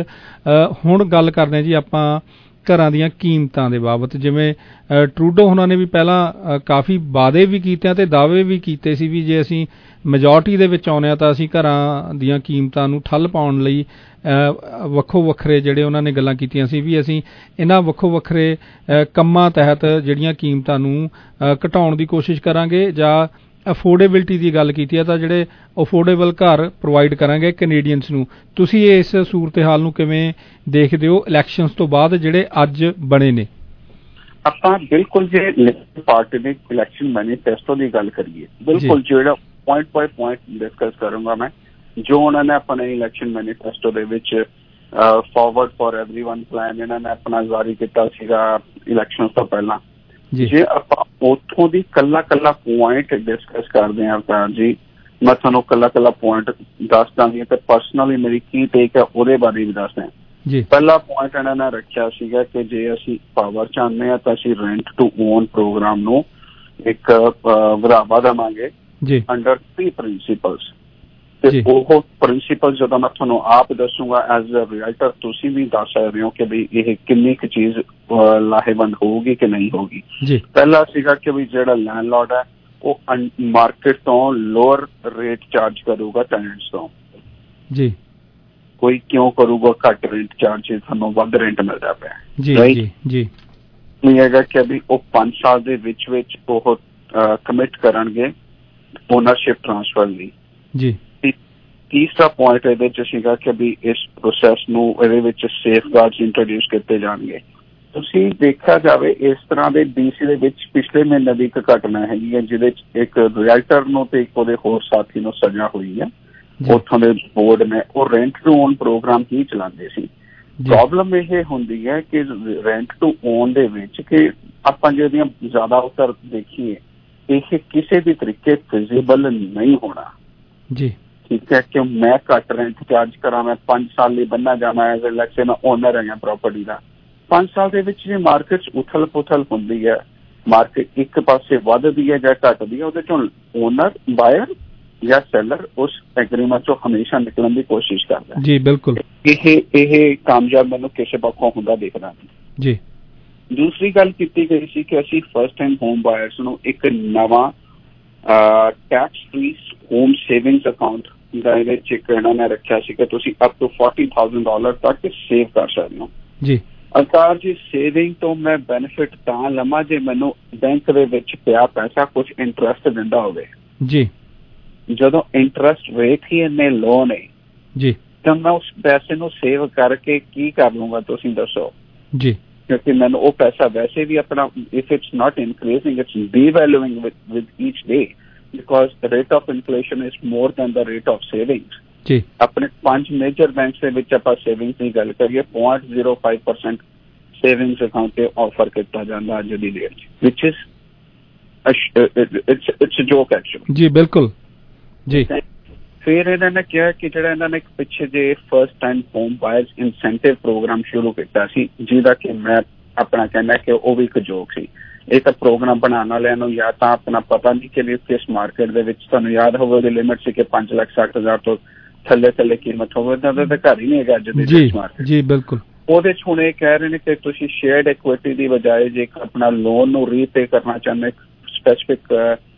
N: ਹੁਣ ਗੱਲ ਕਰਦੇ ਹਾਂ ਜੀ ਆਪਾਂ ਘਰਾਂ ਦੀਆਂ ਕੀਮਤਾਂ ਦੇ ਬਾਬਤ। ਜਿਵੇਂ ਟਰੂਡੋ ਉਹਨਾਂ ਨੇ ਵੀ ਪਹਿਲਾਂ ਕਾਫੀ ਵਾਅਦੇ ਵੀ ਕੀਤੇ ਤੇ ਦਾਅਵੇ ਵੀ ਕੀਤੇ ਸੀ ਵੀ ਜੇ ਅਸੀਂ ਮੈਜੋਰਟੀ ਦੇ ਵਿੱਚ ਆਉਂਦੇ ਹਾਂ ਤਾਂ ਅਸੀਂ ਘਰਾਂ ਦੀਆਂ ਕੀਮਤਾਂ ਨੂੰ ਠੱਲ ਪਾਉਣ ਲਈ ਵੱਖੋ ਵੱਖਰੇ ਜਿਹੜੇ ਉਹਨਾਂ ਨੇ ਗੱਲਾਂ ਕੀਤੀਆਂ ਸੀ ਵੀ ਅਸੀਂ ਇਹਨਾਂ ਵੱਖੋ ਵੱਖਰੇ ਕੰਮਾਂ ਤਹਿਤ ਜਿਹੜੀਆਂ ਕੀਮਤਾਂ ਨੂੰ ਘਟਾਉਣ ਦੀ ਕੋਸ਼ਿਸ਼ ਕਰਾਂਗੇ, ਜਾਂ ਅਫੋਰਡੇਬਿਲਟੀ ਦੀ ਗੱਲ ਕੀਤੀ ਹੈ ਤਾਂ ਜਿਹੜੇ ਅਫੋਰਡੇਬਲ ਘਰ ਪ੍ਰੋਵਾਈਡ ਕਰਾਂਗੇ ਕੈਨੇਡੀਅਨਸ ਨੂੰ। ਤੁਸੀਂ ਇਸ ਸੂਰਤ ਹਾਲ ਨੂੰ ਕਿਵੇਂ ਦੇਖਦੇ ਹੋ ਇਲੈਕਸ਼ਨਸ ਤੋਂ ਬਾਅਦ ਜਿਹੜੇ ਅੱਜ ਬਣੇ ਨੇ?
S: ਆਪਾਂ ਬਿਲਕੁਲ ਜੇ ਲਿਬਰਲ ਪਾਰਟੀ ਦੇ ਇਲੈਕਸ਼ਨ ਮੈਨੀਫੈਸਟੋ ਦੀ ਗੱਲ ਕਰੀਏ, ਬਿਲਕੁਲ ਜਿਹੜਾ ਪੁਆਇੰਟ ਬਾਏ ਪੁਆਇੰਟ ਡਿਸਕਸ ਕਰੂੰਗਾ ਮੈਂ, ਜੋ ਉਹਨਾਂ ਨੇ ਆਪਣੇ ਇਲੈਕਸ਼ਨ ਮੈਨੀਫੈਸਟੋ ਦੇ ਵਿੱਚ ਫਾਰਵਰਡ ਫॉर एवरीवन ਪਲਾਨ ਇਹਨਾਂ ਨੇ ਆਪਣਾ ਜਾਰੀ ਕੀਤਾ ਸੀਗਾ ਇਲੈਕਸ਼ਨ ਤੋਂ ਪਹਿਲਾਂ। ਜੇ ਆਪਾਂ ਉੱਥੋਂ ਦੀ ਕੱਲਾ ਕੱਲਾ ਪੁਆਇੰਟ ਡਿਸਕਸ ਕਰਦੇ ਹਾਂ ਤਾਂ ਜੀ ਮੈਂ ਤੁਹਾਨੂੰ ਕੱਲਾ ਕੱਲਾ ਪੁਆਇੰਟ ਦੱਸ ਦਾਂਗੀ ਤੇ ਪਰਸਨਲੀ ਮੇਰੀ ਕੀ ਟੇਕ ਹੈ ਉਹਦੇ ਬਾਰੇ ਵੀ ਦੱਸਦਾ। ਪਹਿਲਾ ਪੁਆਇੰਟ ਇਹਨਾਂ ਨੇ ਰੱਖਿਆ ਸੀਗਾ ਕਿ ਜੇ ਅਸੀਂ ਪਾਵਰ ਚਾਹੁੰਦੇ ਹਾਂ ਤਾਂ ਅਸੀਂ ਰੈਂਟ ਟੂ ਓਨ ਪ੍ਰੋਗਰਾਮ ਨੂੰ ਇੱਕ ਵਧਾਵਾ ਦੇਵਾਂਗੇ ਅੰਡਰ ਥ੍ਰੀ ਪ੍ਰਿੰਸੀਪਲਸ। ਤੇ ਉਹ ਪ੍ਰਿੰਸੀਪਲ ਜਦੋਂ ਮੈਂ ਤੁਹਾਨੂੰ ਆਪ ਦੱਸੂਗਾ ਐਜ਼ ਅ ਰੀਅਲਟਰ, ਤੁਸੀਂ ਵੀ ਦੱਸ ਸਕਦੇ ਹੋ ਕਿ ਵੀ ਇਹ ਕਿੰਨੀ ਕੁ ਚੀਜ਼ ਲਾਹੇਵੰਦ ਹੋਊਗੀ ਕਿ ਨਹੀਂ ਹੋਊਗੀ। ਪਹਿਲਾ ਸੀਗਾ ਕਿ ਵੀ ਜਿਹੜਾ ਲੈਂਡਲੋਰਡ ਹੈ ਉਹ ਮਾਰਕੀਟ ਤੋਂ ਲੋਅਰ ਰੇਟ ਚਾਰਜ ਕਰੂਗਾ ਟੈਨੈਂਟਸ ਤੋਂ। ਜੀ ਕੋਈ ਕਿਉਂ ਕਰੂਗਾ ਘੱਟ ਰੇਟ ਚਾਰਜ, ਤੁਹਾਨੂੰ ਵੱਧ ਰੈਂਟ ਮਿਲਦਾ ਪਿਆ। ਜੀ ਜੀ ਜੀ ਨਹੀਂ ਹੈਗਾ ਕਿ ਵੀ ਉਹ ਪੰਜ ਸਾਲ ਦੇ ਵਿੱਚ ਵਿੱਚ ਉਹ ਕਮਿਟ ਕਰਨਗੇ ਓਨਰਸ਼ਿਪ ਟ੍ਰਾਂਸਫਰ ਲਈ। ਜੀ ਤੀਸਰਾ ਪੁਆਇੰਟ ਇਹਦੇ ਚ ਸੀਗਾ ਕਿ ਵੀ ਇਸ ਪ੍ਰੋਸੈਸ ਨੂੰ ਇਹਦੇ ਵਿੱਚ ਸੇਫ ਗਾਰਡਸ ਇੰਟਰੋਡਿਊਸ ਕੀਤੇ ਜਾਣਗੇ। ਤੁਸੀਂ ਦੇਖਿਆ ਜਾਵੇ ਇਸ ਤਰ੍ਹਾਂ ਦੇ ਡੀਸੀ ਦੇ ਵਿੱਚ ਪਿਛਲੇ ਮਹੀਨੇ ਦੀ ਇੱਕ ਘਟਨਾ ਹੈਗੀ ਹੈ ਜਿਹਦੇ ਚ ਇੱਕ ਰੀਅਲਟਰ ਨੂੰ ਤੇ ਇੱਕ ਉਹਦੇ ਹੋਰ ਸਾਥੀ ਨੂੰ ਸਜ਼ਾ ਹੋਈ ਹੈ। ਉੱਥੋਂ ਦੇ ਬੋਰਡ ਨੇ ਉਹ ਰੈਂਟ ਟੂ ਓਨ ਪ੍ਰੋਗਰਾਮ ਹੀ ਚਲਾਉਂਦੇ ਸੀ। ਪ੍ਰੋਬਲਮ ਇਹ ਹੁੰਦੀ ਹੈ ਕਿ ਰੈਂਟ ਟੂ ਓਨ ਦੇ ਵਿੱਚ ਕਿ ਆਪਾਂ ਜਿਹੜੀਆਂ ਜ਼ਿਆਦਾ ਉਤਰ ਦੇਖੀਏ ਇਹ ਕਿਸੇ ਵੀ ਤਰੀਕੇ ਫਿਜ਼ੀਬਲ ਨਹੀਂ ਹੋਣਾ। ਜੀ ਠੀਕ ਹੈ ਕਿ ਮੈਂ ਘੱਟ ਰੈਂਟ ਚਾਰਜ ਕਰਾਂ, ਮੈਂ ਪੰਜ ਸਾਲ ਲਈ ਬੰਨਾ ਜਾਵਾਂ ਐਜ਼ ਲੈਟਸ ਸੇ ਮੈਂ ਓਨਰ ਹੈਗਾ ਪ੍ਰਾਪਰਟੀ ਦਾ। ਪੰਜ ਸਾਲ ਦੇ ਵਿੱਚ ਜੇ ਮਾਰਕੀਟ 'ਚ ਉਥਲ ਪੁਥਲ ਹੁੰਦੀ ਹੈ ਮਾਰਕੀਟ ਇੱਕ ਪਾਸੇ ਵੱਧਦੀ ਹੈ ਜਾਂ ਘਟਦੀ ਹੈ, ਉਹਦੇ ਚੋਂ ਓਨਰ ਬਾਇਰ ਜਾਂ ਸੈਲਰ ਉਸ ਐਗਰੀਮੈਂਟ ਚੋਂ ਹਮੇਸ਼ਾ ਨਿਕਲਣ ਦੀ ਕੋਸ਼ਿਸ਼ ਕਰਦਾ
N: ਜੀ। ਬਿਲਕੁਲ
S: ਇਹ ਇਹ ਕਾਮਯਾਬ ਮੈਨੂੰ ਕਿਸੇ ਪੱਖੋਂ ਹੁੰਦਾ ਦੇਖਦਾ ਨਹੀਂ
N: ਜੀ।
S: ਦੂਸਰੀ ਗੱਲ ਕੀਤੀ ਗਈ ਸੀ ਕਿ ਅਸੀਂ ਫਸਟ ਟਾਈਮ ਹੋਮ ਬਾਇਰਸ ਨੂੰ ਇੱਕ ਨਵਾਂ tax free home savings account ਦਾ ਇਹਦੇ ਚ ਇੱਕ ਇਹਨਾਂ ਨੇ ਰੱਖਿਆ ਸੀ ਕਿ ਤੁਸੀਂ up to forty thousand dollar ਤੱਕ ਸੇਵ ਕਰ ਸਕਦੇ ਹੋ
N: ਜੀ।
S: ਅਕਾਰ ਜੀ ਸੇਵਿੰਗ ਤੋਂ ਮੈਂ ਬੈਨੀਫਿਟ ਤਾਂ ਲਵਾਂ ਜੇ ਮੈਨੂੰ ਬੈਂਕ ਦੇ ਵਿੱਚ ਪਿਆ ਪੈਸਾ ਕੁਝ ਇੰਟਰਸਟ ਦਿੰਦਾ ਹੋਵੇ
N: ਜੀ।
S: ਜਦੋਂ ਇੰਟਰਸਟ ਰੇਟ ਹੀ ਇੰਨੇ ਲੋ ਨੇ
N: ਜੀ
S: ਤਾਂ ਮੈਂ ਉਸ ਪੈਸੇ ਨੂੰ ਸੇਵ ਕਰਕੇ ਕੀ ਕਰ ਲੂੰਗਾ ਤੁਸੀਂ ਦੱਸੋ
N: ਜੀ।
S: ਕਿਉਂਕਿ ਮੈਨੂੰ ਉਹ ਪੈਸਾ ਵੈਸੇ ਵੀ ਆਪਣਾ if it's not increasing it's devaluing with with each day because the rate of inflation is more than the rate of savings
N: ਜੀ।
S: ਆਪਣੇ ਪੰਜ ਮੇਜਰ ਬੈਂਕਸ ਦੇ ਵਿੱਚ ਆਪਾਂ ਸੇਵਿੰਗਸ ਦੀ ਗੱਲ ਕਰੀਏ point zero five percent savings account ਤੇ ਆਫਰ ਕੀਤਾ ਜਾਂਦਾ ਅੱਜ ਦੀ ਡੇਟ 'ਚ ਵਿਚ is it's it's a joke actually ਜੀ।
N: ਬਿਲਕੁਲ ਜੀ।
S: ਫਿਰ ਇਹਨਾਂ ਨੇ ਕਿਹਾ ਕਿ ਜਿਹੜਾ ਇਹਨਾਂ ਨੇ ਇੱਕ ਪਿੱਛੇ ਜੇ first time home buyers incentive programme ਸ਼ੁਰੂ ਕੀਤਾ ਸੀ ਜਿਹਦਾ ਕਿ ਮੈਂ ਆਪਣਾ ਕਹਿੰਦਾ ਕਿ ਉਹ ਵੀ ਇੱਕ ਜੋਕ ਸੀ। ਇਹ ਤਾਂ ਪ੍ਰੋਗਰਾਮ ਬਣਾਉਣ ਵਾਲਿਆਂ ਨੂੰ ਜਾਂ ਤਾਂ ਆਪਣਾ ਪਤਾ ਨਹੀਂ ਕਿ ਕਿਸ ਮਾਰਕੀਟ ਦੇ ਵਿੱਚ ਤੁਹਾਨੂੰ ਯਾਦ ਹੋਵੇ ਉਹਦੀ ਲਿਮਿਟ ਸੀ ਕਿ ਪੰਜ ਲੱਖ ਸੱਠ ਹਜ਼ਾਰ ਤੋਂ ਥੱਲੇ ਥੱਲੇ ਕੀਮਤ ਹੋਵੇ ਤਾਂ ਉਹਦਾ ਤਾਂ ਘਰ ਹੀ ਨਹੀਂ ਹੈਗਾ ਅੱਜ ਦੇ ਦੇਸ਼ ਮਾਰਕੀਟ ਜੀ।
N: ਬਿਲਕੁਲ
S: ਉਹਦੇ 'ਚ ਹੁਣ ਇਹ ਕਹਿ ਰਹੇ ਨੇ ਕਿ ਤੁਸੀਂ ਸ਼ੇਅਰਡ ਇਕੁਇਟੀ ਦੀ ਬਜਾਏ ਜੇ ਆਪਣਾ ਲੋਨ ਨੂੰ ਰੀਪੇ ਕਰਨਾ ਚਾਹੁੰਦੇ ਸਪੈਸੀਫਿਕ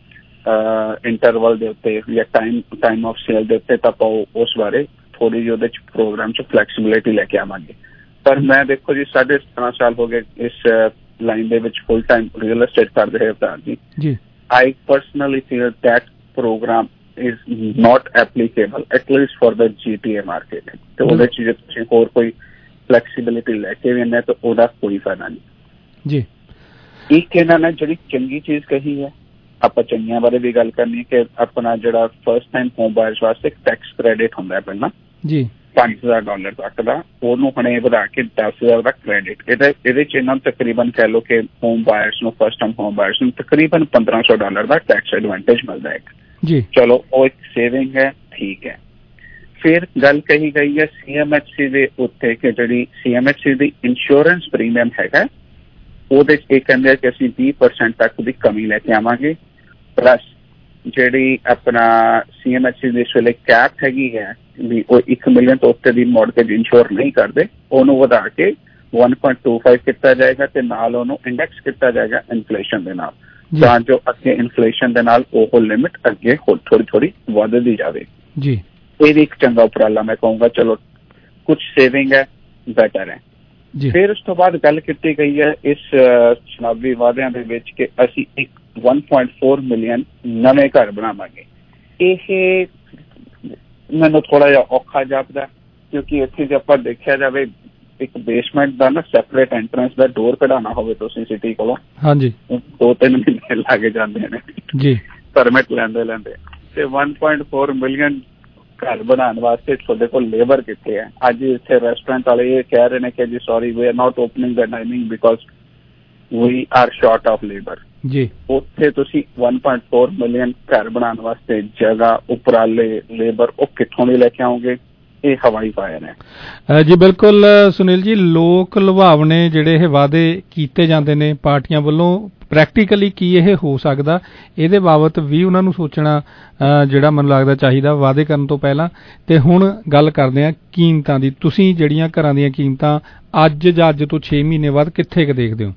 S: ਇੰਟਰਵਲ ਦੇ ਉੱਤੇ ਜਾਂ ਟਾਈਮ ਟਾਈਮ ਆਫ ਸੇਲ ਦੇ ਉੱਤੇ ਤਾਂ ਆਪਾਂ ਉਸ ਬਾਰੇ ਥੋੜ੍ਹੀ ਜਿਹੀ ਉਹਦੇ 'ਚ ਪ੍ਰੋਗਰਾਮ 'ਚ ਫਲੈਕਸੀਬਿਲਿਟੀ ਲੈ ਕੇ ਆਵਾਂਗੇ। ਪਰ ਮੈਂ ਦੇਖੋ ਜੀ ਸਾਢੇ ਸਤਾਰਾਂ ਸਾਲ ਹੋ ਗਏ ਇਸ ਲਾਈਨ ਦੇ ਵਿੱਚ ਫੁੱਲ ਟਾਈਮ ਰੀਅਲ ਐਸਟੇਟ ਕਰਦੇ ਰਹੇ ਅਵਤਾਰ ਜੀ ਜੀ। I personally feel that programme is not applicable at least for the G T A market ਤੇ ਉਹਦੇ 'ਚ ਜੇ ਤੁਸੀਂ ਹੋਰ ਕੋਈ ਫਲੈਕਸੀਬਿਲਿਟੀ ਲੈ ਕੇ ਵੀ ਆਉਂਦੇ ਤਾਂ ਉਹਦਾ ਕੋਈ ਫਾਇਦਾ ਨਹੀਂ ਜੀ। ਇੱਕ ਇਹਨਾਂ ਨੇ ਜਿਹੜੀ ਚੰਗੀ ਚੀਜ਼ ਕਹੀ ਹੈ ਆਪਾਂ ਚੰਗੀਆਂ ਬਾਰੇ ਵੀ ਗੱਲ ਕਰਨੀ ਕਿ ਆਪਣਾ ਜਿਹੜਾ ਫਸਟ ਟਾਈਮ ਹੋਮ ਬਾਇਰਸ ਵਾਸਤੇ ਇੱਕ ਟੈਕਸ ਕ੍ਰੈਡਿਟ ਹੁੰਦਾ ਪਹਿਲਾਂ ਜੀ ਪੰਜ ਹਜ਼ਾਰ ਡਾਲਰ ਤੱਕ ਦਾ ਉਹਨੂੰ ਹੁਣੇ ਵਧਾ ਕੇ ਦਸ ਹਜ਼ਾਰ ਦਾ ਕ੍ਰੈਡਿਟ ਇਹਦਾ ਇਹਦੇ 'ਚ ਇਹਨਾਂ ਨੂੰ ਤਕਰੀਬਨ ਕਹਿ ਲਓ ਕਿ ਹੋਮ ਬਾਇਰਸ ਨੂੰ ਫਸਟ ਟਾਈਮ ਹੋਮ ਬਾਇਰਸ ਨੂੰ ਤਕਰੀਬਨ ਪੰਦਰਾਂ ਸੌ ਡਾਲਰ ਦਾ ਟੈਕਸ ਐਡਵਾਂਟੇਜ ਮਿਲਦਾ ਹੈ ਜੀ। ਚਲੋ ਉਹ ਇੱਕ ਸੇਵਿੰਗ ਹੈ ਠੀਕ ਹੈ। ਫਿਰ ਗੱਲ ਕਹੀ ਗਈ ਹੈ ਸੀ ਐਮ ਐਚ ਸੀ ਦੇ ਉੱਤੇ ਕਿ ਜਿਹੜੀ ਸੀ ਐਮ ਐਚ ਸੀ ਦੀ ਇੰਸ਼ੋਰੈਂਸ ਪ੍ਰੀਮੀਅਮ ਹੈਗਾ ਉਹਦੇ 'ਚ ਇਹ ਕਹਿੰਦੇ ਕਿ ਅਸੀਂ ਵੀਹ ਪਰਸੈਂਟ ਤੱਕ ਦੀ ਕਮੀ ਲੈ ਕੇ ਆਵਾਂਗੇ ਪਲੱਸ ਜਿਹੜੀ ਆਪਣਾ ਸੀ ਐਮ ਐਚ ਸੀ ਦੀ ਇਸ ਵੇਲੇ ਕੈਪ ਹੈਗੀ ਹੈ ਵੀ ਉਹ ਇੱਕ ਮਿਲੀਅਨ ਤੋਂ ਉੱਤੇ ਦੀ ਮੌਰਗੇਜ ਇੰਸ਼ੋਰ ਨਹੀਂ ਕਰਦੇ ਉਹਨੂੰ ਵਧਾ ਕੇ ਵਨ ਪੁਆਇੰਟ ਟੂ ਫਾਈਵ ਕੀਤਾ ਜਾਏਗਾ ਤੇ ਨਾਲ ਉਹਨੂੰ ਇੰਡੈਕਸ ਕੀਤਾ ਜਾਏਗਾ ਇਨਫਲੇਸ਼ਨ ਦੇ ਨਾਲ ਤਾਂ ਜੋ ਅੱਗੇ ਇਨਫਲੇਸ਼ਨ ਦੇ ਨਾਲ ਉਹ ਲਿਮਿਟ ਅੱਗੇ ਥੋੜੀ ਥੋੜੀ ਵੱਧਦੀ ਜਾਵੇ ਜੀ। ਇਹ ਵੀ ਇੱਕ ਚੰਗਾ ਉਪਰਾਲਾ ਮੈਂ ਕਹੂੰਗਾ। ਚਲੋ ਕੁਛ ਸੇਵਿੰਗ ਹੈ ਬੈਟਰ ਹੈ। ਫਿਰ ਉਸ ਤੋਂ ਬਾਅਦ ਗੱਲ ਕੀਤੀ ਗਈ ਹੈ ਇਸ ਚੁਣਾਵੀ ਵਾਅਦਿਆਂ ਦੇ ਵਿੱਚ ਕਿ ਅਸੀਂ ਇੱਕ one point four ਮਿਲੀਅਨ ਨਵੇਂ ਘਰ ਬਣਾਵਾਂਗੇ। ਇਹ ਮੈਨੂੰ ਥੋੜਾ ਜਿਹਾ ਔਖਾ ਜਾਪਦਾ ਕਿਉਂਕਿ ਇੱਥੇ ਜੇ ਆਪਾਂ ਦੇਖਿਆ ਜਾਵੇ ਇੱਕ ਬੇਸਮੈਂਟ ਦਾ ਨਾ ਸੈਪਰੇਟ ਐਂਟਰੈਂਸ ਦਾ ਡੋਰ ਕਢਾਉਣਾ ਹੋਵੇ ਤੁਸੀਂ ਸਿਟੀ ਕੋਲੋਂ ਹਾਂਜੀ ਦੋ ਤਿੰਨ ਮਹੀਨੇ ਲੱਗ ਜਾਂਦੇ ਨੇ ਜੀ ਪਰਮਿਟ ਲੈਂਦੇ ਲੈਂਦੇ ਤੇ one point four ਮਿਲੀਅਨ ਘਰ ਬਣਾਉਣ ਵਾਸਤੇ ਤੁਹਾਡੇ ਕੋਲ ਲੇਬਰ ਕਿੱਥੇ ਹੈ। ਅੱਜ ਇੱਥੇ ਰੈਸਟੋਰੈਂਟ ਵਾਲੇ ਇਹ ਕਹਿ ਰਹੇ ਨੇ ਕਿ ਜੀ sorry we are not opening the dining because we are short of labour ਜੀ। ਉੱਥੇ ਤੁਸੀਂ one point four ਮਿਲੀਅਨ ਘਰ ਬਣਾਉਣ ਵਾਸਤੇ ਜਗ੍ਹਾ ਉਪਰਾਲੇ ਲੇਬਰ ਉਹ ਕਿੱਥੋਂ ਦੀ ਲੈ ਕੇ ਆਓਗੇ। ਇਹ ਹਵਾਈ ਫਾਇਰ ਹੈ
N: ਜੀ। ਬਿਲਕੁਲ ਸੁਨੀਲ ਜੀ, ਲੋਕ ਲੁਭਾਵਣੇ ਜਿਹੜੇ ਇਹ ਵਾਅਦੇ ਕੀਤੇ ਜਾਂਦੇ ਨੇ ਪਾਰਟੀਆਂ ਵੱਲੋਂ ਪ੍ਰੈਕਟੀਕਲੀ ਕੀ ਇਹ ਹੋ ਸਕਦਾ ਇਹਦੇ ਬਾਬਤ ਵੀ ਉਹਨਾਂ ਨੂੰ ਸੋਚਣਾ ਜਿਹੜਾ ਮੈਨੂੰ ਲੱਗਦਾ ਚਾਹੀਦਾ ਵਾਅਦੇ ਕਰਨ ਤੋਂ ਪਹਿਲਾਂ। ਤੇ ਹੁਣ ਗੱਲ ਕਰਦੇ ਹਾਂ ਕੀਮਤਾਂ ਦੀ। ਤੁਸੀਂ ਜਿਹੜੀਆਂ ਘਰਾਂ ਦੀਆਂ ਕੀਮਤਾਂ ਅੱਜ ਜਾਂ ਅੱਜ ਤੋਂ ਛੇ ਮਹੀਨੇ ਬਾਅਦ ਕਿੱਥੇ ਕੁ ਦੇਖਦੇ ਹੋ?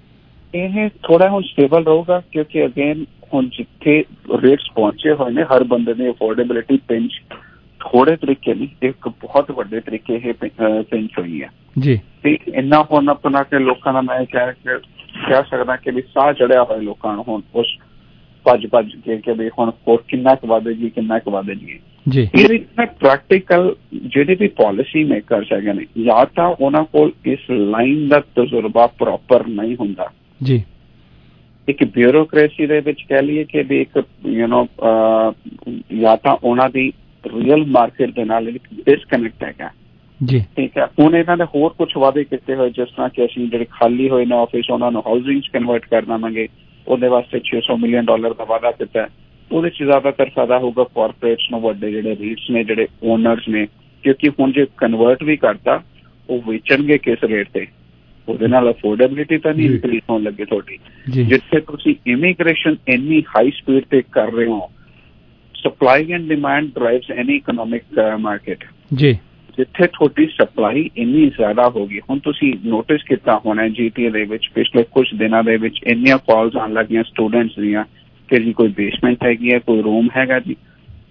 S: ਇਹ ਥੋੜਾ ਹੁਣ ਸਟੇਬਲ ਰਹੂਗਾ ਕਿਉਂਕਿ ਅਗੇਨ ਹੁਣ ਜਿੱਥੇ ਰੇਟਸ ਪਹੁੰਚੇ ਹੋਏ ਨੇ ਹਰ ਬੰਦੇ ਦੀ ਅਫੋਰਡੇਬਿਲਿਟੀ ਪਿੰਚ ਥੋੜੇ ਤਰੀਕੇ ਨਹੀਂ ਇੱਕ ਬਹੁਤ ਵੱਡੇ ਤਰੀਕੇ ਇਹ ਪਿੰਚ ਹੋਈ ਹੈ ਜੀ। ਤੇ ਇੰਨਾ ਹੁਣ ਆਪਣਾ ਕਿ ਲੋਕਾਂ ਦਾ ਮੈਂ ਕਹਿ ਕਹਿ ਸਕਦਾ ਕਿ ਵੀ ਸਾਹ ਚੜਿਆ ਹੋਇਆ ਲੋਕਾਂ ਨੂੰ ਹੁਣ ਉਸ ਭੱਜ ਭੱਜ ਕੇ ਕਿ ਵੀ ਹੁਣ ਹੋਰ ਕਿੰਨਾ ਕੁ ਵਧੇਗੀ ਕਿੰਨਾ ਕੁ ਵਧੇਗੀ ਜੀ। ਇਹਦੇ ਵਿੱਚ ਪ੍ਰੈਕਟੀਕਲ ਜਿਹੜੇ ਵੀ ਪਾਲਿਸੀ ਮੇਕਰਸ ਹੈਗੇ ਨੇ ਜਾਂ ਤਾਂ ਉਹਨਾਂ ਕੋਲ ਇਸ ਲਾਈਨ ਦਾ ਤਜਰਬਾ ਪ੍ਰੋਪਰ ਨਹੀਂ ਹੁੰਦਾ ਜੀ। ਇੱਕ ਬਿਊਰੋਕ੍ਰੇਸੀ ਦੇ ਵਿੱਚ ਕਹਿ ਲਈਏ ਕਿ ਵੀ ਇੱਕ ਯੂ ਨੋ ਜਾਂ ਤਾਂ ਉਹਨਾਂ ਦੀ ਰੀਅਲ ਮਾਰਕੀਟ ਦੇ ਨਾਲ ਡਿਸਕਨੈਕਟ ਹੈਗਾ ਜੀ ਠੀਕ ਹੈ। ਹੁਣ ਇਹਨਾਂ ਨੇ ਹੋਰ ਕੁਛ ਵਾਅਦੇ ਕੀਤੇ ਹੋਏ ਜਿਸ ਤਰ੍ਹਾਂ ਕਿ ਅਸੀਂ ਜਿਹੜੇ ਖਾਲੀ ਹੋਏ ਨੇ ਆਫਿਸ ਉਹਨਾਂ ਨੂੰ ਹਾਊਸਿੰਗ 'ਚ ਕਨਵਰਟ ਕਰ ਦੇਵਾਂਗੇ ਉਹਦੇ ਵਾਸਤੇ ਛੇ ਸੌ ਮਿਲੀਅਨ ਡਾਲਰ ਦਾ ਵਾਅਦਾ ਕੀਤਾ। ਉਹਦੇ 'ਚ ਜ਼ਿਆਦਾਤਰ ਫਾਇਦਾ ਹੋਊਗਾ ਕਾਰਪੋਰੇਟਸ ਨੂੰ ਵੱਡੇ ਜਿਹੜੇ ਰੀਟਸ ਨੇ ਜਿਹੜੇ ਓਨਰਸ ਨੇ ਕਿਉਂਕਿ ਹੁਣ ਜੇ ਕਨਵਰਟ ਵੀ ਕਰਤਾ ਉਹ ਵੇਚਣਗੇ ਕਿਸ ਰੇਟ ਤੇ ਉਹਦੇ ਨਾਲ ਅਫੋਰਡੇਬਿਲਿਟੀ ਤਾਂ ਨਹੀਂ ਇਨਕਰੀਜ਼ ਹੋਣ ਲੱਗੀ ਤੁਹਾਡੀ। ਜਿੱਥੇ ਤੁਸੀਂ ਇਮੀਗ੍ਰੇਸ਼ਨ ਇੰਨੀ ਹਾਈ ਸਪੀਡ ਤੇ ਕਰ ਰਹੇ ਹੋ, supply and demand drives any economic market ਜੀ, ਜਿੱਥੇ ਤੁਹਾਡੀ ਸਪਲਾਈ ਇੰਨੀ ਜ਼ਿਆਦਾ ਹੋ ਗਈ। ਹੁਣ ਤੁਸੀਂ ਨੋਟਿਸ ਕੀਤਾ ਹੋਣਾ ਜੀ ਟੀ ਏ ਦੇ ਵਿੱਚ ਪਿਛਲੇ ਕੁਛ ਦਿਨਾਂ ਦੇ ਵਿੱਚ ਇੰਨੀਆਂ ਕਾਲਸ ਆਉਣ ਲੱਗੀਆਂ ਸਟੂਡੈਂਟਸ ਦੀਆਂ ਕਿ ਜੀ ਕੋਈ ਬੇਸਮੈਂਟ ਹੈਗੀ ਹੈ, ਕੋਈ ਰੂਮ ਹੈਗਾ ਜੀ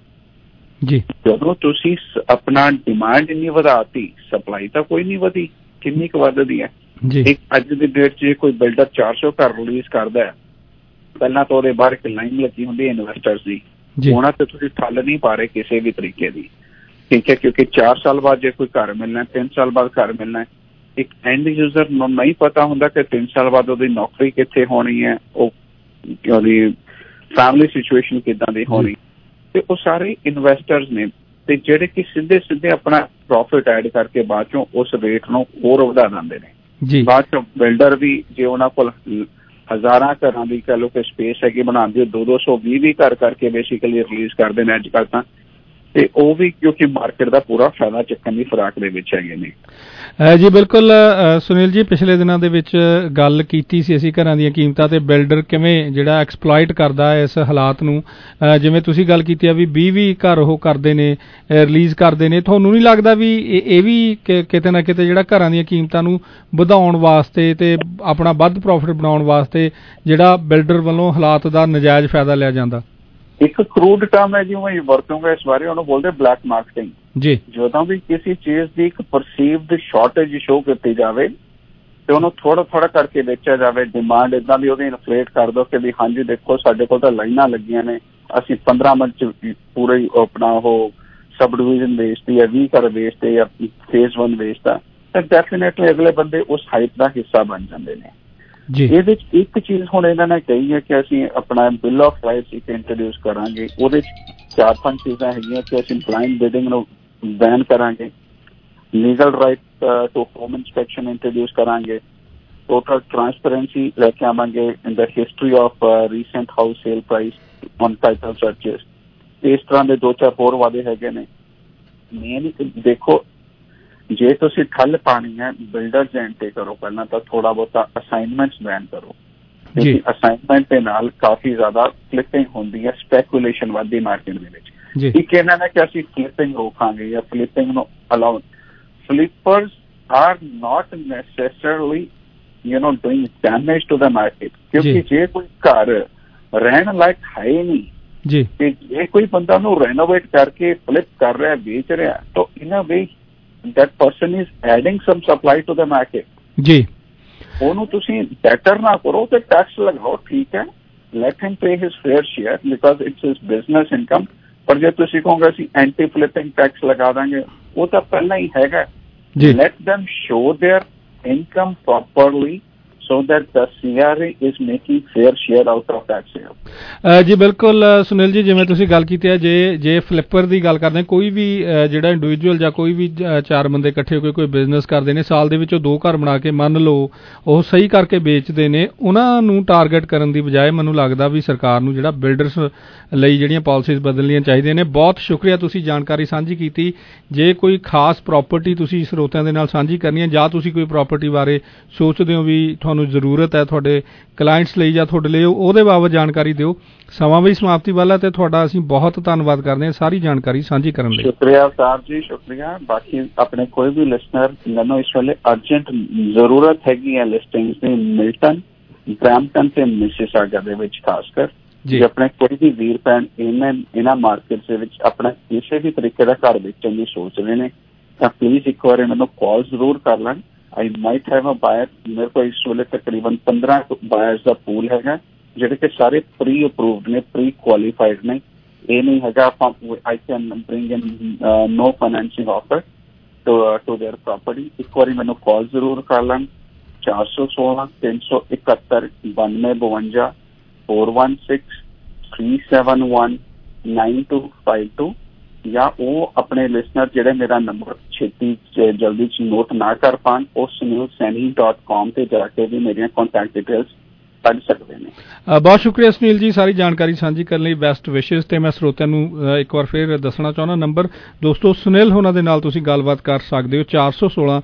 S: ਜੀ। ਜਦੋਂ ਤੁਸੀਂ ਆਪਣਾ ਡਿਮਾਂਡ ਇੰਨੀ ਵਧਾਤੀ, ਸਪਲਾਈ ਤਾਂ ਕੋਈ ਨਹੀਂ ਵਧੀ, ਕਿੰਨੀ ਕੁ ਵੱਧਦੀ ਹੈ ਇੱਕ ਅੱਜ ਦੀ ਡੇਟ 'ਚ ਕੋਈ ਬਿਲਡਰ ਚਾਰ ਸੌ ਘਰ ਰਿਲੀਜ਼ ਕਰਦਾ ਹੈ, ਪਹਿਲਾਂ ਤਾਂ ਉਹਦੇ ਬਾਹਰ ਇੱਕ ਲਾਈਨ ਲੱਗੀ ਹੁੰਦੀ ਹੈ ਇਨਵੈਸਟਰਸ ਦੀ, ਉਹਨਾਂ ਤੇ ਤੁਸੀਂ ਠੱਲ ਨਹੀਂ ਪਾ ਰਹੇ ਕਿਸੇ ਵੀ ਤਰੀਕੇ ਦੀ, ਠੀਕ ਹੈ, ਕਿਉਂਕਿ ਚਾਰ ਸਾਲ ਬਾਅਦ ਜੇ ਕੋਈ ਘਰ ਮਿਲਣਾ, ਤਿੰਨ ਸਾਲ ਬਾਅਦ ਘਰ ਮਿਲਣਾ, ਇੱਕ ਐਂਡ ਯੂਜ਼ਰ ਨੂੰ ਨਹੀਂ ਪਤਾ ਹੁੰਦਾ ਕਿ ਤਿੰਨ ਸਾਲ ਬਾਅਦ ਉਹਦੀ ਨੌਕਰੀ ਕਿੱਥੇ ਹੋਣੀ ਹੈ, ਉਹ ਉਹਦੀ ਫੈਮਿਲੀ ਸਿਚੁਏਸ਼ਨ ਕਿੱਦਾਂ ਦੀ ਹੋਣੀ, ਤੇ ਉਹ ਸਾਰੇ ਇਨਵੈਸਟਰਸ ਨੇ ਤੇ ਜਿਹੜੇ ਕਿ ਸਿੱਧੇ ਸਿੱਧੇ ਆਪਣਾ ਪ੍ਰੋਫਿਟ ਐਡ ਕਰਕੇ ਬਾਅਦ ਚੋਂ ਉਸ ਰੇਟ ਨੂੰ ਹੋਰ ਵਧਾ ਦਿੰਦੇ ਨੇ। ਬਾਅਦ ਚੋਂ ਬਿਲਡਰ ਵੀ ਜੇ ਉਹਨਾਂ ਕੋਲ ਹਜ਼ਾਰਾਂ ਘਰਾਂ ਦੀ ਕਹਿ ਲਓ ਕਿ ਸਪੇਸ ਹੈਗੀ ਬਣਾਉਣ ਦੀ, ਦੋ ਦੋ ਸੌ ਵੀਹ ਵੀਹ ਘਰ ਕਰਕੇ ਬੇਸਿਕਲੀ ਰਿਲੀਜ਼ ਕਰਦੇ ਨੇ ਅੱਜ ਕੱਲ੍ਹ ਤਾਂ, ਤੇ ਉਹ ਵੀ ਕਿਉਂਕਿ ਮਾਰਕੀਟ ਦਾ ਪੂਰਾ ਫਾਇਦਾ ਚੱਕਣ ਦੀ ਫਰਾਕ ਦੇ ਵਿੱਚ ਹੈਗੇ ਨੇ।
N: ਜੀ ਬਿਲਕੁਲ ਸੁਨੀਲ ਜੀ, ਪਿਛਲੇ ਦਿਨਾਂ ਦੇ ਵਿੱਚ ਗੱਲ ਕੀਤੀ ਸੀ ਅਸੀਂ ਘਰਾਂ ਦੀਆਂ ਕੀਮਤਾਂ ਤੇ ਬਿਲਡਰ ਕਿਵੇਂ ਜਿਹੜਾ ਐਕਸਪਲੋਇਟ ਕਰਦਾ ਹੈ ਇਸ ਹਾਲਾਤ ਨੂੰ, ਜਿਵੇਂ ਤੁਸੀਂ ਗੱਲ ਕੀਤੀ ਆ ਵੀ ਵੀਹ ਵੀਹ ਘਰ ਉਹ ਕਰਦੇ ਨੇ ਰਿਲੀਜ਼ ਕਰਦੇ ਨੇ, ਤੁਹਾਨੂੰ ਨਹੀਂ ਲੱਗਦਾ ਵੀ ਇਹ ਵੀ ਕਿਤੇ ਨਾ ਕਿਤੇ ਜਿਹੜਾ ਘਰਾਂ ਦੀਆਂ ਕੀਮਤਾਂ ਨੂੰ ਵਧਾਉਣ ਵਾਸਤੇ ਤੇ ਆਪਣਾ ਵੱਧ ਪ੍ਰੋਫਿਟ ਬਣਾਉਣ ਵਾਸਤੇ ਜਿਹੜਾ ਬਿਲਡਰ ਵੱਲੋਂ ਹਾਲਾਤ ਦਾ ਨਜਾਇਜ਼ ਫਾਇਦਾ ਲਿਆ ਜਾਂਦਾ?
S: ਇੱਕ ਕਰੂਡ ਟਰਮ ਹੈ ਜੀ, ਮੈਂ ਵਰਤੂੰਗਾ ਇਸ ਬਾਰੇ, ਉਹਨੂੰ ਬੋਲਦੇ ਬਲੈਕ ਮਾਰਕੀਟਿੰਗ ਜੀ। ਜਦੋਂ ਵੀ ਕਿਸੇ ਚੀਜ਼ ਦੀ ਇੱਕ ਪਰਸੀਵਡ ਸ਼ਾਰਟੇਜ ਸ਼ੋ ਕੀਤੀ ਜਾਵੇ ਤੇ ਉਹਨੂੰ ਥੋੜਾ ਥੋੜਾ ਕਰਕੇ ਵੇਚਿਆ ਜਾਵੇ, ਡਿਮਾਂਡ ਏਦਾਂ ਦੀ ਉਹਦੀ ਇਨਫਲੇਟ ਕਰ ਦੋ ਕਿ ਵੀ ਹਾਂਜੀ ਦੇਖੋ ਸਾਡੇ ਕੋਲ ਤਾਂ ਲਾਈਨਾਂ ਲੱਗੀਆਂ ਨੇ, ਅਸੀਂ ਪੰਦਰਾਂ ਮਿੰਟ ਚ ਪੂਰੇ ਆਪਣਾ ਉਹ ਸਬ ਡਿਵੀਜ਼ਨ ਵੇਚਦੀ ਹੈ, ਵੀਹ ਘਰ ਵੇਚਦੇ ਜਾਂ ਫੇਜ਼ ਵਨ ਵੇਚਦਾ, ਤਾਂ ਡੈਫੀਨੇਟਲੀ ਅਗਲੇ ਬੰਦੇ ਉਸ ਹਾਈਪ ਦਾ ਹਿੱਸਾ ਬਣ ਜਾਂਦੇ ਨੇ ਜੀ। ਇਹਦੇ ਚ ਇੱਕ ਚੀਜ਼ ਹੁਣ ਇਹਨਾਂ ਨੇ ਕਹੀ ਹੈ ਕਿ ਅਸੀਂ ਆਪਣਾ ਬਿੱਲ ਆਫ ਰਾਈਟਸ ਇੱਕ ਇੰਟਰੋਡਿਊਸ ਕਰਾਂਗੇ, ਉਹਦੇ ਚ ਚਾਰ ਪੰਜ ਚੀਜ਼ਾਂ ਹੈਗੀਆਂ ਕਿ ਅਸੀਂ ਬਲਾਈਂਡ ਬਿਡਿੰਗ ਨੂੰ ਬੈਨ ਕਰਾਂਗੇ, legal right to home inspection introduce ਕਰਾਂਗੇ, ਟੋਟਲ ਟਰਾਂਸਪੇਰੈਂਸੀ ਲੈ ਕੇ ਆਵਾਂਗੇ in the history of recent house sale price on title searches, ਇਸ ਤਰ੍ਹਾਂ ਦੇ ਦੋ ਚਾਰ ਹੋਰ ਵਾਅਦੇ ਹੈਗੇ ਨੇ। ਮੇਨ ਦੇਖੋ, ਜੇ ਤੁਸੀਂ ਠੱਲ ਪਾਣੀ ਹੈ ਬਿਲਡਰਸ ਐਂਡ ਤੇ ਕਰੋ, ਪਹਿਲਾਂ ਤਾਂ ਥੋੜਾ ਬਹੁਤਾ ਅਸਾਈਨਮੈਂਟਸ ਬੈਨ ਕਰੋ, ਕਿਉਂਕਿ ਅਸਾਈਨਮੈਂਟ ਦੇ ਨਾਲ ਕਾਫੀ ਜ਼ਿਆਦਾ ਫਲਿੱਪਿੰਗ ਹੁੰਦੀ ਹੈ, ਸਪੈਕੂਲੇਸ਼ਨ ਵੱਧਦੀ ਮਾਰਕੀਟ ਦੇ ਵਿੱਚ। ਇੱਕ ਇਹਨਾਂ ਨੇ ਕਿ ਅਸੀਂ ਫਲਿੱਪਿੰਗ ਰੋਕਾਂਗੇ ਜਾਂ ਫਲਿੱਪਿੰਗ ਨੂੰ allow, flippers are not necessarily you know doing damage to the market, ਕਿਉਂਕਿ ਜੇ ਕੋਈ ਘਰ ਰਹਿਣ ਲਾਇਕ ਹੈ ਨਹੀਂ ਜੀ, ਤੇ ਜੇ ਕੋਈ ਬੰਦਾ ਉਹਨੂੰ ਰੈਨੋਵੇਟ ਕਰਕੇ ਫਲਿੱਪ ਕਰ ਰਿਹਾ, ਵੇਚ ਰਿਹਾ, ਤਾਂ ਇਨ ਅ ਵੇ that person is adding some supply to the market ਜੀ। ਉਹਨੂੰ ਤੁਸੀਂ ਬੈਟਰ ਨਾ ਕਰੋ ਤੇ ਟੈਕਸ ਲਗਾਓ, ਠੀਕ ਹੈ, let him pay his fair share because it's his business income, ਪਰ ਜੇ ਤੁਸੀਂ ਕਹੋਗੇ ਅਸੀਂ ਐਂਟੀ ਫਲਿੱਪਿੰਗ ਟੈਕਸ ਲਗਾ ਦਾਂਗੇ, ਉਹ ਤਾਂ ਪਹਿਲਾਂ ਹੀ ਹੈਗਾ ਜੀ। let them show their income properly so that the C R A is making fair share out of that sale.
N: ਜੀ ਬਿਲਕੁਲ ਸੁਨੀਲ ਜੀ, ਜਿਵੇਂ ਤੁਸੀਂ ਗੱਲ ਕੀਤੀ ਹੈ, ਜੇ ਜੇ ਫਲਿੱਪਰ ਦੀ ਗੱਲ ਕਰਦੇ, ਕੋਈ ਵੀ ਜਿਹੜਾ ਇੰਡੀਵਿਜੂਅਲ ਜਾਂ ਕੋਈ ਵੀ ਚਾਰ ਬੰਦੇ ਇਕੱਠੇ ਹੋ ਕੇ ਕੋਈ ਬਿਜ਼ਨਸ ਕਰਦੇ ਨੇ, ਸਾਲ ਦੇ ਵਿੱਚ ਉਹ ਦੋ ਘਰ ਬਣਾ ਕੇ ਮੰਨ ਲਓ ਉਹ ਸਹੀ ਕਰਕੇ ਵੇਚਦੇ ਨੇ, ਉਹਨਾਂ ਨੂੰ ਟਾਰਗੇਟ ਕਰਨ ਦੀ ਬਜਾਏ ਮੈਨੂੰ ਲੱਗਦਾ ਵੀ ਸਰਕਾਰ ਨੂੰ ਜਿਹੜਾ ਬਿਲਡਰਸ ਲਈ ਜਿਹੜੀਆਂ ਪਾਲਿਸੀਜ਼ ਬਦਲਣੀਆਂ ਚਾਹੀਦੀਆਂ ਨੇ। ਬਹੁਤ ਸ਼ੁਕਰੀਆ, ਤੁਸੀਂ ਜਾਣਕਾਰੀ ਸਾਂਝੀ ਕੀਤੀ। ਜੇ ਕੋਈ ਖਾਸ ਪ੍ਰੋਪਰਟੀ ਤੁਸੀਂ ਸਰੋਤਿਆਂ ਦੇ ਨਾਲ ਸਾਂਝੀ ਕਰਨੀ ਹੈ ਜਾਂ ਤੁਸੀਂ ਕੋਈ ਪ੍ਰੋਪਰਟੀ ਬਾਰੇ ਸੋਚਦੇ ਹੋ ਵੀ ਤੁਹਾਨੂੰ ਜ਼ਰੂਰਤ ਹੈ ਤੁਹਾਡੇ ਕਲਾਇੰਟਸ ਲਈ ਜਾਂ ਤੁਹਾਡੇ ਲਈ, ਉਹਦੇ ਬਾਬਤ ਜਾਣਕਾਰੀ ਦਿਓ। ਸਮਾਂ ਵੀ ਸਮਾਪਤੀ ਵਾਲਾ ਤੇ ਤੁਹਾਡਾ ਅਸੀਂ ਬਹੁਤ ਧੰਨਵਾਦ ਕਰਦੇ ਹਾਂ ਸਾਰੀ ਜਾਣਕਾਰੀ ਸਾਂਝੀ ਕਰਨ ਲਈ।
S: ਸ਼ੁਕਰੀਆ ਸਾਹਿਬ ਜੀ, ਸ਼ੁਕਰੀਆ। ਬਾਕੀ ਆਪਣੇ ਕੋਈ ਵੀ ਲਿਸਨਰ ਮੈਨੂੰ ਇਸ ਵੇਲੇ ਅਰਜੈਂਟ ਜ਼ਰੂਰਤ ਹੈਗੀ ਹੈ ਲਿਸਟਿੰਗਸ ਦੀ, ਮਿਲਟਨ, ਬਰੈਂਪਟਨ ਤੇ ਮਿਸੀਸਾਗਾ ਦੇ ਵਿੱਚ ਖਾਸ ਕਰ, ਜੇ ਆਪਣੇ ਕੋਈ ਵੀ ਵੀਰ ਭੈਣ ਇਹਨਾਂ ਇਹਨਾਂ ਮਾਰਕੀਟਸ ਦੇ ਵਿੱਚ ਆਪਣਾ ਕਿਸੇ ਵੀ ਤਰੀਕੇ ਦਾ ਘਰ ਵੇਚਣ ਦੀ ਸੋਚ ਰਹੇ ਨੇ ਤਾਂ ਪਲੀਜ਼ ਇੱਕ ਵਾਰ ਮੈਨੂੰ ਕਾਲ ਜ਼ਰੂਰ ਕਰ ਲੈਣ। ਆਈ ਮਾਈਟ ਹੈਵ ਅ ਬਾਇਰ, ਮੇਰੇ ਕੋਲ ਇਸ ਵੇਲੇ ਤਕਰੀਬਨ ਪੰਦਰਾਂ ਬਾਇਰਸ ਦਾ ਪੂਲ ਹੈਗਾ ਜਿਹੜੇ ਕਿ ਸਾਰੇ ਪ੍ਰੀ ਅਪਰੂਵਡ ਨੇ, ਪ੍ਰੀ ਕੁਆਲੀਫਾਈਡ ਨੇ। ਇਹ ਨਹੀਂ ਹੈਗਾ ਆਪਾਂ I can bring in no financing offer to to their property. ਇੱਕ ਵਾਰੀ ਮੈਨੂੰ ਕਾਲ ਜ਼ਰੂਰ ਕਰ ਲੈਣ, ਚਾਰ ਸੌ ਸੋਲਾਂ ਤਿੰਨ ਸੌ ਇਕਹੱਤਰ ਬਾਨਵੇਂ ਬਵੰਜਾ four one six three seven one nine two five two, ਜਾਂ ਉਹ ਆਪਣੇ ਲਿਸਨਰ ਜਿਹੜੇ ਮੇਰਾ ਨੰਬਰ ਛੇਤੀ ਜਲਦੀ ਚ ਨੋਟ ਨਾ ਕਰ ਪਾਉਣ, ਉਹ ਸੁਨੀਲ ਸੈਣੀ ਡਾਟ ਕਾਮ ਤੇ ਜਾ ਕੇ ਵੀ ਮੇਰੀਆਂ ਕੰਟੈਕਟ ਡਿਟੇਲਸ ਪੜ੍ਹ ਸਕਦੇ ਨੇ। ਬਹੁਤ ਸ਼ੁਕਰੀਆ ਸੁਨੀਲ ਜੀ ਸਾਰੀ ਜਾਣਕਾਰੀ ਸਾਂਝੀ ਕਰਨ ਲਈ, ਬੈਸਟ ਵਿਸ਼ੇਸ। ਤੇ ਮੈਂ ਸਰੋਤਿਆਂ ਨੂੰ ਇੱਕ ਵਾਰ ਫਿਰ ਦੱਸਣਾ ਚਾਹੁੰਦਾ ਨੰਬਰ ਦੋਸਤੋ, ਸੁਨੀਲ ਹੋਣਾ ਦੇ ਨਾਲ ਤੁਸੀਂ ਗੱਲਬਾਤ ਕਰ ਸਕਦੇ ਹੋ, ਚਾਰ ਸੌ ਸੋਲਾਂ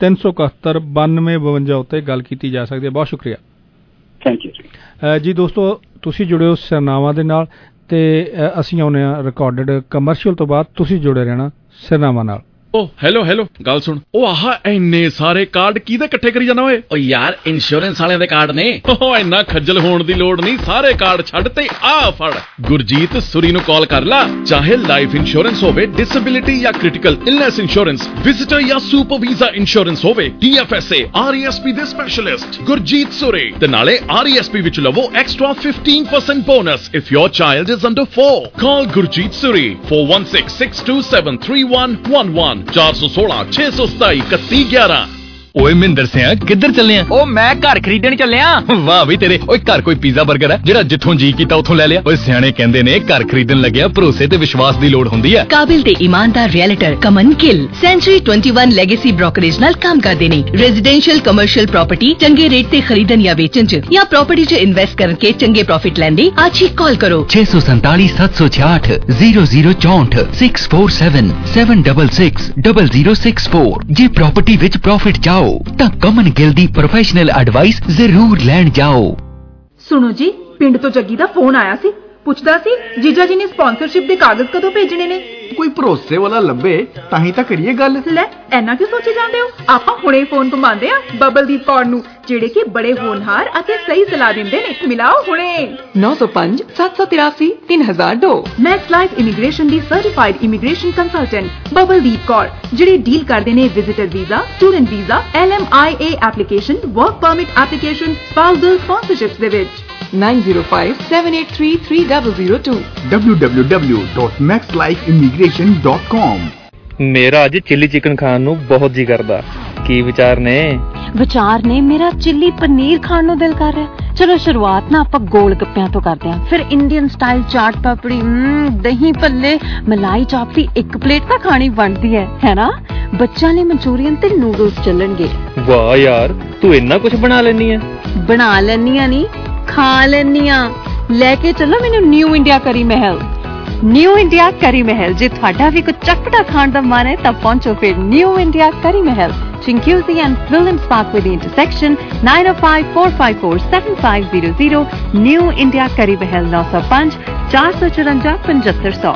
N: ਤਿੰਨ ਸੌ ਇਕਹੱਤਰ ਬਾਨਵੇਂ ਬਵੰਜਾ ਉੱਤੇ ਗੱਲ ਕੀਤੀ ਜਾ ਸਕਦੀ ਹੈ। ਬਹੁਤ ਸ਼ੁਕਰੀਆ।
S: ਥੈਂਕ ਯੂ
N: ਜੀ। ਜੀ ਦੋਸਤੋ, ਤੁਸੀਂ ਜੁੜਿਓ ਸਿਰਨਾਵਾਂ ਦੇ ਨਾਲ ਤੇ ਅਸੀਂ ਆਉਂਦੇ ਹਾਂ ਰਿਕਾਰਡਡ ਕਮਰਸ਼ੀਅਲ ਤੋਂ ਬਾਅਦ। ਤੁਸੀਂ ਜੁੜੇ ਰਹਿਣਾ ਸਿਰਨਾਵਾਂ ਨਾਲ।
T: ਓ ਹੈਲੋ ਹੈਲੋ, ਗੱਲ ਸੁਣ। ਉਹ ਆਹ ਇੰਨੇ ਸਾਰੇ ਕਾਰਡ ਕਿਹਦੇ ਇਕੱਠੇ ਕਰੀ ਜਾਣਾ ਓਏ? ਓ ਯਾਰ, ਇੰਸ਼ੋਰੈਂਸ ਵਾਲਿਆਂ ਦੇ ਕਾਰਡ ਨੇ। ਓ ਇੰਨਾ ਖੱਜਲ ਹੋਣ ਦੀ ਲੋੜ ਨਹੀਂ, ਸਾਰੇ ਕਾਰਡ ਛੱਡ ਤੇ ਆ ਫੜ ਗੁਰਜੀਤ ਸੁਰੀ ਨੂੰ ਕਾਲ ਕਰ ਲਾ। ਚਾਹੇ ਲਾਈਫ ਇੰਸ਼ੋਰੈਂਸ ਹੋਵੇ, ਡਿਸੇਬਿਲਿਟੀ ਜਾਂ ਕ੍ਰਿਟੀਕਲ ਇਲਨੈਸ ਇੰਸ਼ੋਰੈਂਸ, ਵਿਜ਼ਿਟਰ ਜਾਂ ਸੁਪਰ ਵੀਜ਼ਾ ਇੰਸ਼ੋਰੈਂਸ ਹੋਵੇ, T F S A, R E S P ਦੇ ਸਪੈਸ਼ਲਿਸਟ ਗੁਰਜੀਤ ਸੁਰੀ। ਤੇ ਨਾਲੇ ਆਰ ਈ ਐਸ ਪੀ ਵਿੱਚ ਲਵੋ extra fifteen percent bonus if your child is under four। Call Gurjeet Suri four one six six two seven three one one one ਚਾਰ ਸੌ ਸੋਲਾਂ ਛੇ ਸੌ ਸਤਾਈ ਇਕੱਤੀ ਗਿਆਰਾਂ।
F: ਓਏ ਮਹਿੰਦਰ ਸਿਆ, ਕਿੱਧਰ ਚੱਲੇ ਆ? ਓ ਮੈਂ ਘਰ ਖਰੀਦਣ ਚੱਲਿਆ। ਵਾਹ ਵੀ ਤੇਰੇ। ਓਏ ਘਰ ਕੋਈ ਪੀਜ਼ਾ 버ਗਰ ਹੈ ਜਿਹੜਾ ਜਿੱਥੋਂ ਜੀ ਕੀਤਾ ਉੱਥੋਂ ਲੈ ਲਿਆ? ਓਏ ਸਿਆਣੇ ਕਹਿੰਦੇ ਨੇ ਘਰ ਖਰੀਦਣ ਲੱਗਿਆ ਭਰੋਸੇ ਤੇ ਵਿਸ਼ਵਾਸ ਦੀ ਲੋੜ ਹੁੰਦੀ ਹੈ।
C: ਕਾਬਿਲ ਤੇ ਇਮਾਨਦਾਰ ਰੀਅਲਟਰ ਕਮਨ ਗਿੱਲ ਸੈਂਚੁਰੀ ਇਕੱਤੀ ਲੈਗੇਸੀ ਬ੍ਰੋਕਰੇਜ ਨਾਲ ਕੰਮ ਕਰਦੇ ਨੇ। ਰੈਜ਼ੀਡੈਂਸ਼ੀਅਲ ਕਮਰਸ਼ੀਅਲ ਪ੍ਰਾਪਰਟੀ ਚੰਗੇ ਰੇਟ ਤੇ ਖਰੀਦਣ ਜਾਂ ਵੇਚਣ ਚ ਜਾਂ ਪ੍ਰਾਪਰਟੀ ਚ ਇਨਵੈਸਟ ਕਰਕੇ ਚੰਗੇ ਪ੍ਰੋਫਿਟ ਲੈਣ ਲਈ ਅੱਜ ਹੀ ਕਾਲ ਕਰੋ
B: छह सौ सैंतालीस सात सौ छियाठ जीरो जीरो चौंठ six four seven seven double six double zero six four. जे प्रॉपर्टी विच प्रॉफिट चाहो ਤਾਂ ਕਮਨ ਗਿੱਲ ਦੀ ਪ੍ਰੋਫੈਸ਼ਨਲ ਐਡਵਾਈਸ ਜ਼ਰੂਰ ਲੈਣ ਜਾਓ।
U: ਸੁਣੋ ਜੀ, ਪਿੰਡ ਤੋਂ ਜੱਗੀ ਦਾ ਫੋਨ ਆਇਆ ਸੀ, ਪੁੱਛਦਾ ਸੀ ਜੀਜਾ ਜੀ ਨੇ ਸਪਾਂਸਰਸ਼ਿਪ ਦੇ ਕਾਗਜ਼ ਕਦੋਂ ਭੇਜਣੇ ਨੇ।
V: ਕੋਈ ਭਰੋਸੇ ਵਾਲਾ ਲੱਭੇ ਤਾਂ ਹੀ ਤਾਂ ਕਰੀਏ ਗੱਲ।
U: ਲੈ, ਐਨਾ ਕਿਉਂ ਸੋਚੀ ਜਾਂਦੇ ਹੋ? ਆਪਾਂ ਹੁਣੇ ਫੋਨ ਘੁਮਾਉਂਦੇ ਆ ਬਬਲਦੀਪ ਕੌਰ ਨੂੰ, ਜਿਹੜੇ ਕਿ ਬੜੇ ਹੋਣਹਾਰ ਅਤੇ ਸਹੀ ਸਲਾਹ ਦਿੰਦੇ ਨੇ। ਮਿਲਾਓ ਹੁਣੇ ਨੌ ਸੌ ਪੰਜ ਸੱਤ ਸੌ ਤਿਰਾਸੀ ਤਿੰਨ ਹਜ਼ਾਰ ਦੋ। ਮੈਕਸ ਲਾਈਫ ਇਮੀਗ੍ਰੇਸ਼ਨ ਦੀ certified immigration consultant Babaldeep Kaur, ਜਿਹੜੇ ਡੀਲ ਕਰਦੇ ਨੇ visitor visa, student visa, L M I A application, work permit application, spousal sponsorships ਦੇ ਵਿੱਚ। nine zero five seven eight three three zero zero two
V: w w w dot max life immigration dot com।
W: ਮੇਰਾ ਅੱਜ chilli chicken ਖਾਣ ਨੂੰ ਬਹੁਤ ਜੀ ਕਰਦਾ। ਕੀ ਵਿਚਾਰ ਨੇ?
H: ਵਿਚਾਰ ਨੇ ਮੇਰਾ ਚਿੱਲੀ ਪਨੀਰ ਖਾਣ ਨੂੰ ਦਿਲ ਕਰ ਰਿਹਾ। ਚਲੋ ਸ਼ੁਰੂਆਤ ਨਾ ਆਪਾਂ ਗੋਲ ਗੱਪਿਆਂ ਤੋਂ ਕਰਦੇ ਹਾਂ, ਫਿਰ ਇੰਡੀਅਨ ਸਟਾਈਲ ਚਾਟ ਪਾਪੜੀ, ਦਹੀਂ ਭੱਲੇ, ਮਲਾਈ ਚਾਪ ਦੀ ਇੱਕ ਪਲੇਟ ਤਾਂ ਖਾਣੀ ਬਣਦੀ ਹੈ, ਹੈ ਨਾ? ਬੱਚਿਆਂ ਲਈ ਮਨਚੂਰੀਅਨ ਤੇ ਨੂਡਲਸ ਚੱਲਣਗੇ।
W: ਵਾਹ ਯਾਰ, ਤੂੰ ਇੰਨਾ ਕੁਝ ਬਣਾ ਲੈਣੀ ਹੈ।
H: ਬਣਾ ਲੈਣੀ ਆ ਨਹੀਂ, ਖਾ ਲੈਣੀ ਆ। ਲੈ ਕੇ ਚੱਲੋ ਮੈਨੂੰ ਨਿਊ ਇੰਡੀਆ ਕਰੀ ਮਹਿਲ। ਨਿਊ ਇੰਡੀਆ ਕਰੀ ਮਹਿਲ, ਜੇ ਤੁਹਾਡਾ ਵੀ ਕੁਝ ਚਟਪਟਾ ਖਾਣ ਦਾ ਮਨ ਹੈ ਤਾਂ ਪਹੁੰਚੋ ਫਿਰ ਨਿਊ ਇੰਡੀਆ ਕਰੀ ਮਹਿਲ, Chinguizi and Williams Parkway the intersection, nine oh five four five four seven five zero zero। New India Kari Mahal nine oh five four four four five zero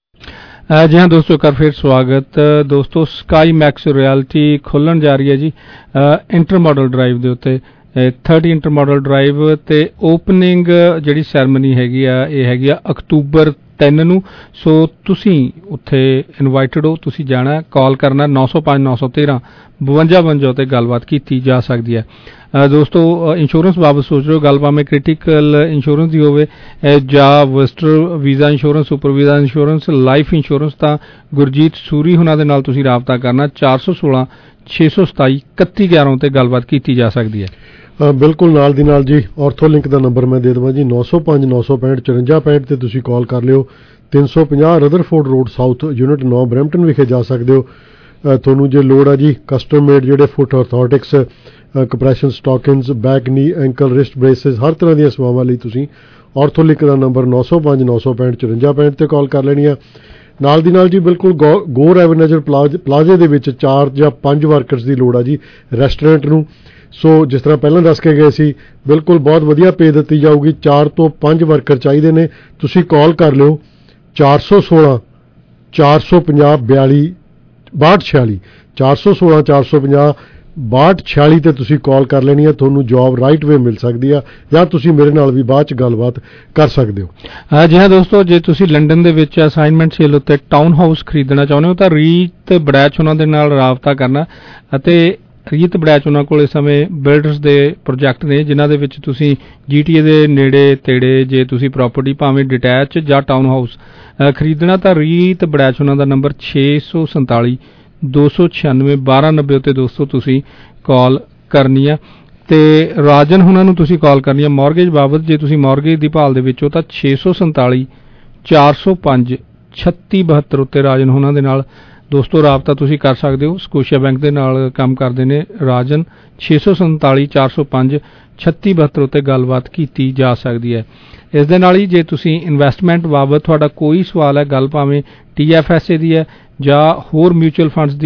H: zero।
N: ਜੀ ਹਾਂ ਦੋਸਤੋ, ਕਰ ਫਿਰ ਸਵਾਗਤ। ਦੋਸਤੋ, sky Max reality ਖੁੱਲਣ ਜਾ ਰਹੀ ਹੈ ਜੀ ਇੰਟਰ ਮਾਡਲ ਡਰਾਈਵ ਦੇ ਉੱਤੇ, ਥਰਟੀ ਇੰਟਰ ਮਾਡਲ ਡਰਾਈਵ, ਤੇ ਓਪਨਿੰਗ ਜਿਹੜੀ ਸੈਰਮਨੀ ਹੈਗੀ ਆ ਇਹ ਹੈਗੀ ਆ ਅਕਤੂਬਰ ਤਿੰਨ ਨੂੰ। ਸੋ ਤੁਸੀਂ ਉੱਥੇ ਇਨਵਾਈਟਡ ਹੋ, ਤੁਸੀਂ ਜਾਣਾ। ਕਾਲ ਕਰਨਾ ਨੌ ਸੌ ਪੰਜ ਨੌ ਸੌ ਤੇਰਾਂ ਬਵੰਜਾ ਬਵੰਜਾ ਉੱਤੇ ਗੱਲਬਾਤ ਕੀਤੀ ਜਾ ਸਕਦੀ ਹੈ। ਦੋਸਤੋ, ਇੰਸ਼ੋਰੈਂਸ ਬਾਬਤ ਸੋਚ ਰਹੇ ਹੋ, ਗੱਲ ਭਾਵੇਂ ਕ੍ਰਿਟੀਕਲ ਇੰਸ਼ੋਰੈਂਸ ਦੀ ਹੋਵੇ ਜਾਂ visitor visa insurance, super visa insurance, life insurance, ਤਾਂ ਗੁਰਜੀਤ ਸੂਰੀ ਹੁਣਾਂ ਦੇ ਨਾਲ ਤੁਸੀਂ ਰਾਬਤਾ ਕਰਨਾ। ਚਾਰ ਸੌ ਸੋਲਾਂ ਛੇ ਸੌ ਸਤਾਈ ਇਕੱਤੀ ਗਿਆਰਾਂ ਉੱਤੇ ਗੱਲਬਾਤ ਕੀਤੀ ਜਾ ਸਕਦੀ ਹੈ।
O: ਬਿਲਕੁਲ ਨਾਲ ਦੀ ਨਾਲ ਜੀ ਔਰਥੋ ਲਿੰਕ ਦਾ ਨੰਬਰ ਮੈਂ ਦੇ ਦੇਵਾਂ ਜੀ, ਨੌ ਸੌ ਪੰਜ ਨੌ ਸੌ ਪੈਂਹਠ ਚੁਰੰਜਾ ਪੈਂਹਠ ਤੇ ਤੁਸੀਂ ਕਾਲ ਕਰ ਲਿਓ। ਤਿੰਨ ਸੌ ਪੰਜਾਹ ਰਦਰਫੋਰਡ ਰੋਡ ਸਾਊਥ ਯੂਨਿਟ ਨੌ ਬਰੈਂਪਟਨ ਵਿਖੇ ਜਾ ਸਕਦੇ ਹੋ। ਤੁਹਾਨੂੰ ਜੇ ਲੋੜ ਆ ਜੀ ਕਸਟਮ ਮੇਡ ਜਿਹੜੇ foot orthotics, compression stockings, back knee, ankle, wrist braces, ਹਰ ਤਰ੍ਹਾਂ ਦੀਆਂ ਸੇਵਾਵਾਂ ਲਈ ਤੁਸੀਂ ਔਰਥੋ ਲਿੰਕ ਦਾ ਨੰਬਰ ਨੌ ਸੌ ਪੰਜ ਨੌ ਸੌ ਪੈਂਹਠ ਚੁਰੰਜਾ ਪੈਂਹਠ ਤੇ ਕਾਲ ਕਰ ਲੈਣੀ ਆ। ਨਾਲ ਦੀ ਨਾਲ ਜੀ ਬਿਲਕੁਲ ਗੋ ਗੋਰ ਐਵਨੇਜਰ ਪਲਾਜ਼ੇ ਦੇ ਵਿੱਚ ਚਾਰ ਜਾਂ ਪੰਜ ਵਰਕਰਸ ਦੀ ਲੋੜ ਆ ਜੀ ਰੈਸਟੋਰੈਂਟ ਨੂੰ। ਸੋ ਜਿਸ ਤਰ੍ਹਾਂ ਪਹਿਲਾਂ ਦੱਸ ਕੇ ਗਏ ਸੀ, ਬਿਲਕੁਲ ਬਹੁਤ ਵਧੀਆ ਪੇ ਦਿੱਤੀ ਜਾਊਗੀ। ਚਾਰ ਤੋਂ ਪੰਜ ਵਰਕਰ ਚਾਹੀਦੇ ਨੇ। ਤੁਸੀਂ ਕਾਲ ਕਰ ਲਿਓ ਚਾਰ ਸੌ ਸੋਲਾਂ ਚਾਰ ਸੌ ਪੰਜਾਹ ਬਿਆਲੀ ਬਾਹਠ ਛਿਆਲੀ, ਚਾਰ ਸੌ ਸੋਲਾਂ ਚਾਰ ਸੌ ਪੰਜਾਹ ਬਾਹਠ ਛਿਆਲੀ ਤੇ ਤੁਸੀਂ ਕਾਲ ਕਰ ਲੈਣੀ ਆ। ਤੁਹਾਨੂੰ ਜੌਬ ਰਾਈਟ ਵੇ ਮਿਲ ਸਕਦੀ ਆ, ਜਾਂ ਤੁਸੀਂ ਮੇਰੇ ਨਾਲ ਵੀ ਬਾਅਦ ਚ ਗੱਲਬਾਤ ਕਰ ਸਕਦੇ ਹੋ।
N: ਜੀ ਹਾਂ ਦੋਸਤੋ, ਜੇ ਤੁਸੀਂ ਲੰਡਨ ਦੇ ਵਿੱਚ ਅਸਾਈਨਮੈਂਟ ਸੇਲ ਉੱਤੇ ਟਾਊਨ ਹਾਊਸ ਖਰੀਦਣਾ ਚਾਹੁੰਦੇ ਹੋ ਤਾਂ ਰੀਤ ਬੜੈਚ ਉਹਨਾਂ ਦੇ ਨਾਲ ਰਾਬਤਾ ਕਰਨਾ। ਅਤੇ ਰੀਤ ਬੜੈਚ ਉਹਨਾਂ ਕੋਲ ਇਸ ਸਮੇਂ ਬਿਲਡਰਸ ਦੇ ਪ੍ਰੋਜੈਕਟ ਨੇ ਜਿਨ੍ਹਾਂ ਦੇ ਵਿੱਚ ਤੁਸੀਂ ਜੀ ਟੀ ਏ ਦੇ ਨੇੜੇ ਤੇੜੇ ਜੇ ਤੁਸੀਂ ਪ੍ਰਾਪਰਟੀ ਭਾਵੇਂ ਡਿਟੈਚ ਜਾਂ ਟਾਊਨ ਹਾਊਸ ਖਰੀਦਣਾ ਤਾਂ ਰੀਤ ਬੜੈਚ ਉਹਨਾਂ ਦਾ ਨੰਬਰ ਛੇ ਸੌ ਸੰਤਾਲੀ ਦੋ ਸੌ ਛਿਆਨਵੇਂ ਬਾਰਾਂ ਨੱਬੇ ਉੱਤੇ ਦੋਸਤੋ ਤੁਸੀਂ ਕਾਲ ਕਰਨੀ ਆ। ਤੇ ਰਾਜਨ ਹੁਣਾਂ ਨੂੰ ਤੁਸੀਂ ਕਾਲ ਕਰਨੀ ਆ ਮੌਰਗੇਜ ਬਾਬਤ। ਜੇ ਤੁਸੀਂ ਮੌਰਗੇਜ ਦੀ ਭਾਲ ਦੇ ਵਿੱਚ ਹੋ ਤਾਂ ਛੇ ਸੌ ਸੰਤਾਲੀ ਚਾਰ ਸੌ ਪੰਜ ਛੱਤੀ ਬਹੱਤਰ ਉੱਤੇ ਰਾਜਨ ਹੁਣਾਂ ਦੇ ਨਾਲ ਦੋਸਤੋ ਰਾਬਤਾ ਤੁਸੀਂ ਕਰ ਸਕਦੇ ਹੋ। ਸਕੋਸ਼ੀਆ ਬੈਂਕ ਦੇ ਨਾਲ ਕੰਮ ਕਰਦੇ ਨੇ ਰਾਜਨ। ਛੇ ਸੌ ਸੰਤਾਲੀ ਚਾਰ ਸੌ ਪੰਜ ਛੱਤੀ ਬਹੱਤਰ ਉੱਤੇ ਗੱਲਬਾਤ ਕੀਤੀ ਜਾ ਸਕਦੀ ਹੈ। ਇਸ ਦੇ ਨਾਲ ਹੀ ਜੇ ਤੁਸੀਂ ਇਨਵੈਸਟਮੈਂਟ ਬਾਬਤ ਤੁਹਾਡਾ ਕੋਈ ਸਵਾਲ ਹੈ, ਗੱਲ ਭਾਵੇਂ ਟੀ ਐਫ ਐਸ ਏ ਦੀ ਹੈ ਜਾਂ ਹੋਰ ਮਿਊਚੁਅਲ ਫੰਡਸ ਦੀ ਹੈ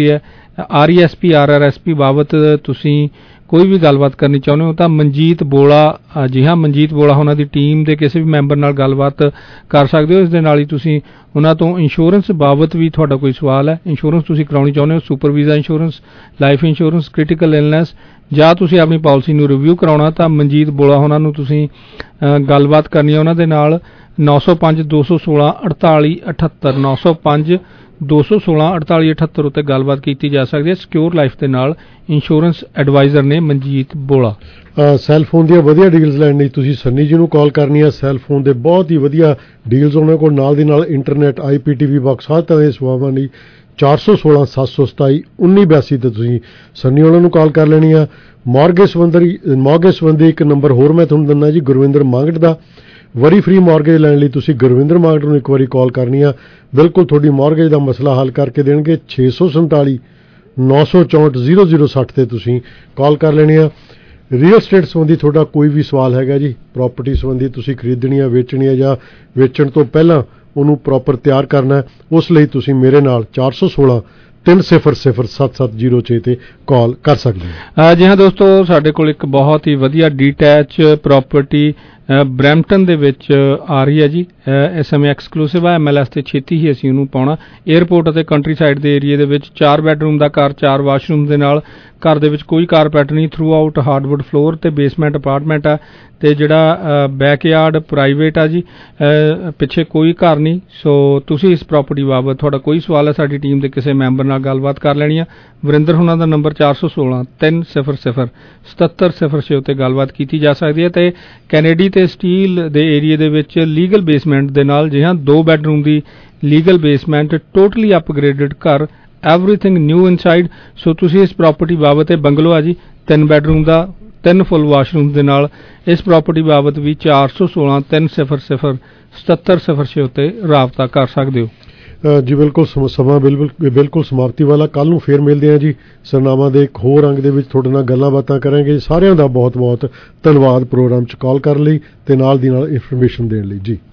N: R E S P R R S P ਬਾਬਤ ਤੁਸੀਂ ਕੋਈ ਵੀ ਗੱਲਬਾਤ ਕਰਨੀ ਚਾਹੁੰਦੇ ਹੋ ਤਾਂ ਮਨਜੀਤ ਬੋਲਾ, ਜੀ ਹਾਂ ਮਨਜੀਤ ਬੋਲਾ ਉਹਨਾਂ ਦੀ ਟੀਮ ਦੇ ਕਿਸੇ ਵੀ ਮੈਂਬਰ ਨਾਲ ਗੱਲਬਾਤ ਕਰ ਸਕਦੇ ਹੋ। ਇਸ ਦੇ ਨਾਲ ਹੀ ਤੁਸੀਂ ਉਹਨਾਂ ਤੋਂ ਇੰਸ਼ੋਰੈਂਸ ਬਾਬਤ ਵੀ ਤੁਹਾਡਾ ਕੋਈ ਸਵਾਲ ਹੈ, ਇੰਸ਼ੋਰੈਂਸ ਤੁਸੀਂ ਕਰਾਉਣੀ ਚਾਹੁੰਦੇ ਹੋ, super visa insurance, life insurance, critical illness, ਜਾਂ ਤੁਸੀਂ ਆਪਣੀ ਪਾਲਿਸੀ ਨੂੰ ਰਿਵਿਊ ਕਰਾਉਣਾ ਤਾਂ ਮਨਜੀਤ ਬੋਲਾ ਉਹਨਾਂ ਨੂੰ ਤੁਸੀਂ ਗੱਲਬਾਤ ਕਰਨੀ ਹੈ ਉਹਨਾਂ ਦੇ ਨਾਲ। ਨੌ ਸੌ ਪੰਜ ਦੋ ਸੌ ਸੋਲਾਂ ਅਠਤਾਲੀ ਅਠੱਤਰ ਨੌ ਸੌ ਪੰਜ ਦੋ ਸੌ ਸੋਲਾਂ ਅਠਤਾਲੀ ਅਠੱਤਰ ਉੱਤੇ ਗੱਲਬਾਤ ਕੀਤੀ ਜਾ ਸਕਦੀ ਹੈ। ਸਿਕਿਉਰ ਲਾਈਫ ਦੇ ਨਾਲ ਇੰਸ਼ੋਰੈਂਸ ਐਡਵਾਈਜ਼ਰ ਨੇ ਮਨਜੀਤ ਬੋਲਾ।
O: ਸੈੱਲ ਫੋਨ ਦੀਆਂ ਵਧੀਆ ਡੀਲਸ ਲੈਣ ਲਈ ਤੁਸੀਂ ਸੰਨੀ ਜੀ ਨੂੰ ਕਾਲ ਕਰਨੀ ਹੈ। ਸੈੱਲ ਫੋਨ ਦੇ ਬਹੁਤ ਹੀ ਵਧੀਆ ਡੀਲਸ ਉਹਨਾਂ ਕੋਲ, ਨਾਲ ਦੀ ਨਾਲ internet, I P T V box, ਹਰ ਤਰ੍ਹਾਂ ਦੇ ਸੇਵਾਵਾਂ ਲਈ ਚਾਰ ਸੌ ਸੋਲਾਂ ਸੱਤ ਸੌ ਸਤਾਈ ਉੱਨੀ ਬਿਆਸੀ ਤੇ ਤੁਸੀਂ ਸੰਨੀ ਉਹਨਾਂ ਨੂੰ ਕਾਲ ਕਰ ਲੈਣੀ ਆ। ਮੌਰਗੇਜ ਸੰਬੰਧੀ ਮੌਰਗੇਜ ਸੰਬੰਧੀ ਇੱਕ ਨੰਬਰ ਹੋਰ ਮੈਂ ਤੁਹਾਨੂੰ ਦਿੰਦਾ ਜੀ, ਗੁਰਵਿੰਦਰ ਮੰਗਟ ਦਾ। ਵਰੀ ਫ੍ਰੀ ਮੌਰਗੇਜ ਲੈਣ ਲਈ ਤੁਸੀਂ ਗੁਰਵਿੰਦਰ ਮੰਗਟ ਨੂੰ ਇੱਕ ਵਾਰੀ ਕਾਲ ਕਰਨੀ ਆ, ਬਿਲਕੁਲ ਤੁਹਾਡੀ ਮੌਰਗੇਜ ਦਾ ਮਸਲਾ ਹੱਲ ਕਰਕੇ ਦੇਣਗੇ। ਛੇ ਸੌ ਸੰਤਾਲੀ ਨੌ ਸੌ ਚੌਂਹਠ ਜ਼ੀਰੋ ਜ਼ੀਰੋ ਸੱਠ ਤੇ ਤੁਸੀਂ ਕਾਲ ਕਰ ਲੈਣੀ ਆ। ਰੀਅਲ ਸਟੇਟ ਸੰਬੰਧੀ ਤੁਹਾਡਾ ਕੋਈ ਵੀ ਸਵਾਲ ਹੈਗਾ ਜੀ, ਪ੍ਰਾਪਰਟੀ ਸੰਬੰਧੀ ਤੁਸੀਂ ਖਰੀਦਣੀ ਆ, ਵੇਚਣੀ ਆ, ਜਾਂ ਵੇਚਣ ਤੋਂ ਪਹਿਲਾਂ ਉਹਨੂੰ ਪ੍ਰੋਪਰ ਤਿਆਰ ਕਰਨਾ, ਉਸ ਲਈ ਤੁਸੀਂ ਮੇਰੇ ਨਾਲ ਚਾਰ ਸੌ ਸੋਲਾਂ ਤਿੰਨ ਸਿਫਰ ਸਿਫਰ ਸੱਤ ਸੱਤ ਜ਼ੀਰੋ ਛੇ ਤੇ ਕਾਲ ਕਰ ਸਕਦੇ ਹੋ।
N: ਜੀ ਹਾਂ ਦੋਸਤੋ, ਸਾਡੇ ਕੋਲ ਇੱਕ ਬਹੁਤ ਹੀ ਵਧੀਆ ਡੀਟੈਚ ਪ੍ਰਾਪਰਟੀ ਬਰੈਂਪਟਨ ਦੇ ਵਿੱਚ ਆ ਰਹੀ ਹੈ ਜੀ। ਇਸ ਸਮੇਂ ਐਕਸਕਲੂਸਿਵ ਹੈ, ਐਮ ਐਲ ਐਸ ਤੇ ਛੇਤੀ ਹੀ ਅਸੀਂ ਉਹਨੂੰ ਪਾਉਣਾ। ਏਅਰਪੋਰਟ ਅਤੇ ਕੰਟਰੀ ਸਾਈਡ ਦੇ ਏਰੀਏ ਦੇ ਵਿੱਚ ਚਾਰ ਬੈਡਰੂਮ ਦਾ ਘਰ, ਚਾਰ ਵਾਸ਼ਰੂਮ ਦੇ ਨਾਲ। ਘਰ ਦੇ ਵਿੱਚ ਕੋਈ ਕਾਰਪੈਟ ਨਹੀਂ, ਥਰੂ ਆਊਟ ਹਾਰਡਵੁੱਡ ਫਲੋਰ ਤੇ ਬੇਸਮੈਂਟ ਅਪਾਰਟਮੈਂਟ ਆ, ਤੇ ਜਿਹੜਾ ਬੈਕਯਾਰਡ ਪ੍ਰਾਈਵੇਟ ਆ ਜੀ, ਪਿੱਛੇ ਕੋਈ ਘਰ ਨਹੀਂ। ਸੋ ਤੁਸੀਂ ਇਸ ਪ੍ਰਾਪਰਟੀ ਬਾਬਤ ਤੁਹਾਡਾ ਕੋਈ ਸਵਾਲ ਹੈ, ਸਾਡੀ ਟੀਮ ਦੇ ਕਿਸੇ ਮੈਂਬਰ ਨਾਲ ਗੱਲਬਾਤ ਕਰ ਲੈਣੀ ਆ। ਵਰਿੰਦਰ ਹੁਣਾਂ ਦਾ ਨੰਬਰ ਚਾਰ ਸੌ ਸੋਲਾਂ ਤਿੰਨ ਸਿਫਰ ਸਿਫਰ ਸਤੱਤਰ ਸਿਫਰ ਛੇ ਉੱਤੇ ਗੱਲਬਾਤ ਕੀਤੀ ਜਾ ਸਕਦੀ ਹੈ। ਤੇ ਕੈਨੇਡੀ ਤੇ ਸਟੀਲ ਦੇ ਏਰੀਏ ਦੇ ਵਿੱਚ ਲੀਗਲ ਬੇਸਮੈਂਟ ਦੇ ਨਾਲ, ਜੀ ਹਾਂ ਦੋ ਬੈਡਰੂਮ ਦੀ ਲੀਗਲ ਬੇਸਮੈਂਟ, ਟੋਟਲੀ ਅਪਗ੍ਰੇਡਡ ਘਰ, ਐਵਰੀਥਿੰਗ ਨਿਊ ਇਨਸਾਈਡ। ਸੋ ਤੁਸੀਂ ਇਸ ਪ੍ਰਾਪਰਟੀ ਬਾਬਤ, ਇਹ ਬੰਗਲੋ ਆ ਜੀ, ਤਿੰਨ ਬੈਡਰੂਮ ਦਾ, ਤਿੰਨ ਫੁੱਲ ਵਾਸ਼ਰੂਮ ਦੇ ਨਾਲ, ਇਸ ਪ੍ਰਾਪਰਟੀ ਬਾਬਤ ਵੀ ਚਾਰ ਸੌ ਸੋਲਾਂ ਤਿੰਨ ਸਿਫਰ ਸਿਫਰ ਸਤੱਤਰ ਸਿਫਰ ਛੇ ਉੱਤੇ ਰਾਬਤਾ ਕਰ ਸਕਦੇ ਹੋ।
O: ਜੀ ਬਿਲਕੁਲ, ਸਮਾਂ ਬਿਲਕੁਲ ਬਿਲਕੁਲ ਸਮਾਪਤੀ ਵਾਲਾ। ਕੱਲ੍ਹ ਨੂੰ ਫੇਰ ਮਿਲਦੇ ਹਾਂ ਜੀ, ਸਰਨਾਮਾ ਦੇ ਇੱਕ ਹੋਰ ਅੰਗ ਦੇ ਵਿੱਚ ਤੁਹਾਡੇ ਨਾਲ ਗੱਲਾਂ ਬਾਤਾਂ ਕਰਾਂਗੇ। ਸਾਰਿਆਂ ਦਾ ਬਹੁਤ ਬਹੁਤ ਧੰਨਵਾਦ ਪ੍ਰੋਗਰਾਮ 'ਚ ਕਾਲ ਕਰਨ ਲਈ ਤੇ ਨਾਲ ਦੀ ਨਾਲ ਇਨਫੋਰਮੇਸ਼ਨ ਦੇਣ ਲਈ ਜੀ।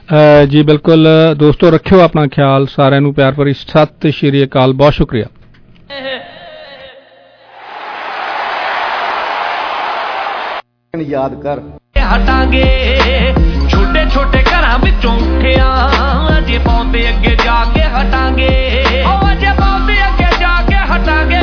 N: ਜੀ ਬਿਲਕੁਲ ਦੋਸਤੋ, ਰੱਖਿਓ ਆਪਣਾ ਖਿਆਲ। ਸਾਰਿਆਂ ਨੂੰ ਪਿਆਰ ਭਰੀ ਸਤਿ ਸ਼੍ਰੀ ਅਕਾਲ, ਬਹੁਤ ਸ਼ੁਕਰੀਆ।
A: ਯਾਦ ਕਰ
M: ਹਟਾਂਗੇ ਛੋਟੇ ਛੋਟੇ ਘਰਾਂ ਵਿੱਚੋਂ ਉੱਠਿਆ, ਅਜੇ ਬਹੁਤੇ ਅੱਗੇ ਜਾ ਕੇ ਹਟਾਂਗੇ, ਉਹ ਅਜੇ ਬਹੁਤੇ ਅੱਗੇ ਜਾ ਕੇ ਹਟਾਂਗੇ।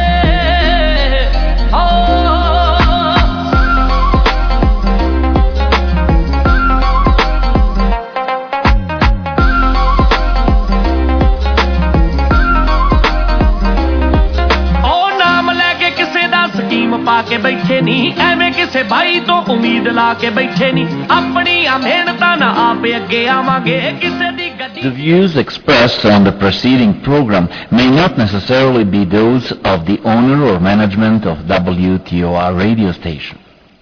M: ਪਾ ਕੇ ਬੈਠੇ ਨਹੀਂ, ਐਵੇਂ ਕਿਸੇ ਭਾਈ ਤੋਂ ਉਮੀਦ ਲਾ ਕੇ ਬੈਠੇ ਨਹੀਂ, ਆਪਣੀਆਂ ਮਿਹਨਤਾਂ ਨਾਲ ਆਪੇ ਅੱਗੇ ਆਵਾਂਗੇ, ਕਿਸੇ ਦੀ ਗੱਡੀ।
D: The views expressed on the preceding program may not necessarily be those of the owner or management of W T O R radio station.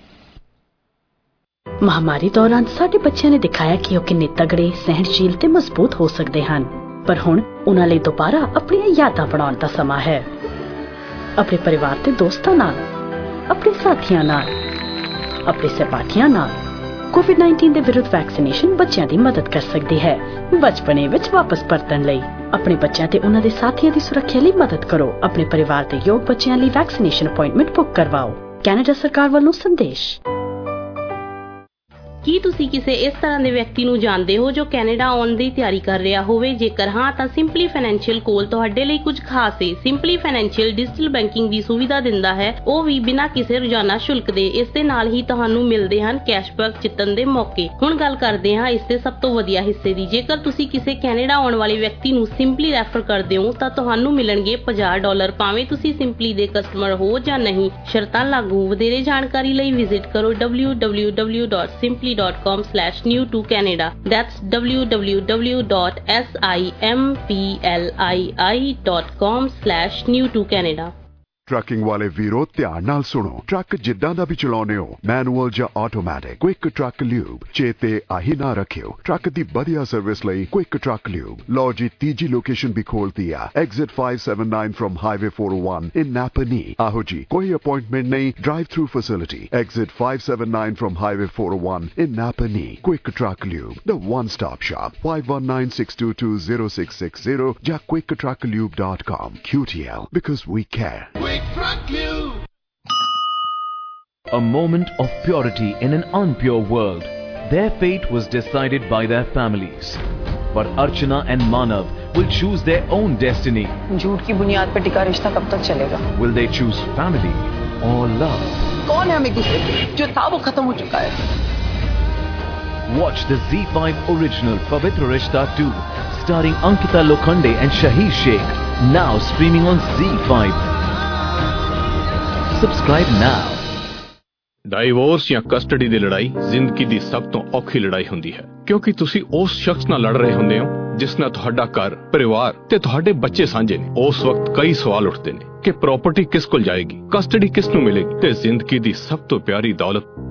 E: ਮਹਾਮਾਰੀ ਦੌਰਾਨ ਸਾਡੇ ਬੱਚਿਆਂ ਨੇ ਦਿਖਾਇਆ ਕਿ ਉਹ ਕਿੰਨੇ ਤਗੜੇ, ਸਹਿਣਸ਼ੀਲ ਤੇ ਮਜ਼ਬੂਤ ਹੋ ਸਕਦੇ ਹਨ, ਪਰ ਹੁਣ ਉਹਨਾਂ ਲਈ ਦੁਬਾਰਾ ਆਪਣੀਆਂ ਯਾਦਾਂ ਬਣਾਉਣ ਦਾ ਸਮਾਂ ਹੈ। ਆਪਣੇ ਪਰਿਵਾਰ ਤੇ ਦੋਸਤਾਂ ਨਾਲ, ਆਪਣੇ ਸਾਥੀਆਂ ਨਾਲ, ਆਪਣੇ ਸਹਿਪਾਠੀਆਂ ਨਾਲ ਕੋਵਿਡ ਨਾਈਨਟੀਨ ਦੇ ਵਿਰੁੱਧ ਵੈਕਸੀਨੇਸ਼ਨ ਬੱਚਿਆਂ ਦੀ ਮਦਦ ਕਰ ਸਕਦੀ ਹੈ। ਬਚਪਨੇ ਵਿੱਚ ਵਾਪਸ ਪਰਤਣ ਲਈ ਆਪਣੇ ਬੱਚਿਆਂ ਤੇ ਉਹਨਾਂ ਦੇ ਸਾਥੀਆਂ ਦੀ ਸੁਰੱਖਿਆ ਲਈ ਮਦਦ ਕਰੋ। ਆਪਣੇ ਪਰਿਵਾਰ ਦੇ ਯੋਗ ਬੱਚਿਆਂ ਲਈ ਵੈਕਸੀਨੇਸ਼ਨ ਅਪਾਇੰਟਮੈਂਟ ਬੁੱਕ ਕਰਵਾਓ। ਕੈਨੇਡਾ ਸਰਕਾਰ ਵੱਲੋਂ ਸੰਦੇਸ਼।
X: ਕੀ ਤੁਸੀਂ ਕਿਸੇ ਇਸ ਤਰ੍ਹਾਂ ਦੇ ਵਿਅਕਤੀ ਨੂੰ ਜਾਣਦੇ ਹੋ ਜੋ ਕੈਨੇਡਾ ਆਉਣ ਦੀ ਤਿਆਰੀ ਕਰ ਰਿਹਾ ਹੋਵੇ? ਜੇਕਰ ਹਾਂ ਤਾਂ ਸਿੰਪਲੀ ਫਾਈਨੈਂਸ਼ੀਅਲ ਕੋਲ ਤੁਹਾਡੇ ਲਈ ਕੁਝ ਖਾਸ ਹੈ। ਸਿੰਪਲੀ ਫਾਈਨੈਂਸ਼ੀਅਲ ਡਿਜੀਟਲ ਬੈਂਕਿੰਗ ਦੀ ਸੁਵਿਧਾ ਦਿੰਦਾ ਹੈ, ਉਹ ਵੀ ਬਿਨਾਂ ਕਿਸੇ ਰੋਜ਼ਾਨਾ ਸ਼ੁਲਕ ਦੇ। ਇਸ ਦੇ ਨਾਲ ਹੀ ਤੁਹਾਨੂੰ ਮਿਲਦੇ ਹਨ ਕੈਸ਼ਬੈਕ ਜਿੱਤਣ ਦੇ ਮੌਕੇ। ਹੁਣ ਗੱਲ ਕਰਦੇ ਹਾਂ ਇਸ ਦੇ ਸਭ ਤੋਂ ਵਧੀਆ ਹਿੱਸੇ ਦੀ। ਜੇਕਰ ਤੁਸੀਂ ਕਿਸੇ ਕੈਨੇਡਾ ਆਉਣ ਵਾਲੇ ਵਿਅਕਤੀ ਨੂੰ ਸਿੰਪਲੀ ਰੈਫਰ ਕਰਦੇ ਹੋ ਤਾਂ ਤੁਹਾਨੂੰ ਮਿਲਣਗੇ ਪੰਜਾਹ ਡਾਲਰ, ਭਾਵੇਂ ਤੁਸੀਂ ਸਿੰਪਲੀ ਦੇ ਕਸਟਮਰ ਹੋ ਜਾਂ ਨਹੀਂ। ਸ਼ਰਤਾਂ ਲਾਗੂ। ਵਧੇਰੇ ਜਾਣਕਾਰੀ ਲਈ ਵਿਜ਼ਿਟ ਕਰੋ W W W dot Simply dot com slash new to Canada. That's w w w dot simpli dot com slash new to Canada.
A: Trucking ਵਾਲੇ ਵੀਰੋ ਧਿਆਨ ਨਾਲ ਸੁਣੋ। ਟਰੱਕ ਜਿੱਦਾਂ ਦਾ ਵੀ ਚਲਾਉਨੇ ਹੋ, ਮੈਨੂਅਲ ਜਾਂ ਆਟੋਮੈਟਿਕ, ਕੁਇਕ ਟਰੱਕ ਲਿਊਬ ਚੇਤੇ ਆਹੀ ਨਾ ਰੱਖਿਓ। ਟਰੱਕ ਦੀ ਵਧੀਆ ਸਰਵਿਸ ਲਈ ਕੁਇਕ ਟਰੱਕ ਲਿਊਬ। ਲਓ ਜੀ ਤੀਜੀ ਲੋਕੇਸ਼ਨ ਵੀ ਖੋਲਤੀ ਆ, exit five seventy-nine from highway four oh one in Napanee. ਆਹੋ ਜੀ, ਕੋਈ ਅਪਾਇੰਟਮੈਂਟ ਨਹੀਂ, drive through facility. Exit five seventy-nine from highway four oh one in Napanee. Quick truck lube, the one stop shop. five one nine six two two zero six six zero ਜਾਂ quick truck lube dot com। Q T L, because we care.
G: A moment of purity in an unpure world. Their fate was decided by their families. But Archana and Manav will choose their own destiny.
I: झूठ की बुनियाद पर टिका रिश्ता कब तक चलेगा?
G: Will they choose family or love?
I: कौन है हम एक दूसरे के? जो था वो खत्म हो चुका है।
G: Watch the Z five original Pavitra Rishta two, starring Ankita Lokhande and Shahid Sheikh. Now streaming on Z five. Subscribe now.
J: Divorce ਜਾਂ ਕਸਟਡੀ ਦੀ ਲੜਾਈ ਜ਼ਿੰਦਗੀ ਦੀ ਸਭ ਤੋਂ ਔਖੀ ਲੜਾਈ ਹੁੰਦੀ ਹੈ, ਕਿਉਂਕਿ ਤੁਸੀਂ ਉਸ ਸ਼ਖਸ ਨਾਲ ਲੜ ਰਹੇ ਹੁੰਦੇ ਹੋ ਜਿਸ ਨਾਲ ਤੁਹਾਡਾ ਘਰ, ਪਰਿਵਾਰ ਤੇ ਤੁਹਾਡੇ ਬੱਚੇ ਸਾਂਝੇ ਨੇ। ਉਸ ਵਕਤ ਕਈ ਸਵਾਲ ਉੱਠਦੇ ਨੇ ਕਿ ਪ੍ਰਾਪਰਟੀ ਕਿਸ ਕੋਲ ਜਾਏਗੀ, ਕਸਟਡੀ ਕਿਸ ਨੂੰ ਮਿਲੇਗੀ ਤੇ ਜ਼ਿੰਦਗੀ ਦੀ ਸਭ ਤੋਂ ਪਿਆਰੀ ਦੌਲਤ